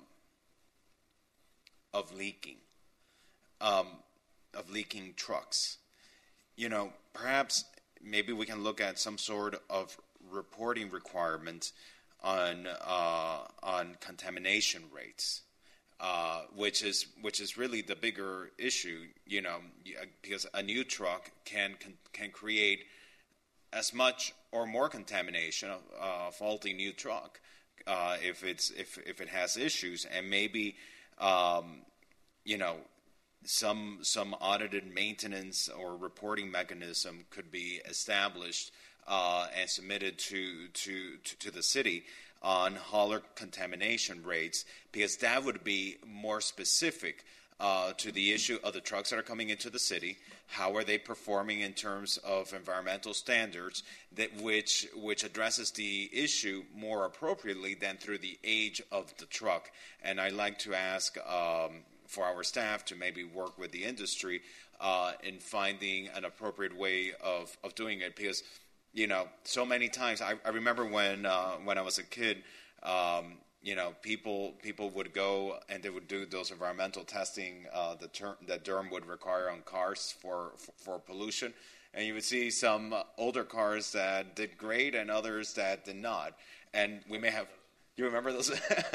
of leaking, um, of leaking trucks. You know, perhaps maybe we can look at some sort of reporting requirement on uh, on contamination rates, uh, which is which is really the bigger issue. You know, because a new truck can can, can create as much or more contamination of a faulty new truck uh, if it's if if it has issues, and maybe um, you know. Some some audited maintenance or reporting mechanism could be established uh, and submitted to, to to to the city. on hauler contamination rates, because that would be more specific uh, to the issue of the trucks that are coming into the city. How are they performing in terms of environmental standards, that which which addresses the issue more appropriately than through the age of the truck. And I'd like to ask um, for our staff to maybe work with the industry uh, in finding an appropriate way of, of doing it, because, you know, so many times, I, I remember when uh, when I was a kid, um, you know, people people would go and they would do those environmental testing uh, the ter- that Durham would require on cars for, for, for pollution. And you would see some uh, older cars that did great and others that did not. And we may have, you remember those?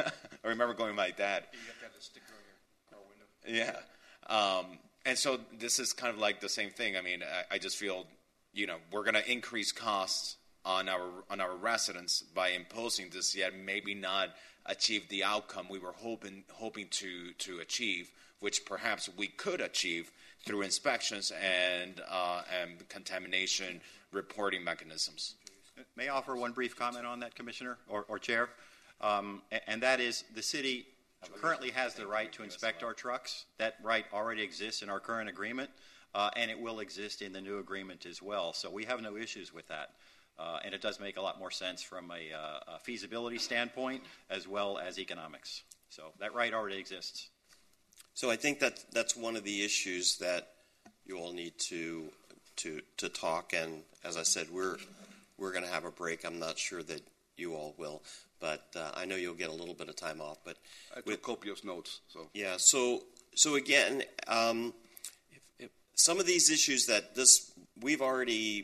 I remember going with my dad. You have to have the sticker on your car window. Yeah. Um, and so this is kind of like the same thing. I mean, I, I just feel, you know, we're going to increase costs on our on our residents by imposing this, yet maybe not achieve the outcome we were hoping hoping to to achieve, which perhaps we could achieve through inspections and uh, and contamination reporting mechanisms. May I offer one brief comment on that, Commissioner or, or Chair? Um, and that is, the city currently has the right to inspect our trucks. That right already exists in our current agreement, uh, and it will exist in the new agreement as well. So we have no issues with that. Uh, and it does make a lot more sense from a, uh, a feasibility standpoint as well as economics. So that right already exists. So I think that that's one of the issues that you all need to to to talk. And as I said, we're we're going to have a break. I'm not sure that you all will, but uh, I know you'll get a little bit of time off. But I took with, copious notes. So yeah. So so again, um, if, if some of these issues that this we've already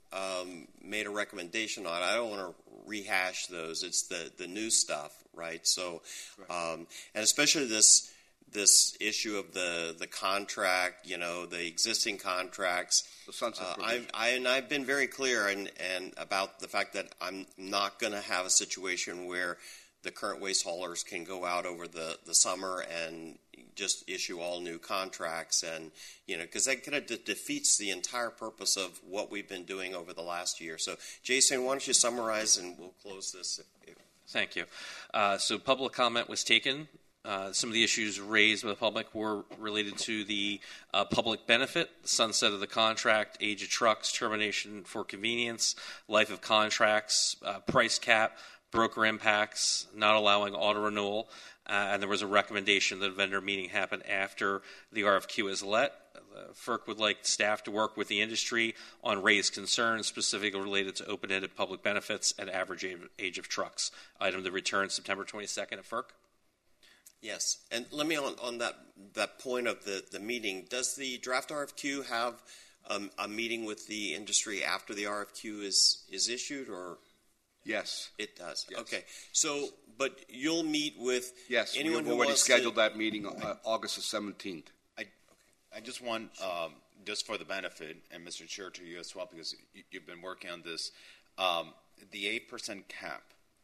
Um, made a recommendation on. I don't want to rehash those. It's the, the new stuff, right? So, um, and especially this this issue of the the contract, you know, the existing contracts. The sunset uh, provision. I've, I and I've been very clear and and about the fact that I'm not going to have a situation where the current waste haulers can go out over the, the summer and just issue all new contracts, and you know, because that kind of de- defeats the entire purpose of what we've been doing over the last year. So, Jason, why don't you summarize, and we'll close this. If, if... Thank you. Uh, so, public comment was taken. Uh, some of the issues raised by the public were related to the uh, public benefit, sunset of the contract, age of trucks, termination for convenience, life of contracts, uh, price cap, broker impacts, not allowing auto renewal, uh, and there was a recommendation that a vendor meeting happen after the R F Q is let. Uh, FERC would like staff to work with the industry on raised concerns specifically related to open-ended public benefits and average age of trucks. Item to return September twenty-second at FERC. Yes, and let me on, on that that point of the, the meeting. Does the draft R F Q have um, a meeting with the industry after the R F Q is is issued, or? Yes, it does. Yes. Okay, so but you'll meet with yes. anyone We've who already wants scheduled to... that meeting uh, August the seventeenth. I okay. I just want um, just for the benefit, and Mister Chair to you as well, because you, you've been working on this, um, the eight percent cap.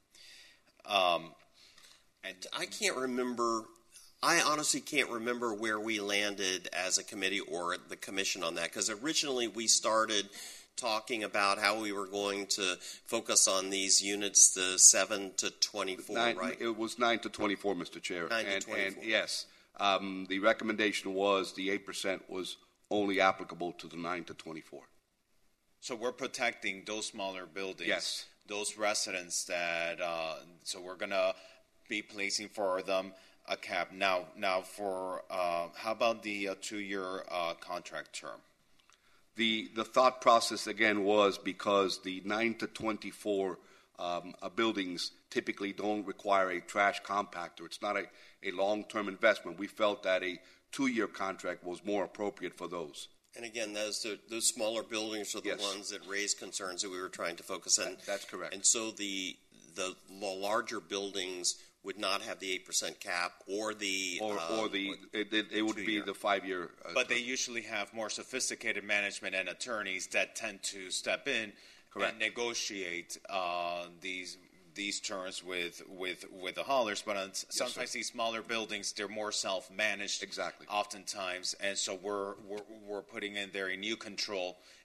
Um, and I can't remember. I honestly can't remember where we landed as a committee or the commission on that, because originally we started talking about how we were going to focus on these units, the seven to twenty-four, nine, right? It was nine to twenty-four, Mister Chair. Nine and, to twenty-four. And yes, um, the recommendation was the eight percent was only applicable to the nine to twenty-four. So we're protecting those smaller buildings. Yes. Those residents that. Uh, so we're gonna be placing for them a cap. Now, now for uh, how about the uh, two-year uh, contract term? The the thought process again was because the nine to twenty-four um, uh, buildings typically don't require a trash compactor. It's not a, a long-term investment. We felt that a two-year contract was more appropriate for those. And again, those those smaller buildings are the Yes. ones that raise concerns that we were trying to focus on. That, that's correct. And so the the larger buildings would not have the eight percent cap or the or um, or the it, it, it would be two-year. the five-year. Uh, But they usually have more sophisticated management and attorneys that tend to step in Correct. and negotiate uh, these these terms with with with the haulers. But on, sometimes these smaller buildings, they're more self-managed. Exactly. Oftentimes, and so we're we're we're putting in there a new control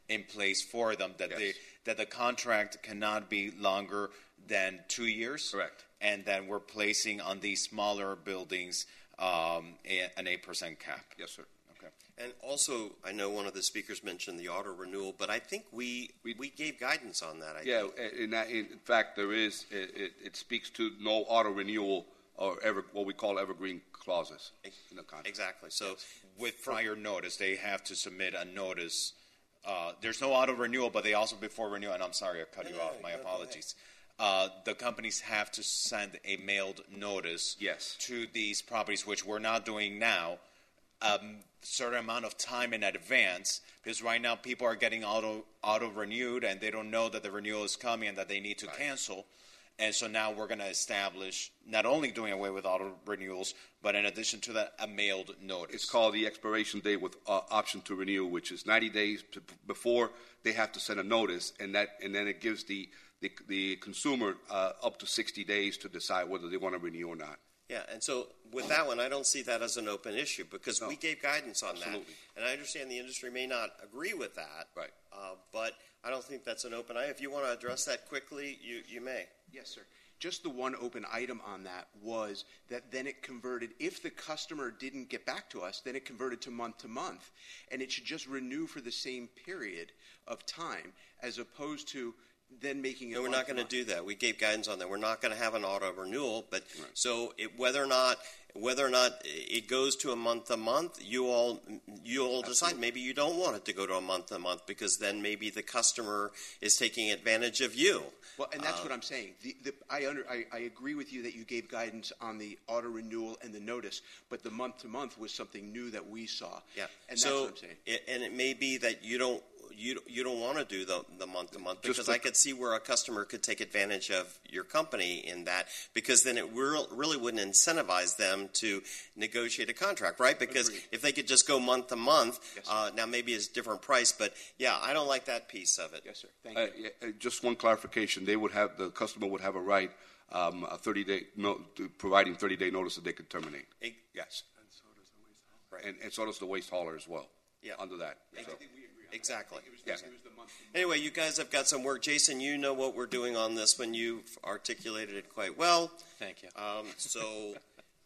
in place for them, that Yes. they that the contract cannot be longer than two years. Correct. And then we're placing on these smaller buildings um, a, an eight percent cap. Yes, sir. Okay. And also, I know one of the speakers mentioned the auto renewal, but I think we we, we gave guidance on that. I Yeah, think. in, that, in fact, there is, it, it, it speaks to no auto renewal or ever, what we call evergreen clauses in the contract. Exactly. So with prior notice, they have to submit a notice. Uh, there's no auto renewal, but they also, before renewal, and I'm sorry I cut you off, my apologies. Uh, the companies have to send a mailed notice yes. to these properties, which we're not doing now, a um, certain amount of time in advance, because right now people are getting auto auto renewed and they don't know that the renewal is coming and that they need to right. cancel. And so now we're going to establish not only doing away with auto renewals, but in addition to that, a mailed notice. It's called the expiration date with uh, option to renew, which is ninety days to, before they have to send a notice, and that and then it gives the the, the consumer uh, up to sixty days to decide whether they want to renew or not. Yeah, and so with that one, I don't see that as an open issue because no. we gave guidance on Absolutely. that. And I understand the industry may not agree with that. Right. Uh, but I don't think that's an open item. If you want to address that quickly, you, you may. Yes, sir. Just the one open item on that was that then it converted, if the customer didn't get back to us, then it converted to month to month. And it should just renew for the same period of time as opposed to then making it. No, we're not going to do that. We gave guidance on that. We're not going to have an auto renewal, but right. so it, whether or not whether or not it goes to a month to month, you all you all decide. Absolutely. Maybe you don't want it to go to a month to month because then maybe the customer is taking advantage of you. Well, and that's uh, what I'm saying. The, the, I, under, I, I agree with you that you gave guidance on the auto renewal and the notice, but the month to month was something new that we saw. Yeah, and so that's what I'm saying. It, and it may be that you don't. You you don't want to do the the month to month Just because to, I could see where a customer could take advantage of your company in that because then it real, really wouldn't incentivize them to negotiate a contract, right? Because Agreed. if they could just go month to month, yes, uh, now maybe it's a different price, but yeah, I don't like that piece of it. Yes, sir. Thank uh, you. yeah, just one clarification: they would have the customer would have a right, um, a thirty day no, to providing thirty day notice that they could terminate. It, yes, and so does the waste hauler. Right, and, and so does the waste hauler as well. Yeah, under that. Yeah. So. Exactly. It was, yeah. it was the month Anyway, you guys have got some work. Jason, you know what we're doing on this one. You've articulated it quite well. Thank you. Um, so,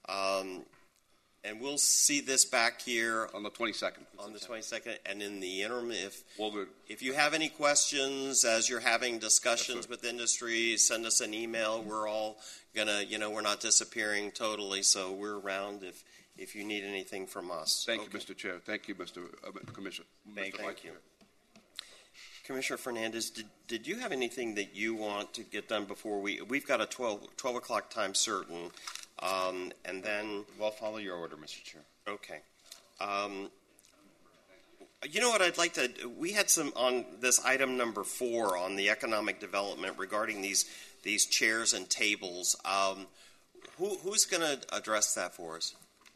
um, and we'll see this back here on the twenty-second. On the twenty-second, and in the interim, if well, good. if you have any questions as you're having discussions yes, with industry, send us an email. We're all gonna, you know, we're not disappearing totally, so we're around if. If you need anything from us. Thank okay. you, Mister Chair. Thank you, Mister Uh, Commissioner. Thank, Mister thank you. Commissioner Fernandez, did, did you have anything that you want to get done before we, we've got a twelve, twelve o'clock time certain, um, and then. We'll follow your order, Mister Chair. Okay. Um, you know what I'd like to, we had some on this item number four on the economic development regarding these, these chairs and tables. Um, who, who's going to address that for us?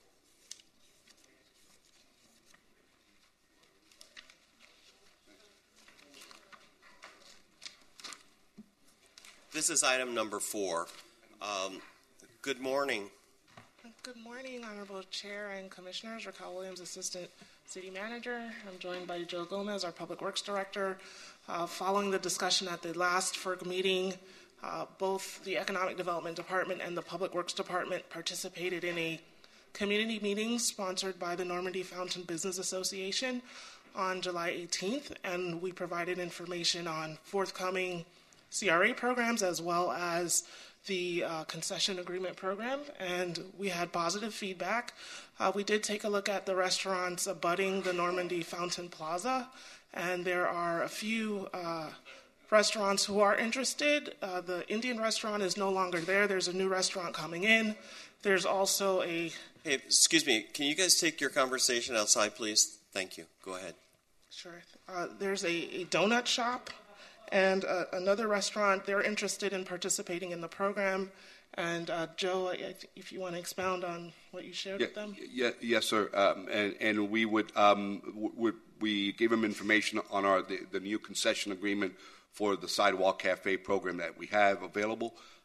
This is item number four. Um, good morning. Good morning, Honorable Chair and Commissioners. Raquel Williams, Assistant City Manager. I'm joined by Joe Gomez, our Public Works Director. Uh, following the discussion at the last F E R C meeting, uh, both the Economic Development Department and the Public Works Department participated in a community meeting sponsored by the Normandy Fountain Business Association on July eighteenth, and we provided information on forthcoming C R A programs as well as the uh, concession agreement program, and we had positive feedback. Uh, we did take a look at the restaurants abutting the Normandy Fountain Plaza, and there are a few uh, restaurants who are interested. Uh, the Indian restaurant is no longer there. There's a new restaurant coming in. There's also a... Hey, excuse me, can you guys take your conversation outside, please? Thank you. Go ahead. Sure. Uh, there's a, a donut shop and uh, another restaurant. They're interested in participating in the program. And uh, Joe, I, I, if you want to expound on what you shared yeah, with them. Yeah, yes, sir. Um, and, and we would um, w- we gave them information on our the, the new concession agreement for the Sidewalk Cafe program that we have available.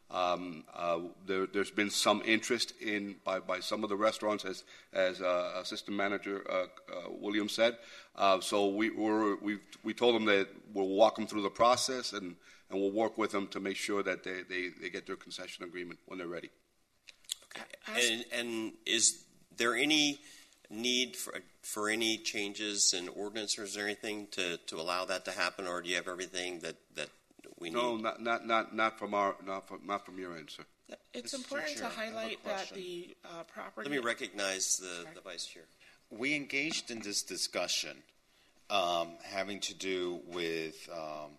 Um, uh, there, there's been some interest in by, by some of the restaurants, as as uh, Assistant Manager uh, uh, Williams said. Uh, so we were we we told them that we'll walk them through the process and, and we'll work with them to make sure that they, they, they get their concession agreement when they're ready. Okay. And, and is there any need for for any changes in ordinance, or is there anything to, to allow that to happen, or do you have everything that, that we need? No, not not not not from our not from not from your end, sir. It's Mister important Chair, to I have a highlight that question. the uh, property. Let me recognize the, the Vice Chair. We engaged in this discussion um, having to do with um,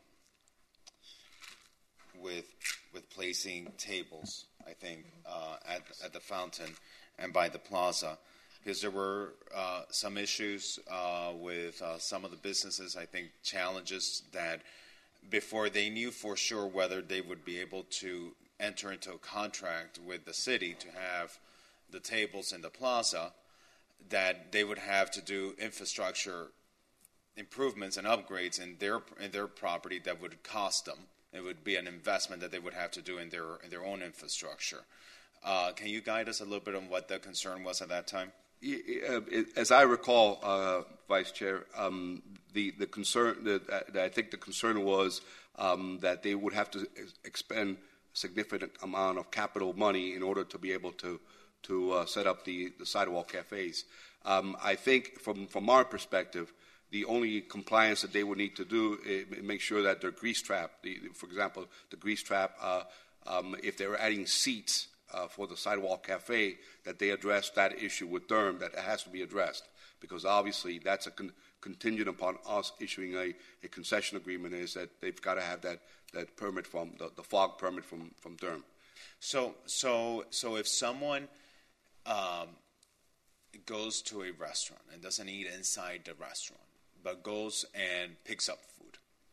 with with placing tables, I think, uh, at at the fountain and by the plaza, because there were uh, some issues uh, with uh, some of the businesses. I think challenges that before they knew for sure whether they would be able to enter into a contract with the city to have the tables in the plaza, that they would have to do infrastructure improvements and upgrades in their in their property that would cost them. It would be an investment that they would have to do in their in their own infrastructure. Uh, can you guide us a little bit on what the concern was at that time? As I recall, uh, Vice Chair, um, the the concern that I think the concern was um, that they would have to expend a significant amount of capital money in order to be able to to uh, set up the, the sidewalk cafes. Um, I think from from our perspective, the only compliance that they would need to do is make sure that their grease trap, the, for example, the grease trap, uh, um, if they were adding seats uh, for the sidewalk cafe, that they address that issue with Durham, that it has to be addressed, because obviously that's a con- contingent upon us issuing a, a concession agreement, is that they've got to have that, that permit from, the, the fog permit from, from Durham. So, so, so if someone um, goes to a restaurant and doesn't eat inside the restaurant, but goes and picks up food,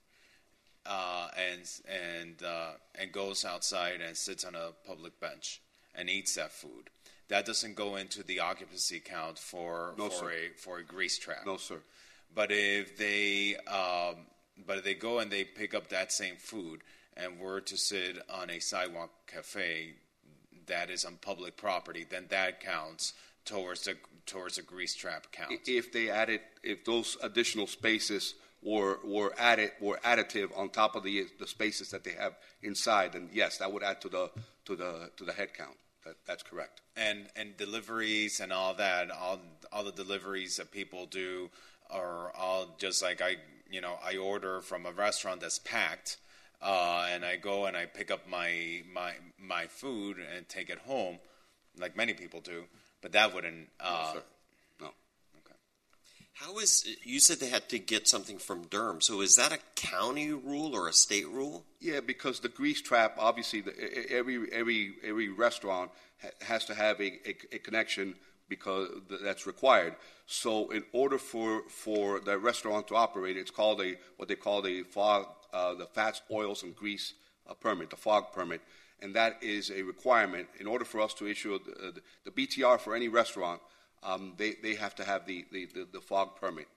uh, and and uh, and goes outside and sits on a public bench and eats that food, that doesn't go into the occupancy count for No, for sir. a for a grease trap. No, sir. But if they um, but if they go and they pick up that same food and were to sit on a sidewalk cafe that is on public property, then that counts towards the towards a grease trap count. If they added, if those additional spaces were were added were additive on top of the the spaces that they have inside, then yes, that would add to the to the to the head count. That, that's correct. And and deliveries and all that, all all the deliveries that people do are all just like I you know I order from a restaurant that's packed, uh, and I go and I pick up my my my food and take it home, like many people do. But that wouldn't. Uh, no, sir. No. Okay. How is, you said they had to get something from Durham, so is that a county rule or a state rule? Yeah, because the grease trap, obviously, the, every every every restaurant ha- has to have a, a, a connection because that's required. So, in order for, for the restaurant to operate, it's called a what they call the fog, uh, the fats, oils, and grease uh, permit, the fog permit. And that is a requirement. In order for us to issue the, the, the B T R for any restaurant, um, they, they have to have the, the, the, the fog permit.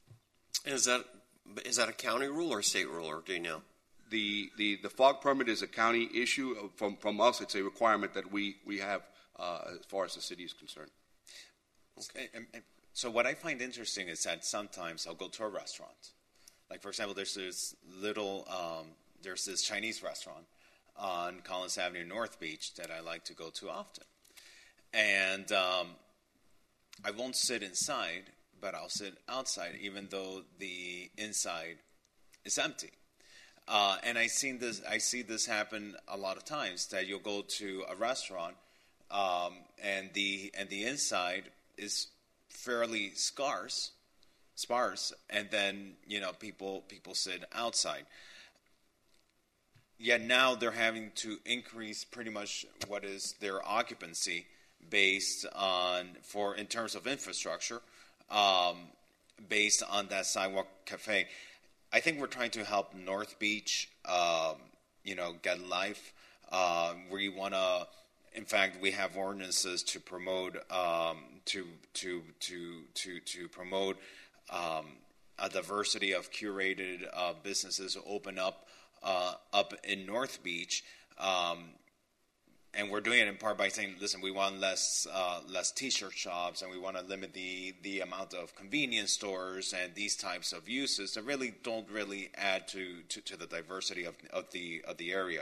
Is that is that a county rule or a state rule, or do you know? The, the, the fog permit is a county issue. From, from us, it's a requirement that we, we have uh, as far as the city is concerned. Okay. And, and so what I find interesting is that sometimes I'll go to a restaurant. Like, for example, there's this little, um, there's this Chinese restaurant on Collins Avenue, North Beach, that I like to go to often. And um, I won't sit inside, but I'll sit outside, even though the inside is empty. Uh, and I seen this. I see this happen a lot of times. That you'll go to a restaurant, um, and the and the inside is fairly scarce, sparse, and then you know people people sit outside. Yet now they're having to increase pretty much what is their occupancy based on, for in terms of infrastructure, um, based on that sidewalk cafe. I think we're trying to help North Beach, um, you know, get life. Uh, we want to, in fact, we have ordinances to promote, um, to to to to to promote um, a diversity of curated uh, businesses open up. Uh, up in North Beach, um, and we're doing it in part by saying, listen, we want less uh, less T-shirt shops, and we want to limit the, the amount of convenience stores and these types of uses that really don't really add to, to, to the diversity of, of the of the area.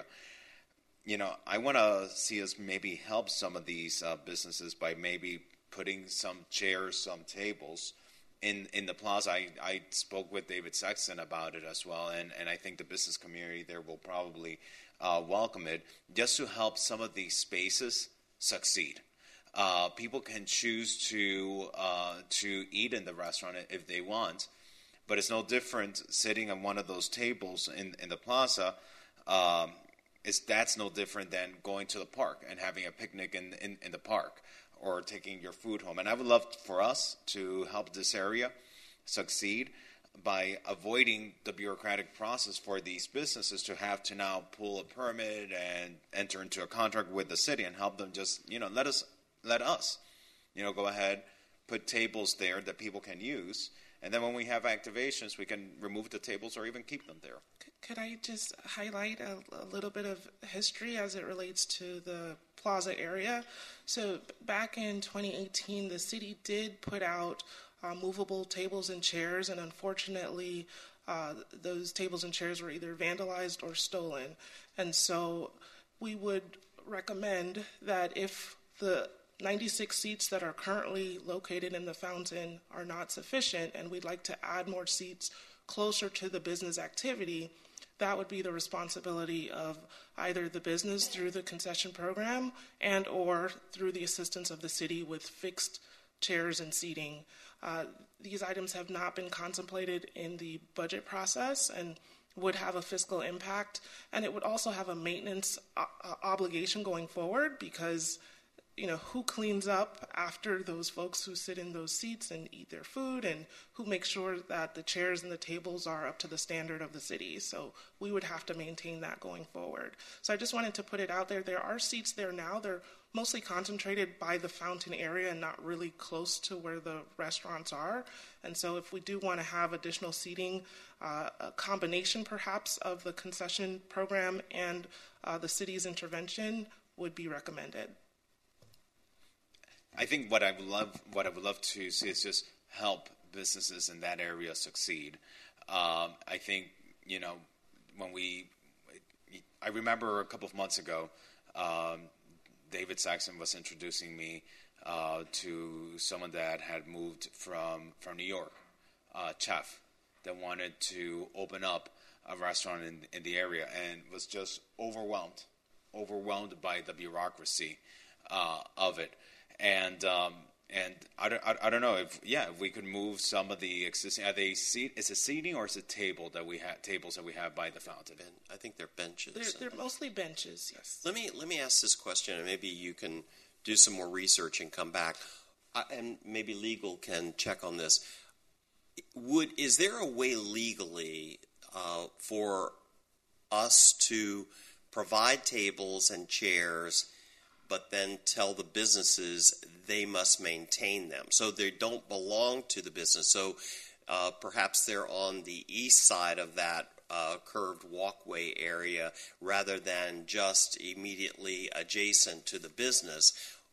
You know, I want to see us maybe help some of these uh, businesses by maybe putting some chairs, some tables in in the plaza. I, I spoke with David Sexton about it as well, and, and I think the business community there will probably uh, welcome it, just to help some of these spaces succeed. Uh, people can choose to uh, to eat in the restaurant if they want, but it's no different sitting on one of those tables in, in the plaza. Um, it's, that's no different than going to the park and having a picnic in, in, in the park, or taking your food home. And I would love for us to help this area succeed by avoiding the bureaucratic process for these businesses to have to now pull a permit and enter into a contract with the city, and help them just, you know, let us, let us, you know, go ahead, put tables there that people can use. And then when we have activations, we can remove the tables or even keep them there. Could I just highlight a, a little bit of history as it relates to the plaza area? So back in twenty eighteen, the city did put out uh, movable tables and chairs, and unfortunately, uh, those tables and chairs were either vandalized or stolen. And so we would recommend that if the ninety-six seats that are currently located in the fountain are not sufficient, and we'd like to add more seats closer to the business activity, that would be the responsibility of either the business through the concession program and or through the assistance of the city with fixed chairs and seating. Uh, these items have not been contemplated in the budget process and would have a fiscal impact, and it would also have a maintenance uh, obligation going forward, because you know, who cleans up after those folks who sit in those seats and eat their food, and who makes sure that the chairs and the tables are up to the standard of the city. So we would have to maintain that going forward. So I just wanted to put it out there. There are seats there now. They're mostly concentrated by the fountain area and not really close to where the restaurants are. And so if we do want to have additional seating, uh, a combination perhaps of the concession program and uh, the city's intervention would be recommended. I think what I would love, what I would love to see is just help businesses in that area succeed. Um, I think, you know, when we, I remember a couple of months ago, um, David Saxon was introducing me uh, to someone that had moved from from New York, uh, chef, that wanted to open up a restaurant in in the area, and was just overwhelmed, overwhelmed by the bureaucracy uh, of it. And um, and I don't, I, I don't know if yeah if we could move some of the existing, are they seat, is it seating or is it table that we have tables that we have by the fountain? Ben, I think they're benches. They're, they're mostly benches, yes. Let me let me ask this question, and maybe you can do some more research and come back, I, and maybe legal can check on this. Would is there a way legally uh, for us to provide tables and chairs, but then tell the businesses they must maintain them, so they don't belong to the business? So uh, perhaps they're on the east side of that uh, curved walkway area rather than just immediately adjacent to the business.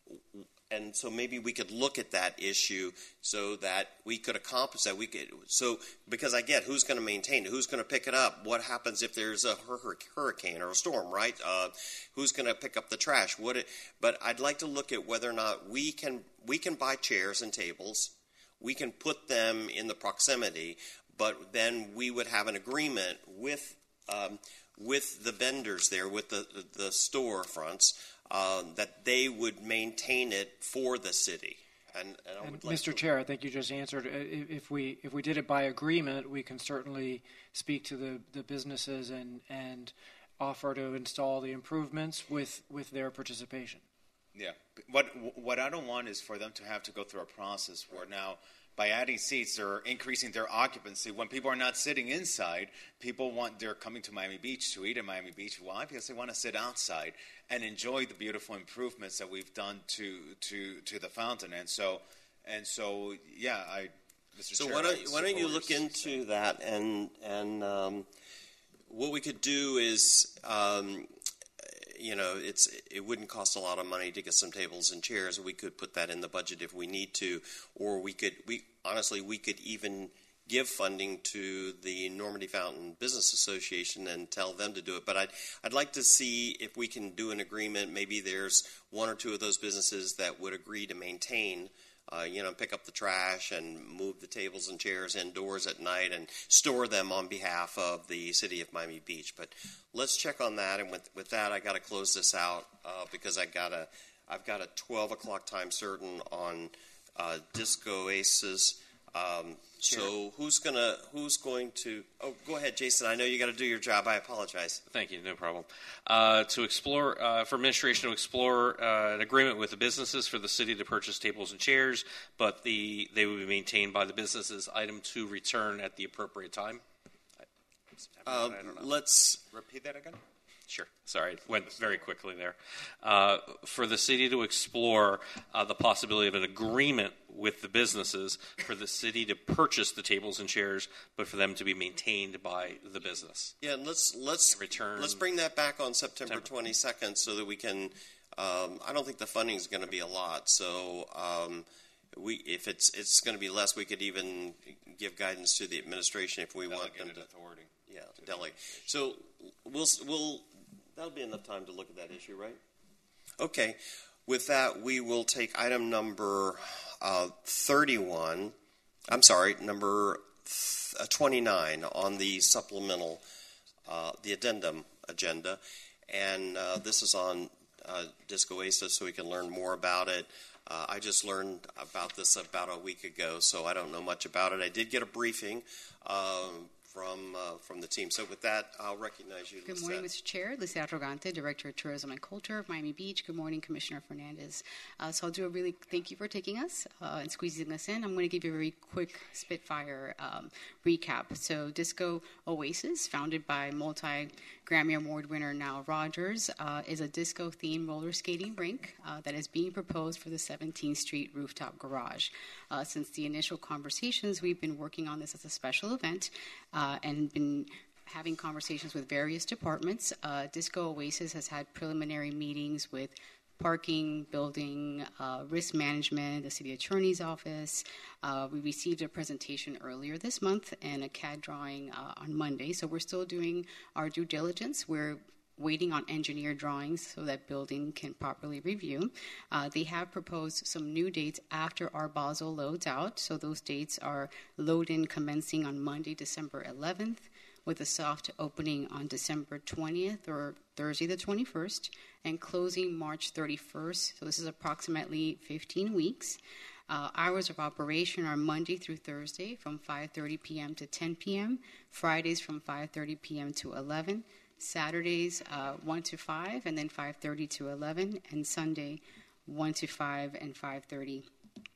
And so maybe we could look at that issue so that we could accomplish that. We could, so because I get who's going to maintain it, who's going to pick it up, what happens if there's a hurricane or a storm, right? Uh, who's going to pick up the trash? What? It, but I'd like to look at whether or not we can we can buy chairs and tables, we can put them in the proximity, but then we would have an agreement with um, with the vendors there, with the the, the storefronts. Uh, that they would maintain it for the city. And, and, I and would like Mister to... Chair, I think you just answered. If we if we did it by agreement, we can certainly speak to the, the businesses and and offer to install the improvements with, with their participation. Yeah. What what I don't want is for them to have to go through a process where now, by adding seats, they're increasing their occupancy. When people are not sitting inside, people want they're coming to Miami Beach to eat at Miami Beach. Why? Because they want to sit outside and enjoy the beautiful improvements that we've done to to, to the fountain. And so and so yeah, I. Mister So Chair, why don't I why don't you look support- into that, and and um, what we could do is um, you know, it's it wouldn't cost a lot of money to get some tables and chairs. We could put that in the budget if we need to, or we could we honestly we could even give funding to the Normandy Fountain Business Association and tell them to do it. But I'd, I'd like to see if we can do an agreement. Maybe there's one or two of those businesses that would agree to maintain, uh, you know, pick up the trash and move the tables and chairs indoors at night and store them on behalf of the city of Miami Beach. But let's check on that. And with, with that, I got to close this out uh, because I got a, I've got a twelve o'clock time certain on uh, Disco Aces. Um, so who's gonna who's going to? Oh, go ahead, Jason. I know you got to do your job. I apologize. Thank you. No problem. Uh, to explore uh, for administration to explore uh, an agreement with the businesses for the city to purchase tables and chairs, but the they will be maintained by the businesses. Item to return at the appropriate time. Uh, let's repeat that again. Sure. Sorry, it went very quickly there. Uh, for the city to explore uh, the possibility of an agreement with the businesses for the city to purchase the tables and chairs, but for them to be maintained by the business. Yeah, and let's let's return. Let's bring that back on September twenty-second so that we can. Um, I don't think the funding is going to be a lot, so um, we if it's it's going to be less, we could even give guidance to the administration if we want them to. Authority. Yeah, delegate. So we'll we'll. That'll be enough time to look at that issue, right? Okay. With that, we will take item number uh, thirty-one. I'm sorry, number th- uh, twenty-nine on the supplemental, uh, the addendum agenda. And uh, this is on uh, Disco Oasis, so we can learn more about it. Uh, I just learned about this about a week ago, so I don't know much about it. I did get a briefing um, from uh, from the team. So with that, I'll recognize you. Good morning, Mister Chair. Lisette Arrogante, Director of Tourism and Culture of Miami Beach. Good morning, Commissioner Fernandez. Uh, so I'll do a really thank you for taking us uh, and squeezing us in. I'm going to give you a very quick Spitfire um, recap. So Disco Oasis, founded by multi-Grammy Award winner Nile Rodgers, uh, is a disco-themed roller skating rink uh, that is being proposed for the seventeenth Street Rooftop Garage. Uh, since the initial conversations, we've been working on this as a special event uh, and been having conversations with various departments. Uh, Disco Oasis has had preliminary meetings with parking, building, uh, risk management, the city attorney's office. Uh, we received a presentation earlier this month and a C A D drawing uh, on Monday. So we're still doing our due diligence. We're waiting on engineer drawings so that building can properly review. Uh, they have proposed some new dates after our Basel loads out. So those dates are load-in commencing on Monday, December eleventh, with a soft opening on December twentieth or Thursday the twenty-first, and closing March thirty-first. So this is approximately fifteen weeks. Uh, hours of operation are Monday through Thursday from five thirty p.m. to ten p.m., Fridays from five thirty p.m. to eleven, Saturdays uh, one to five, and then five thirty to eleven, and Sunday one to five and five thirty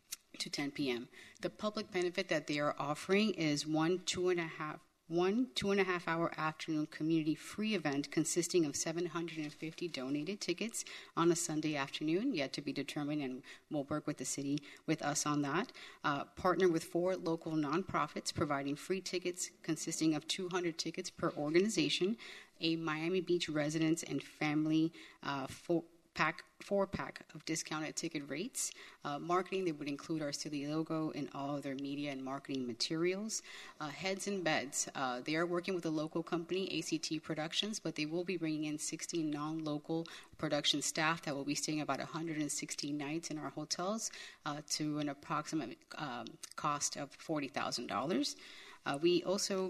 to ten p.m. The public benefit that they are offering is one two and a half one two and a half hour afternoon community free event consisting of seven hundred fifty donated tickets on a Sunday afternoon, yet to be determined, and we'll work with the city, with us on that. Uh, partner with four local nonprofits providing free tickets consisting of two hundred tickets per organization, a Miami Beach residents and family uh, for pack, four pack of discounted ticket rates. Uh, marketing, they would include our city logo in all of their media and marketing materials. Uh, heads and beds, uh, they are working with a local company, A C T Productions, but they will be bringing in sixteen non-local production staff that will be staying about one hundred sixty nights in our hotels uh, to an approximate um, cost of forty thousand dollars. Uh, we also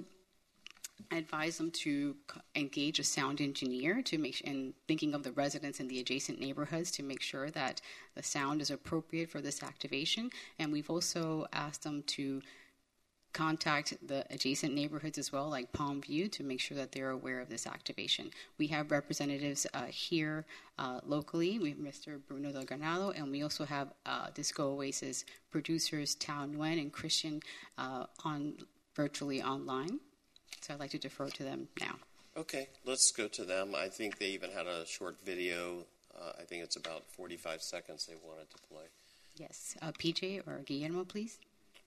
advise them to engage a sound engineer to make, and thinking of the residents in the adjacent neighborhoods, to make sure that the sound is appropriate for this activation. And we've also asked them to contact the adjacent neighborhoods as well, like Palm View, to make sure that they're aware of this activation. We have representatives uh, here uh, locally. We have Mister Bruno Del Granado, and we also have uh, Disco Oasis producers Tao Nguyen and Christian uh, on virtually online. So I'd like to defer to them now. Okay, let's go to them. I think they even had a short video. Uh, I think it's about forty-five seconds they wanted to play. Yes. Uh, P J or Guillermo, please.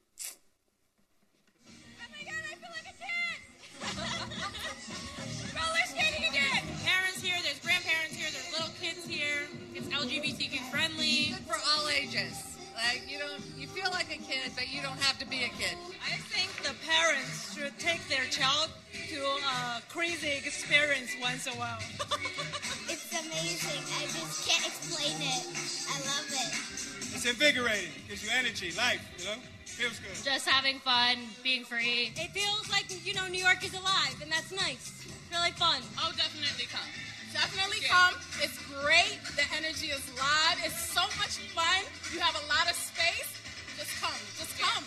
Oh my God, I feel like a kid! Roller skating again! Parents here, there's grandparents here, there's little L G B T Q friendly. Good for all ages. Like, you don't, you feel like a kid, but you don't have to be a kid. I think the parents should take their child to a crazy experience once in a while. It's amazing. I just can't explain it. I love it. It's invigorating. Gives you energy, life, you know? Feels good. Just having fun, being free. It feels like, you know, New York is alive, and that's nice. Really fun. Oh, definitely come. Definitely Yeah. come. It's great. The energy is live. It's so much fun. You have a lot of space. Just come. Just come.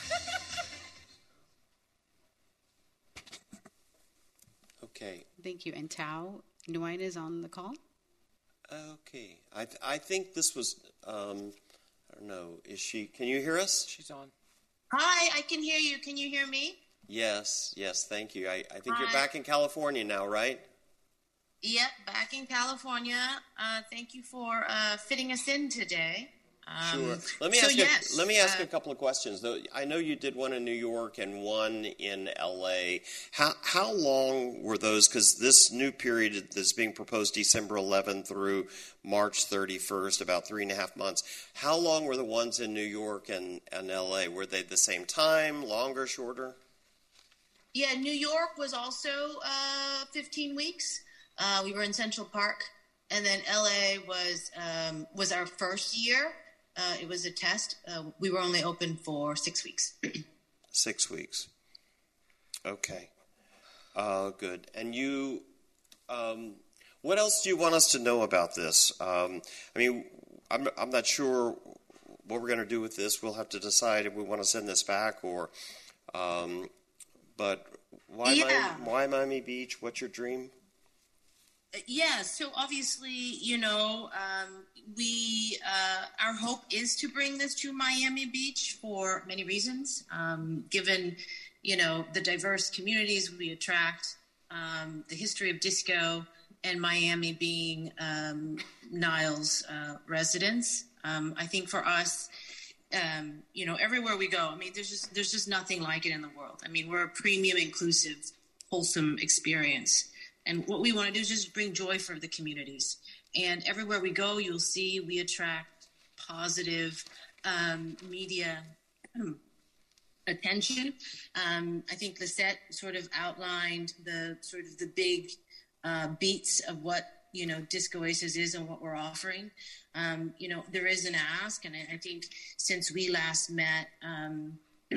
Okay. Thank you. And Tao Nguyen is on the call. Okay. I th- I think this was. Um, I don't know. Is she? Can you hear us? She's on. Hi, I can hear you. Can you hear me? Yes. Yes. Thank you. I, I think Hi. you're back in California now, right? Yep, back in California. Uh, thank you for uh, fitting us in today. Um, Sure. Let me so ask you. yes, Let me ask uh, you a couple of questions. Though I know you did one in New York and one in L A. How how long were those? Because this new period that's being proposed, December eleventh through March thirty-first, about three and a half months. How long were the ones in New York and, and L A? Were they the same time, longer, shorter? Yeah, New York was also uh, fifteen weeks. Uh, we were in Central Park, and then L A was um, was our first year. Uh, it was a test. Uh, we were only open for six weeks. Six weeks. Okay. Uh, good. And you, um, what else do you want us to know about this? Um, I mean, I'm, I'm not sure what we're going to do with this. We'll have to decide if we want to send this back or, um, but why, Yeah. Miami, why Miami Beach? What's your dream? Yeah, so obviously, you know, um, we uh, our hope is to bring this to Miami Beach for many reasons. Um, given, you know, the diverse communities we attract, um, the history of disco, and Miami being um, Niles uh, residents, um, I think for us, um, you know, everywhere we go, I mean, there's just there's just nothing like it in the world. I mean, we're a premium, inclusive, wholesome experience. And what we want to do is just bring joy for the communities. And everywhere we go, you'll see we attract positive um, media attention. Um, I think Lisette sort of outlined the sort of the big uh, beats of what, you know, Disco Oasis is and what we're offering. Um, you know, there is an ask, and I, I think since we last met, um,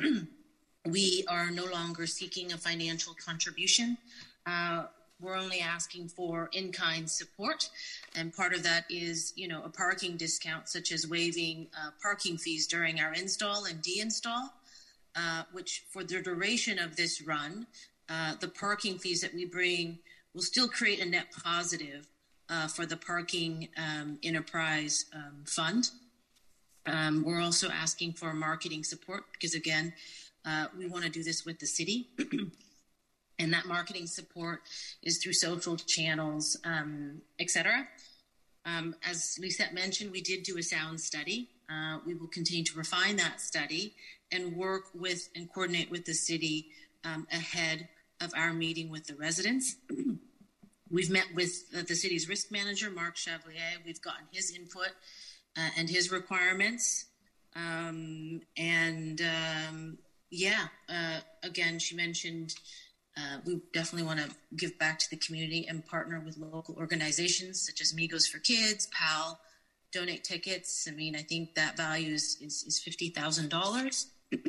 we are no longer seeking a financial contribution. Uh, We're only asking for in-kind support, and part of that is, you know, a parking discount, such as waiving uh, parking fees during our install and de-install, uh, which for the duration of this run, uh, the parking fees that we bring will still create a net positive uh, for the parking um, enterprise um, fund. Um, we're also asking for marketing support because, again, uh, we want to do this with the city. And that marketing support is through social channels, um, et cetera. Um, as Lisette mentioned, we did do a sound study. Uh, we will continue to refine that study and work with and coordinate with the city um, ahead of our meeting with the residents. We've met with uh, the city's risk manager, Mark Chavalier. We've gotten his input uh, and his requirements. Um, and um, yeah, uh, again, she mentioned Uh, we definitely want to give back to the community and partner with local organizations such as Migos for Kids, P A L, donate tickets. I mean, I think that value is, is, is fifty thousand dollars.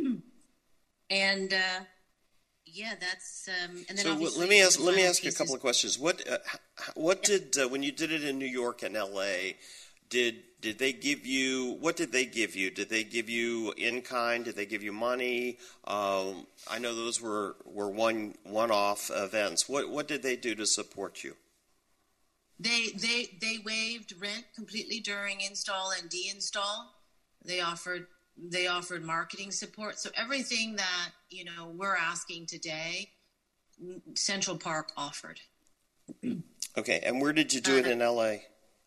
And uh, yeah, that's um, and then So obviously let me ask. the Let me final ask you a piece couple is- of questions. What uh, h- what did uh, when you did it in New York and L A? Did did they give you? What did they give you? Did they give you in kind? Did they give you money? Um, I know those were, were one one off events. What what did they do to support you? They they they waived rent completely during install and de-install. They offered they offered marketing support. So everything that, you know, we're asking today, Central Park offered. Okay, and where did you do it in L A?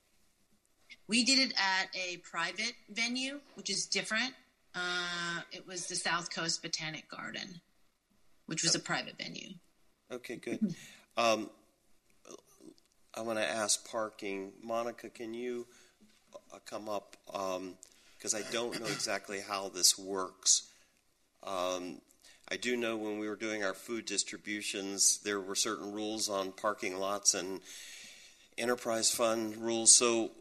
We did it at a private venue, which is different. Uh, it was the South Coast Botanic Garden, which was a private venue. Okay, good. Um, I want to ask parking. Monica, can you uh, come up because um, I don't know exactly how this works. Um, I do know when we were doing our food distributions, there were certain rules on parking lots and enterprise fund rules. So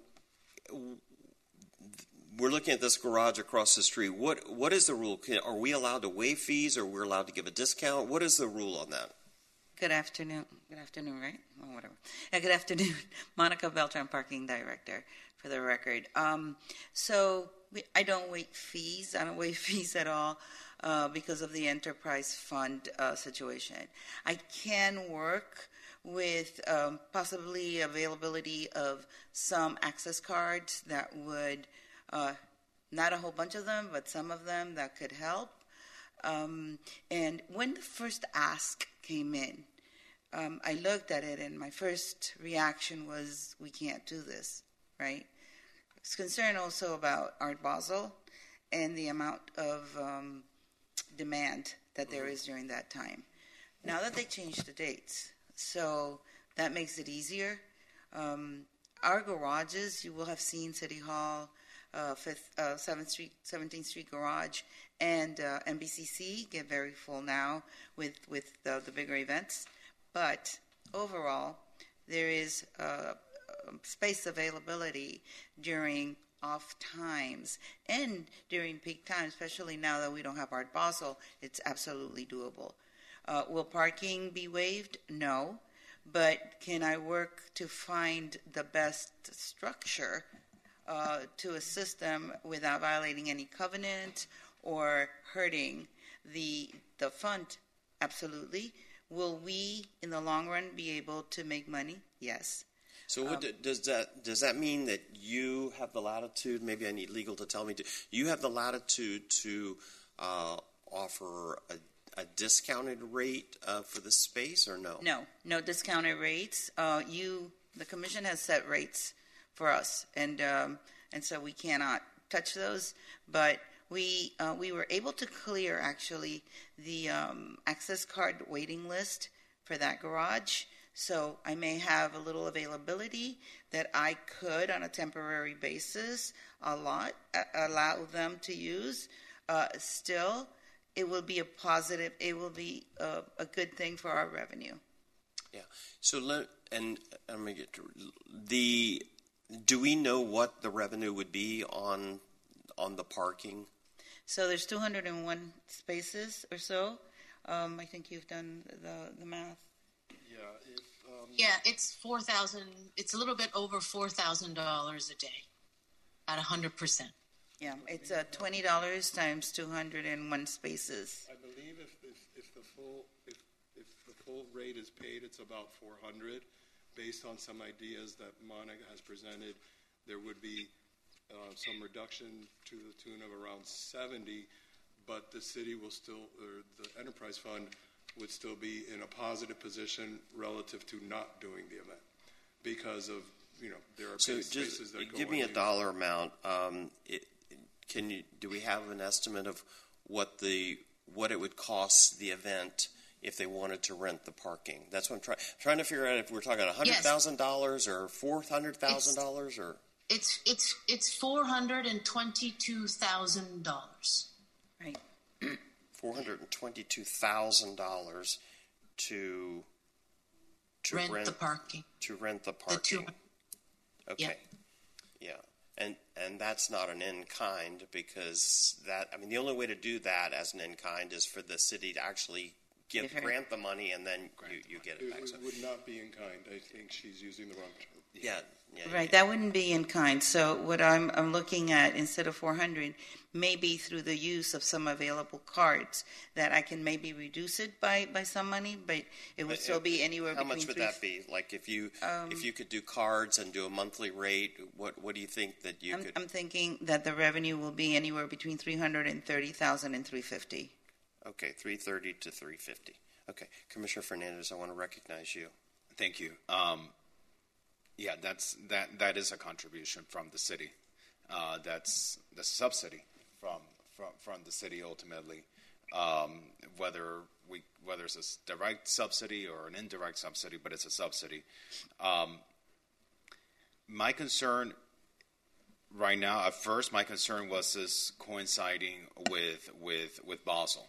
we're looking at this garage across the street. What what is the rule? Can, are we allowed to waive fees, or we're allowed to give a discount? What is the rule on that? Good afternoon. Good afternoon, right? Well, whatever. Uh, good afternoon. Monica Beltran, Parking Director, for the record. Um, so we, I don't waive fees. I don't waive fees at all uh, because of the enterprise fund uh, situation. I can work with um, possibly availability of some access cards that would, uh, not a whole bunch of them, but some of them that could help. Um, and when the first ask came in, um, I looked at it, and my first reaction was, we can't do this, right? I was concerned also about Art Basel and the amount of um, demand that there is during that time. Now that they changed the dates, so that makes it easier. Um, our garages, you will have seen City Hall, uh, Fifth, uh, seventh Street, seventeenth Street Garage, and uh, M B C C get very full now with with uh, the bigger events. But overall, there is uh, space availability during off times and during peak times, especially now that we don't have Art Basel. It's absolutely doable. Uh, will parking be waived? No. But can I work to find the best structure uh, to assist them without violating any covenant or hurting the the fund? Absolutely. Will we, in the long run, be able to make money? Yes. So what um, does that does that mean that you have the latitude? Maybe I need legal to tell me. To, you have the latitude to uh, offer a a discounted rate uh, for the space, or no? No, no discounted rates. Uh, you, the commission has set rates for us, and um, and so we cannot touch those. But we uh, we were able to clear actually the um, access card waiting list for that garage. So I may have a little availability that I could, on a temporary basis, a lot uh, allow them to use. Uh, still. It will be a positive, it will be a, a good thing for our revenue. Yeah. So let, and I'm going to get to the, do we know what the revenue would be on on the parking? So there's two hundred one spaces or so. Um, I think you've done the, the math. Yeah. If, um, yeah, it's four thousand, it's a little bit over four thousand dollars a day at one hundred percent. Yeah, it's uh, twenty dollars times two hundred one spaces. I believe if, if, if the full if, if the full rate is paid, it's about four hundred. Based on some ideas that Monica has presented, there would be uh, some reduction to the tune of around seventy, but the city will still, or the enterprise fund would still be in a positive position relative to not doing the event because of, you know, there are so spaces just that go give me a in. dollar amount. Um, it, Can you? Do we have an estimate of what the what it would cost the event if they wanted to rent the parking? That's what I'm trying trying to figure out. If we're talking a hundred thousand dollars or four hundred thousand dollars, or it's it's it's four hundred and twenty-two thousand dollars. Right. Four hundred and twenty-two thousand dollars to to rent, rent the parking. To rent the parking. The two, okay. Yeah. yeah. And and that's not an in-kind because that, I mean, the only way to do that as an in-kind is for the city to actually give Different. grant the money and then you, you get it It, back. it So, would not be in kind. I think she's using the wrong term. yeah. yeah Right, yeah. that wouldn't be in kind. So what I'm, I'm looking at, instead of four hundred, maybe through the use of some available cards, that I can maybe reduce it by, by some money, but it would But still if- be anywhere How between much would three, that be? Like if you Um, if you could do cards and do a monthly rate, what what do you think that you I'm, could? I'm thinking that the revenue will be anywhere between three hundred thirty thousand and three hundred fifty. Okay, three thirty to three fifty. Okay, Commissioner Fernandez, I want to recognize you. Thank you. Um, yeah, that's that. That is a contribution from the city. Uh, that's the subsidy from from from the city ultimately. Um, whether we whether it's a direct subsidy or an indirect subsidy, but it's a subsidy. Um, my concern right now, at first, my concern was this coinciding with with with Basel.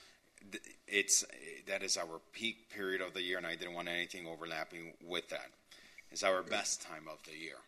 It's that is our peak period of the year, and I didn't want anything overlapping with that. It's our best time of the year.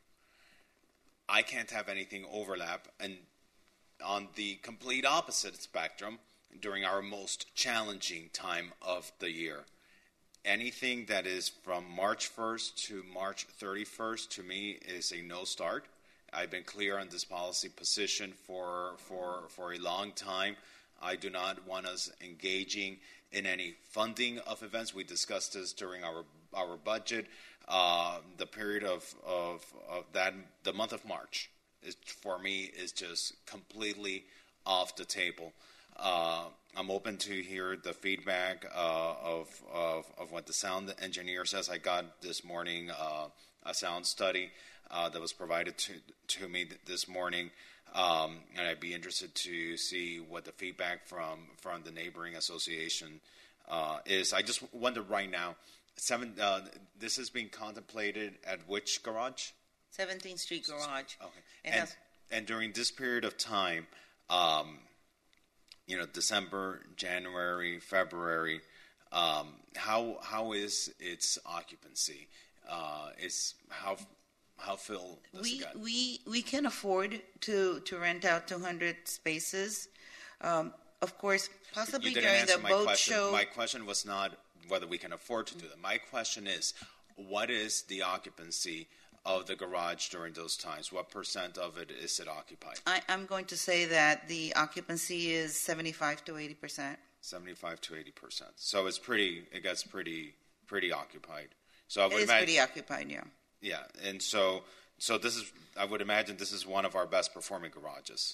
I can't have anything overlap, and on the complete opposite spectrum, during our most challenging time of the year. Anything that is from March first to March thirty-first, to me, is a no start. I've been clear on this policy position for for for a long time. I do not want us engaging in any funding of events. We discussed this during our our budget. Uh, the period of, of of that, the month of March, is for me is just completely off the table. Uh, I'm open to hear the feedback uh, of, of of what the sound engineer says. I got this morning uh, a sound study uh, that was provided to to me th- this morning, um, and I'd be interested to see what the feedback from from the neighboring association uh, is. I just wonder right now, seven. Uh, this is being contemplated at which garage? seventeenth Street Garage. Okay, It and has- and during this period of time. Um, You know, December, January, February. Um, how how is its occupancy? Uh, is how how full does We it get? we we can afford to to rent out two hundred spaces. Um, of course, possibly You didn't during answer the my boat question. show. My question was not whether we can afford to do that. My question is, what is the occupancy of the garage during those times? What percent of it is it occupied? I, I'm going to say that the occupancy is seventy-five to eighty percent. seventy-five to eighty percent. So it's pretty. It gets pretty pretty occupied. So I It would is imagine. pretty occupied, yeah. Yeah, and so so this is. I would imagine this is one of our best performing garages.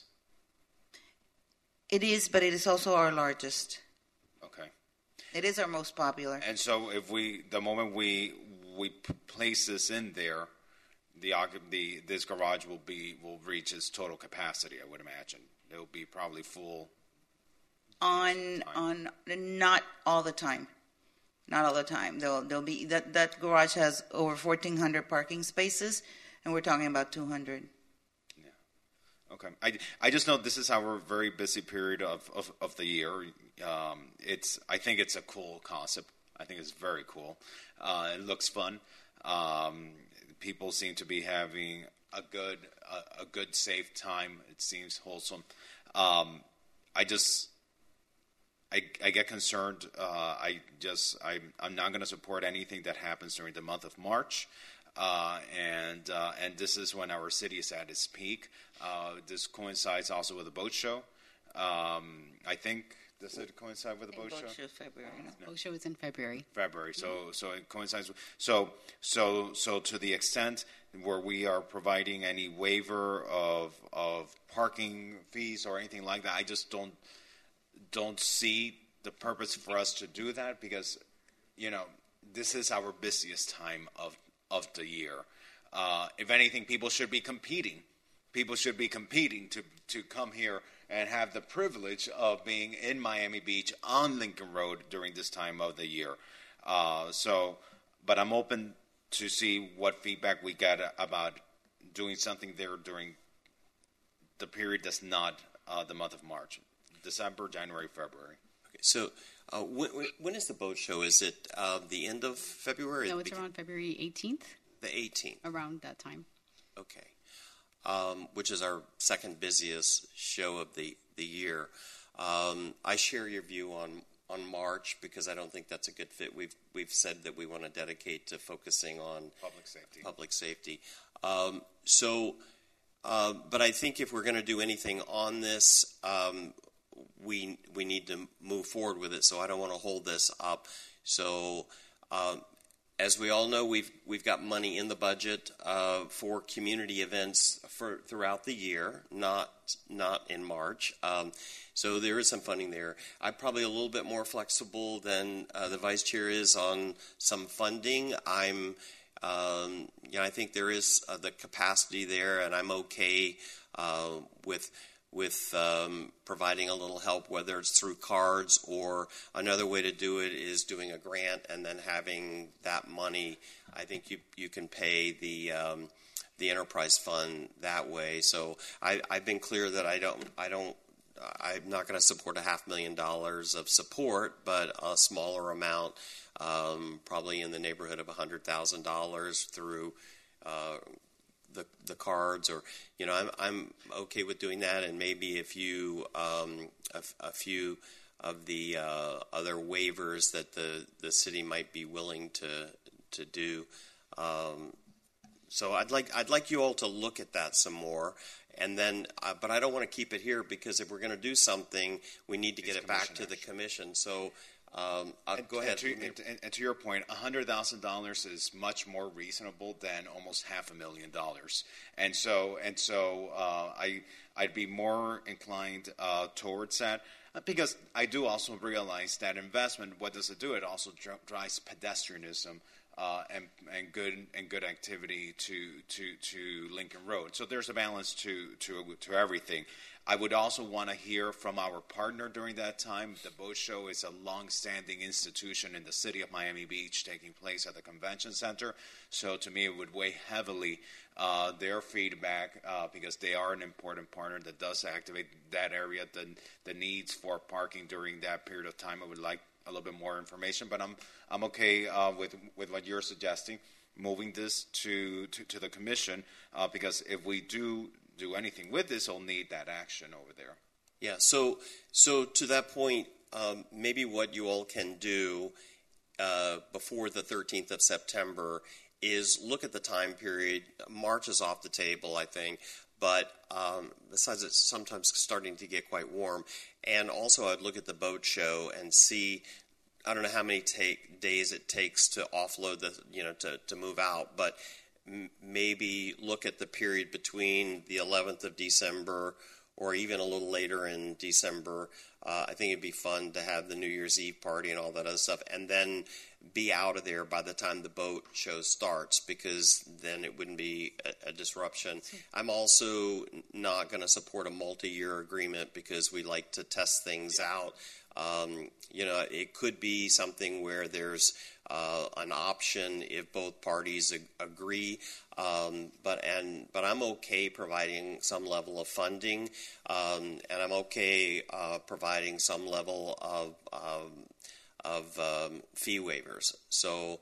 It is, but it is also our largest. Okay. It is our most popular. And so if we, the moment we we p- place this in there, the occup- the this garage will be will reach its total capacity. I would imagine it will be probably full. On on not all the time, not all the time. There'll there'll be that that garage has over fourteen hundred parking spaces, and we're talking about two hundred. Okay. I, I just know this is our very busy period of, of, of the year. Um, it's I think it's a cool concept. I think it's very cool. Uh, it looks fun. Um, people seem to be having a good a, a good safe time. It seems wholesome. Um, I just I, I get concerned. Uh, I just I I'm not going to support anything that happens during the month of March. Uh, and uh, and this is when our city is at its peak. Uh, this coincides also with the boat show. Um, I think does it coincide with the boat, boat show? show February. No. Boat show is in February. February. So so it coincides. With, so so so to the extent where we are providing any waiver of of parking fees or anything like that, I just don't don't see the purpose for us to do that because you know this is our busiest time of. of the year. Uh, if anything, people should be competing. People should be competing to, to come here and have the privilege of being in Miami Beach on Lincoln Road during this time of the year. Uh, so, but I'm open to see what feedback we get about doing something there during the period that's not uh, the month of March, December, January, February. Okay, so uh, when, when is the boat show? Is it uh, the end of February? No, it's around February eighteenth. The eighteenth. Around that time. Okay. Um, which is our second busiest show of the, the year. Um, I share your view on, on March because I don't think that's a good fit. We've we've said that we want to dedicate to focusing on public safety. Public safety. Um, so, uh, but I think if we're going to do anything on this, um, we we need to move forward with it. So I don't want to hold this up. So. Um, As we all know, we've we've got money in the budget uh, for community events for throughout the year, not not in March. Um, so there is some funding there. I'm probably a little bit more flexible than uh, the vice chair is on some funding. I'm, um, you know, I think there is uh, the capacity there, and I'm okay uh, with. with um, providing a little help, whether it's through cards or another way to do it is doing a grant and then having that money. I think you you can pay the um, the enterprise fund that way. So I, I've been clear that I don't, I don't, I'm not going to support a half million dollars of support, but a smaller amount, um, probably in the neighborhood of one hundred thousand dollars through uh, the the cards, or you know, I'm I'm okay with doing that, and maybe if you um, a, a few of the uh, other waivers that the, the city might be willing to to do. Um, so I'd like I'd like you all to look at that some more. And then, uh, but I don't want to keep it here, because if we're going to do something, we need to get it back to the commission. So, um, I'll, go ahead. And to, and, and to your point, one hundred thousand dollars is much more reasonable than almost half a million dollars. And so, and so, uh, I I'd be more inclined uh, towards that, because I do also realize that investment. What does it do? It also dri- drives pedestrianism. Uh, and and good and good activity to to to Lincoln Road. So there's a balance to to to everything. I would also want to hear from our partner during that time. The Boat Show is a long-standing institution in the city of Miami Beach, taking place at the convention center. So to me, it would weigh heavily uh, their feedback uh, because they are an important partner that does activate that area. The the needs for parking during that period of time, I would like a little bit more information, but I'm I'm okay uh, with with what you're suggesting, moving this to to, to the commission, uh, because if we do do anything with this, we'll need that action over there. Yeah. So so to that point, um, maybe what you all can do uh, before the thirteenth of September is look at the time period. March is off the table, I think. But um, besides, it's sometimes starting to get quite warm. And also, I'd look at the boat show and see, I don't know how many take, days it takes to offload the, you know, to, to move out, but m- maybe look at the period between the eleventh of December or even a little later in December. Uh, I think it'd be fun to have the New Year's Eve party and all that other stuff, and then be out of there by the time the boat show starts, because then it wouldn't be a, a disruption. I'm also not going to support a multi-year agreement because we like to test things out. Um, you know, it could be something where there's uh, an option if both parties ag- agree. Um, but and but I'm okay providing some level of funding, um, and I'm okay uh, providing some level of um, of um, fee waivers. So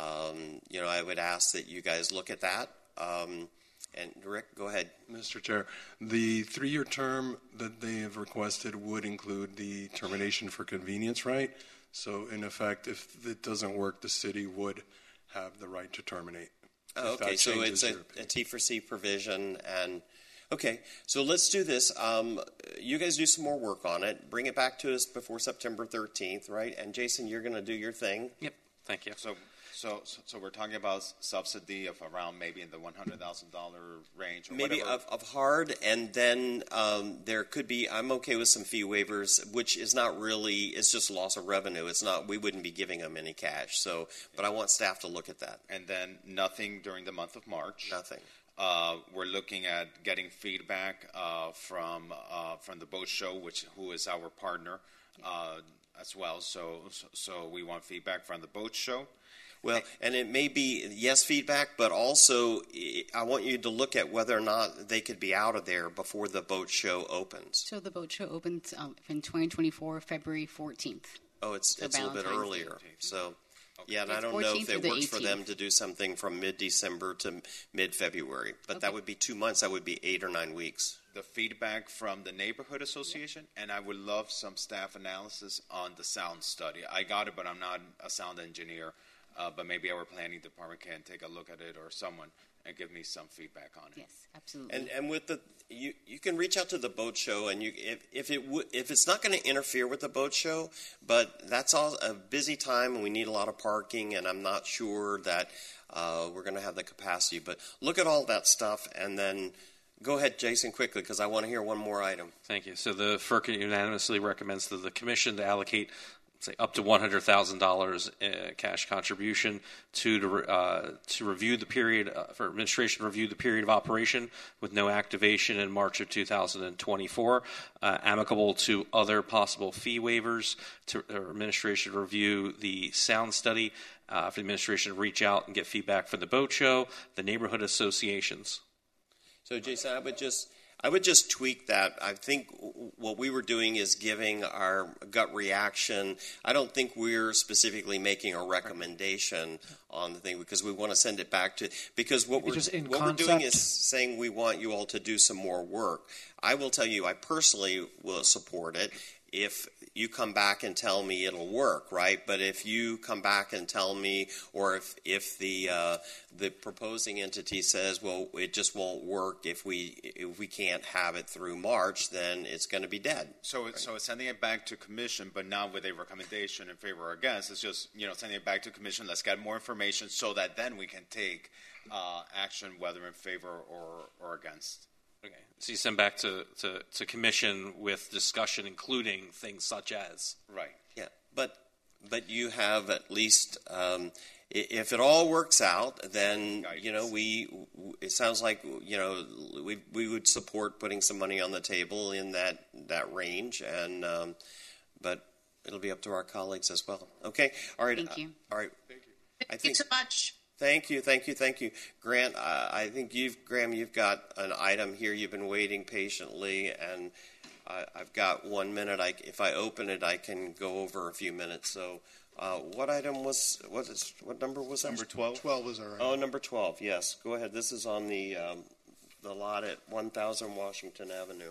um, you know, I would ask that you guys look at that. Um, and Rick, go ahead. Mister Chair, the three-year term that they have requested would include the termination for convenience right. So in effect, if it doesn't work, the city would have the right to terminate. Oh, okay, so it's a, a T for C provision, and okay, so let's do this. Um, you guys do some more work on it. Bring it back to us before September thirteenth, right? And Jason, you're going to do your thing. Yep. Thank you. So, so, so we're talking about subsidy of around maybe in the one hundred thousand dollar range, or maybe whatever. of, of hard, and then um, there could be. I'm okay with some fee waivers, which is not really. It's just loss of revenue. It's not. We wouldn't be giving them any cash. So, but I want staff to look at that. And then nothing during the month of March. Nothing. Uh, we're looking at getting feedback uh, from uh, from the boat show, which who is our partner uh, as well. So, so, so we want feedback from the boat show. Well, and it may be, yes, feedback, but also I want you to look at whether or not they could be out of there before the boat show opens. So the boat show opens um, in twenty twenty-four, February fourteenth. Oh, it's so it's a little bit earlier. Day. So, yeah, and It's I don't know if it the works for eighteenth. them to do something from mid-December to mid-February. But Okay. that would be two months. That would be eight or nine weeks. The feedback from the neighborhood association, and I would love some staff analysis on the sound study. I got it, but I'm not a sound engineer. Uh, but maybe our planning department can take a look at it, or someone, and give me some feedback on it. Yes, absolutely. And and with the you you can reach out to the boat show, and you if if it w- if it's not going to interfere with the boat show, but that's all a busy time, and we need a lot of parking, and I'm not sure that uh, we're going to have the capacity. But look at all that stuff, and then go ahead, Jason, quickly, because I want to hear one more item. Thank you. So the F E R C unanimously recommends to the Commission to allocate say up to one hundred thousand dollars cash contribution to to, uh, to review the period uh, for administration to review the period of operation with no activation in March of two thousand twenty-four, uh, amicable to other possible fee waivers, to or administration to review the sound study, uh, for the administration to reach out and get feedback from the boat show, the neighborhood associations. So, Jason, I would just I would just tweak that. I think what we were doing is giving our gut reaction. I don't think we're specifically making a recommendation on the thing because we want to send it back to because what we're what we're doing is saying we want you all to do some more work. I will tell you, I personally will support it if you come back and tell me it'll work, right? But if you come back and tell me, or if if the uh, the proposing entity says, well, it just won't work if we if we can't have it through March, then it's going to be dead. So, right? so it's sending it back to commission, but not with a recommendation in favor or against. It's just you know sending it back to commission. Let's get more information so that then we can take uh, action, whether in favor or or against. Okay. So you send back to, to, to commission with discussion, including things such as right. Yeah, but but you have at least um, if it all works out, then guidance. you know we. It sounds like you know we we would support putting some money on the table in that that range, and um, but it'll be up to our colleagues as well. Okay, all right. Thank you. Uh, all right. Thank you. Thank I think, you so much. Thank you, thank you, thank you, Grant. Uh, I think you've, Graham, you've got an item here. You've been waiting patiently, and I, I've got one minute. I, if I open it, I can go over a few minutes. So, uh, what item was? What is? What number was that? Number twelve. Twelve is our item. Oh, number twelve. Yes, go ahead. This is on the um, the lot at one thousand Washington Avenue.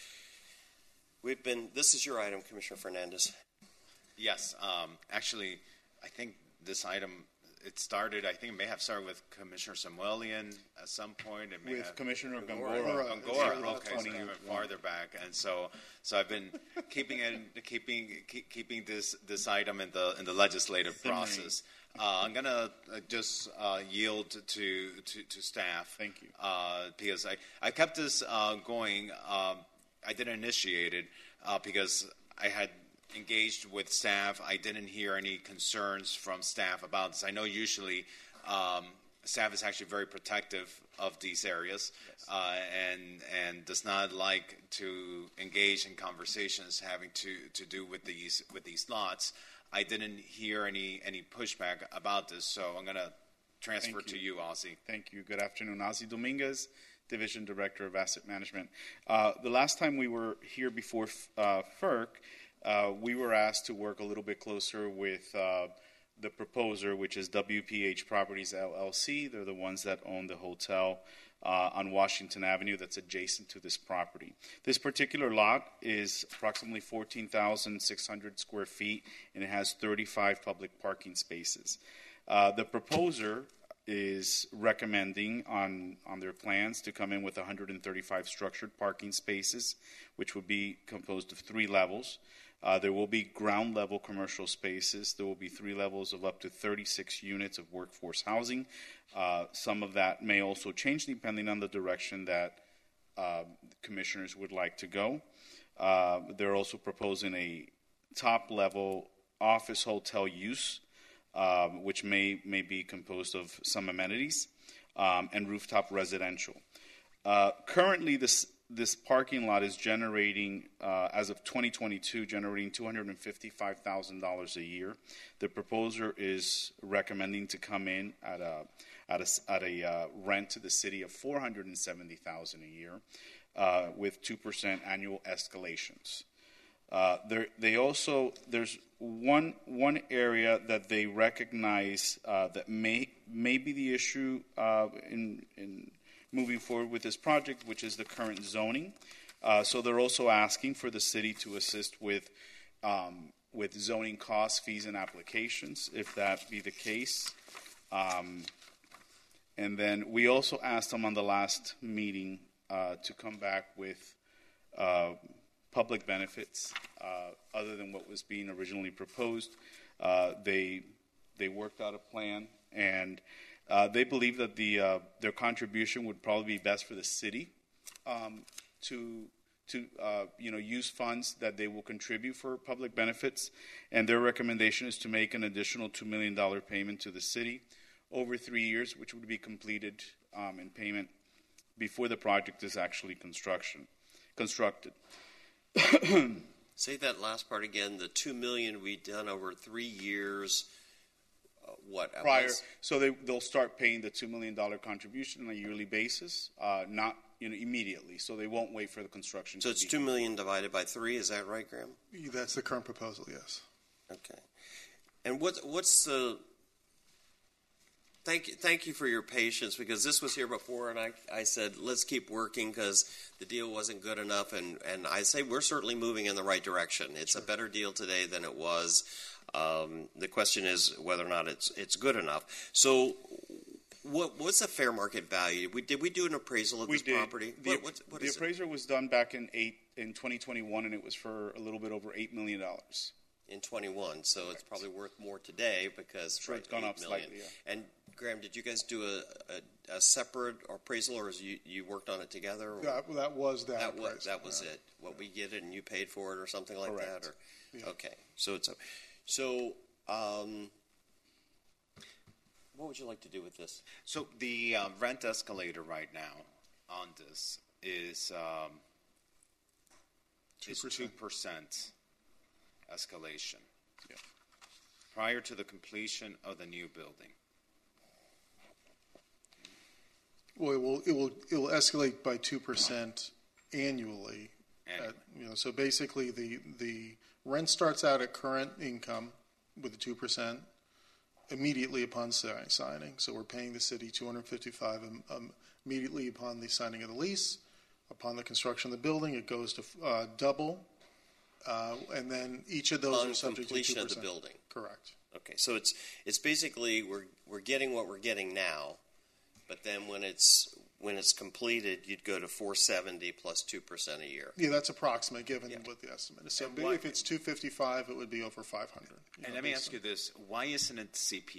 We've been. This is your item, Commissioner Fernandez. Yes, um, actually, I think this item. It started, I think it may have started with Commissioner Samuelian at some point. It may with have, Commissioner Gongora. Gongora. Gongora, okay, so even farther back. And so so I've been keeping it, keeping keep, keeping this this item in the in the legislative process. Uh, I'm going to uh, just uh, yield to, to, to staff. Thank you. Uh, because I, I kept this uh, going. Um, I didn't initiate it uh, because I had engaged with staff. I didn't hear any concerns from staff about this. I know usually um, staff is actually very protective of these areas yes. uh, and and does not like to engage in conversations having to, to do with these with these lots. I didn't hear any any pushback about this, so I'm going to transfer Thank to you. you, Ozzy. Thank you. Good afternoon. Ozzy Dominguez, Division Director of Asset Management. Uh, the last time we were here before uh, F E R C, Uh, we were asked to work a little bit closer with uh, the proposer, which is W P H Properties L L C. They're the ones that own the hotel uh, on Washington Avenue that's adjacent to this property. This particular lot is approximately fourteen thousand six hundred square feet, and it has thirty-five public parking spaces. Uh, the proposer is recommending on, on their plans to come in with one hundred thirty-five structured parking spaces, which would be composed of three levels. Uh, there will be ground level commercial spaces. There will be three levels of up to thirty-six units of workforce housing. Uh, some of that may also change depending on the direction that uh, commissioners would like to go. Uh, they're also proposing a top level office hotel use, um, which may, may be composed of some amenities, um, and rooftop residential. Uh, currently, this This parking lot is generating, uh, as of twenty twenty-two, generating two hundred fifty-five thousand dollars a year. The proposer is recommending to come in at a at a, at a uh, rent to the city of four hundred seventy thousand dollars a year, uh, with two percent annual escalations. Uh, there, they also there's one one area that they recognize uh, that may may be the issue uh, in in. moving forward with this project, which is the current zoning. Uh, so they're also asking for the city to assist with um, with zoning costs, fees, and applications, if that be the case. Um, and then we also asked them on the last meeting uh, to come back with uh, public benefits uh, other than what was being originally proposed. Uh, they they worked out a plan, and Uh, they believe that the uh, their contribution would probably be best for the city um, to to uh, you know use funds that they will contribute for public benefits, and their recommendation is to make an additional two million dollars payment to the city over three years, which would be completed um, in payment before the project is actually construction constructed. Say that last part again. The two million we done over three years. Uh, what Prior, so they they'll start paying the two million dollar contribution on a yearly basis, uh, not you know immediately. So they won't wait for the construction. So to it's be two million divided by three. Is that right, Graham? That's the current proposal. Yes. Okay. And what what's the Thank you, thank you for your patience, because this was here before, and I, I said, let's keep working because the deal wasn't good enough, and, and I say we're certainly moving in the right direction. It's sure. a better deal today than it was. Um, the question is whether or not it's it's good enough. So what what's the fair market value? We, did we do an appraisal of we this did. property? The, what, what, what the is appraiser it? was done back in eight in twenty twenty-one, and it was for a little bit over eight million dollars. In twenty-one, so right. It's probably worth more today because sure, right, it's gone up million. slightly. Yeah. And Graham, did you guys do a, a, a separate appraisal, or is you, you worked on it together? Or? That, that was that. That appraisal, was that was yeah. it. What we get it, and you paid for it, or something like Correct. that, or yeah. okay. So it's a, so. Um, what would you like to do with this? So the uh, rent escalator right now on this is um, is two percent escalation. Yeah. Prior to the completion of the new building. Well, it will it will it will escalate by two percent annually. Annually. At, you know, so basically, the the rent starts out at current income with the two percent immediately upon signing. So we're paying the city two hundred fifty-five um, um, immediately upon the signing of the lease. Upon the construction of the building, it goes to uh, double. Uh, and then each of those On are subject completion to two of percent. the building. Correct. Okay, so it's it's basically we're we're getting what we're getting now, but then when it's when it's completed, you'd go to four seventy plus two percent a year. Yeah, that's approximate given Yeah. what the estimate is. So And why- if it's two fifty-five, it would be over five hundred. And let me ask you this: why isn't it C P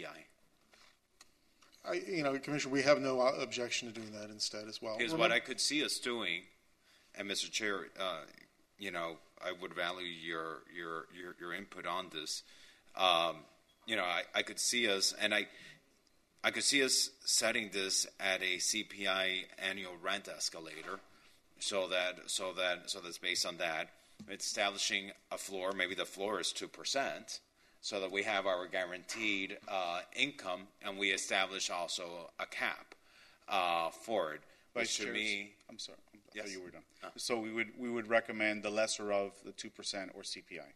I? I, you know, Commissioner, we have no uh, objection to doing that instead as well. Is what I could see us doing, and Mister Chair, uh, you know, I would value your your your, your input on this. Um, you know, I, I could see us, and I I could see us setting this at a C P I annual rent escalator, so that so that so that's based on that. It's establishing a floor. Maybe the floor is two percent. So that we have our guaranteed uh, income, and we establish also a cap uh, for it. Which Vice to Chair, me, I'm sorry, I Yes. thought you were done. Uh. So we would we would recommend the lesser of the two percent or C P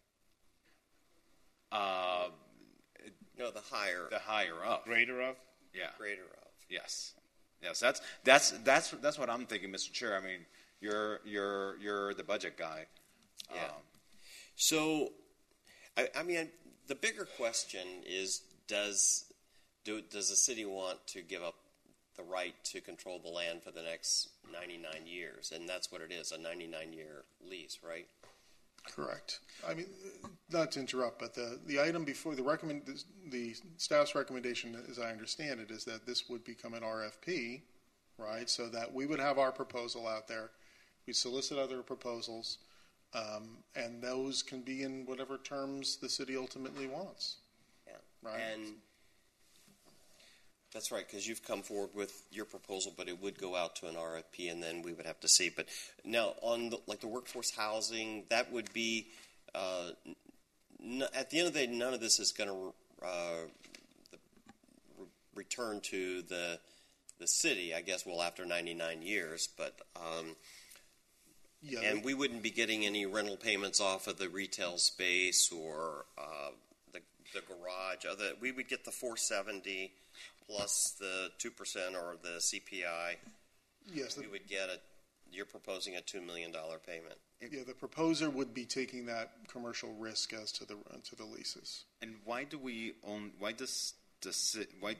I. uh, No, the higher, the higher up, Greater of. yeah, greater of. yes, yes. That's that's that's that's what I'm thinking, Mister Chair. I mean, you're you're you're the budget guy. Yeah. Um, So, I, I mean, the bigger question is: Does do does the city want to give up the right to control the land for the next ninety-nine years? And that's what it is—a ninety-nine year lease, right? Correct. I mean, not to interrupt, but the, the item before the recommend the, the staff's recommendation, as I understand it, is that this would become an R F P, right? So that we would have our proposal out there, we solicit other proposals, um, and those can be in whatever terms the city ultimately wants. Yeah. Right. And that's right, because you've come forward with your proposal, but it would go out to an R F P, and then we would have to see. But now, on the, like the workforce housing, that would be uh, n- at the end of the day, none of this is going to uh, re- return to the the city. I guess well after ninety-nine years, but. Um, Yeah, and they- we wouldn't be getting any rental payments off of the retail space or uh, the, the garage. Other, we would get the four seventy plus the two percent or the C P I. Yes, We the- would get a, you're proposing a two million dollars payment. Yeah, the proposer would be taking that commercial risk as to the to the leases. and why do we own? Why does the ci- why?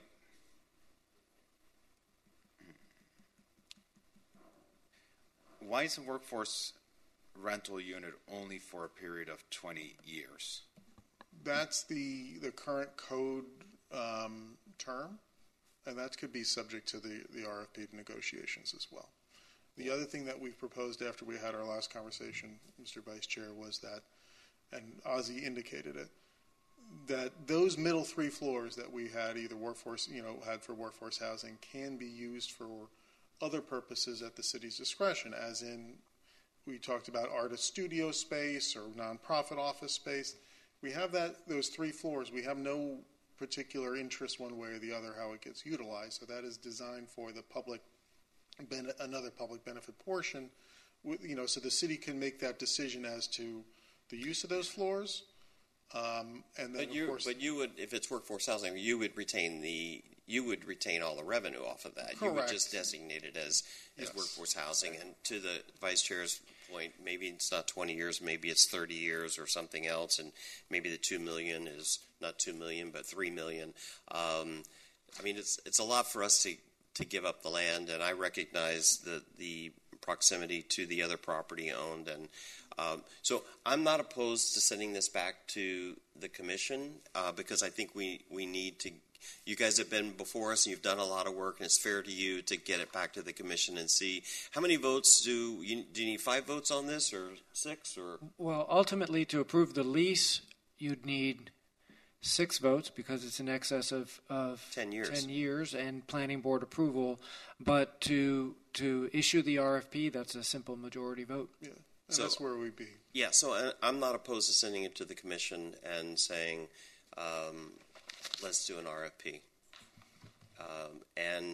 Why is a workforce rental unit only for a period of twenty years? That's the the current code um, term, and that could be subject to the, the R F P negotiations as well. The other thing that we proposed after we had our last conversation, Mister Vice Chair, was that, and Ozzie indicated it, that those middle three floors that we had either workforce, you know, had for workforce housing can be used for other purposes at the city's discretion, as in we talked about artist studio space or nonprofit office space. We have that those three floors. We have no particular interest one way or the other how it gets utilized. So that is designed for the public, ben- another public benefit portion. You know, so the city can make that decision as to the use of those floors. Um, and then but you, of course, but you would, if it's workforce housing, you would retain the, you would retain all the revenue off of that. Correct. You would just designate it as, as Yes. workforce housing. And to the Vice Chair's point, maybe it's not twenty years, maybe it's thirty years or something else, and maybe the two million is not two million, but three million. Um, I mean, it's it's a lot for us to to give up the land, and I recognize the the proximity to the other property owned, and um, so I'm not opposed to sending this back to the commission uh, because I think we we need to. You guys have been before us and you've done a lot of work, and it's fair to you to get it back to the commission and see how many votes do you do you need five votes on this or six or Well, ultimately, to approve the lease, you'd need six votes because it's in excess of, of ten years. ten years and planning board approval. But to to issue the R F P, that's a simple majority vote. Yeah, and So- that's where we'd be. yeah. So I, I'm not opposed to sending it to the commission and saying, um, let's do an R F P. Um, and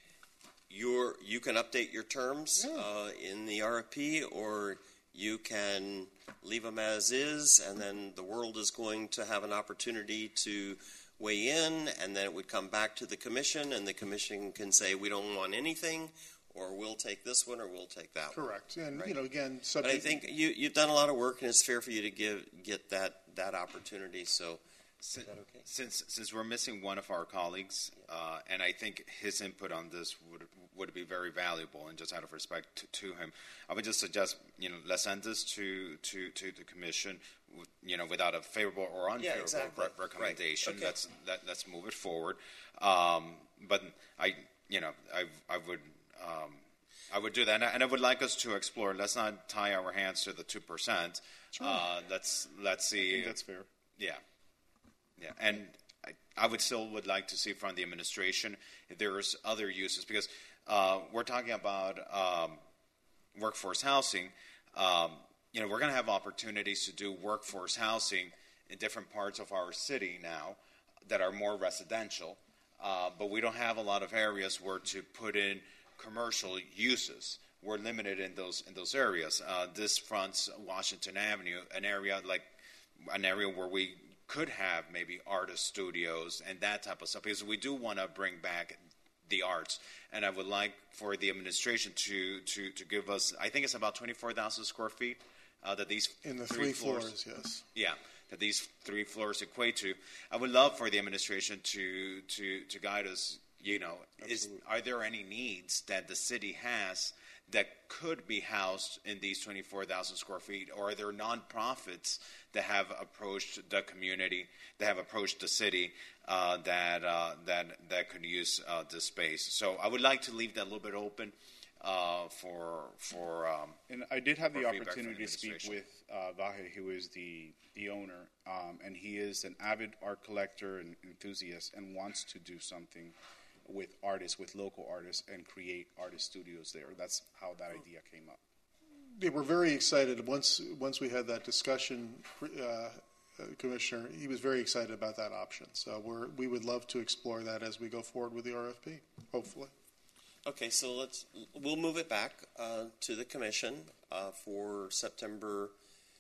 you're, you can update your terms uh, in the R F P, or you can leave them as is, and then the world is going to have an opportunity to weigh in, and then it would come back to the commission, and the commission can say, we don't want anything, or we'll take this one, or we'll take that one. Correct. And, Right. you know, again, But subject. I think you, you've done a lot of work, and it's fair for you to give get that, that opportunity. So, Since, is that okay? since since we're missing one of our colleagues, uh, and I think his input on this would would be very valuable, and just out of respect to, to him, I would just suggest, you know, let's send this to to, to the commission, with, you know, without a favorable or unfavorable exactly. re- recommendation. Right. Okay. Let's let, let's move it forward. Um, but I, you know, I I would. Um, I would do that, and I, and I would like us to explore. Let's not tie our hands to the two percent. Sure. Uh, let's let's see. I think that's fair. Yeah, yeah, and I, I would still would like to see from the administration if there's other uses, because uh, we're talking about um, workforce housing. Um, you know, we're going to have opportunities to do workforce housing in different parts of our city now that are more residential, uh, but we don't have a lot of areas where to put in commercial uses. We're limited in those in those areas. Uh, this fronts Washington Avenue, an area like an area where we could have maybe artist studios and that type of stuff, because we do want to bring back the arts. And I would like for the administration to to, to give us, I think it's about twenty-four thousand square feet uh, that these In the three three floors, yes. Yeah, that these three floors equate to. I would love for the administration to to to guide us. You know, is are there any needs that the city has that could be housed in these twenty-four thousand square feet, or are there nonprofits that have approached the community, that have approached the city, uh, that uh, that that could use uh, this space? So I would like to leave that a little bit open uh, for for. Um, And I did have for the feedback from opportunity to speak administration. with uh, Vahe, who is the the owner, um, and he is an avid art collector and enthusiast, and wants to do something with artists, with local artists, and create artist studios there. That's how that idea came up. They were very excited once once we had that discussion, uh, uh, Commissioner. He was very excited about that option. So we're we would love to explore that as we go forward with the R F P. Hopefully. Okay, so let's we'll move it back uh, to the commission uh, for September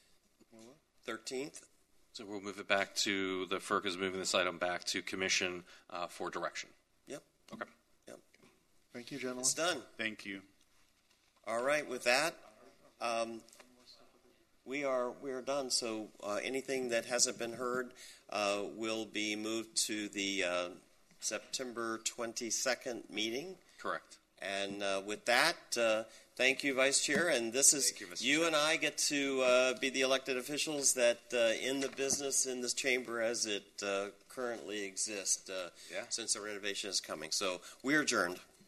thirteenth. So we'll move it back to, the F E R C is moving this item back to commission uh, for direction. Yep. Okay. Yep. Thank you, gentlemen. It's done. Thank you. All right. With that, um, we are we are done. So uh, anything that hasn't been heard uh, will be moved to the uh, September twenty-second meeting. Correct. And uh, with that, uh, thank you, Vice Chair. And this is Thank you, Mister you Chair. and I get to uh, be the elected officials that uh, in the business in this chamber as it uh, currently exists uh, Yeah. since the renovation is coming. So we are adjourned.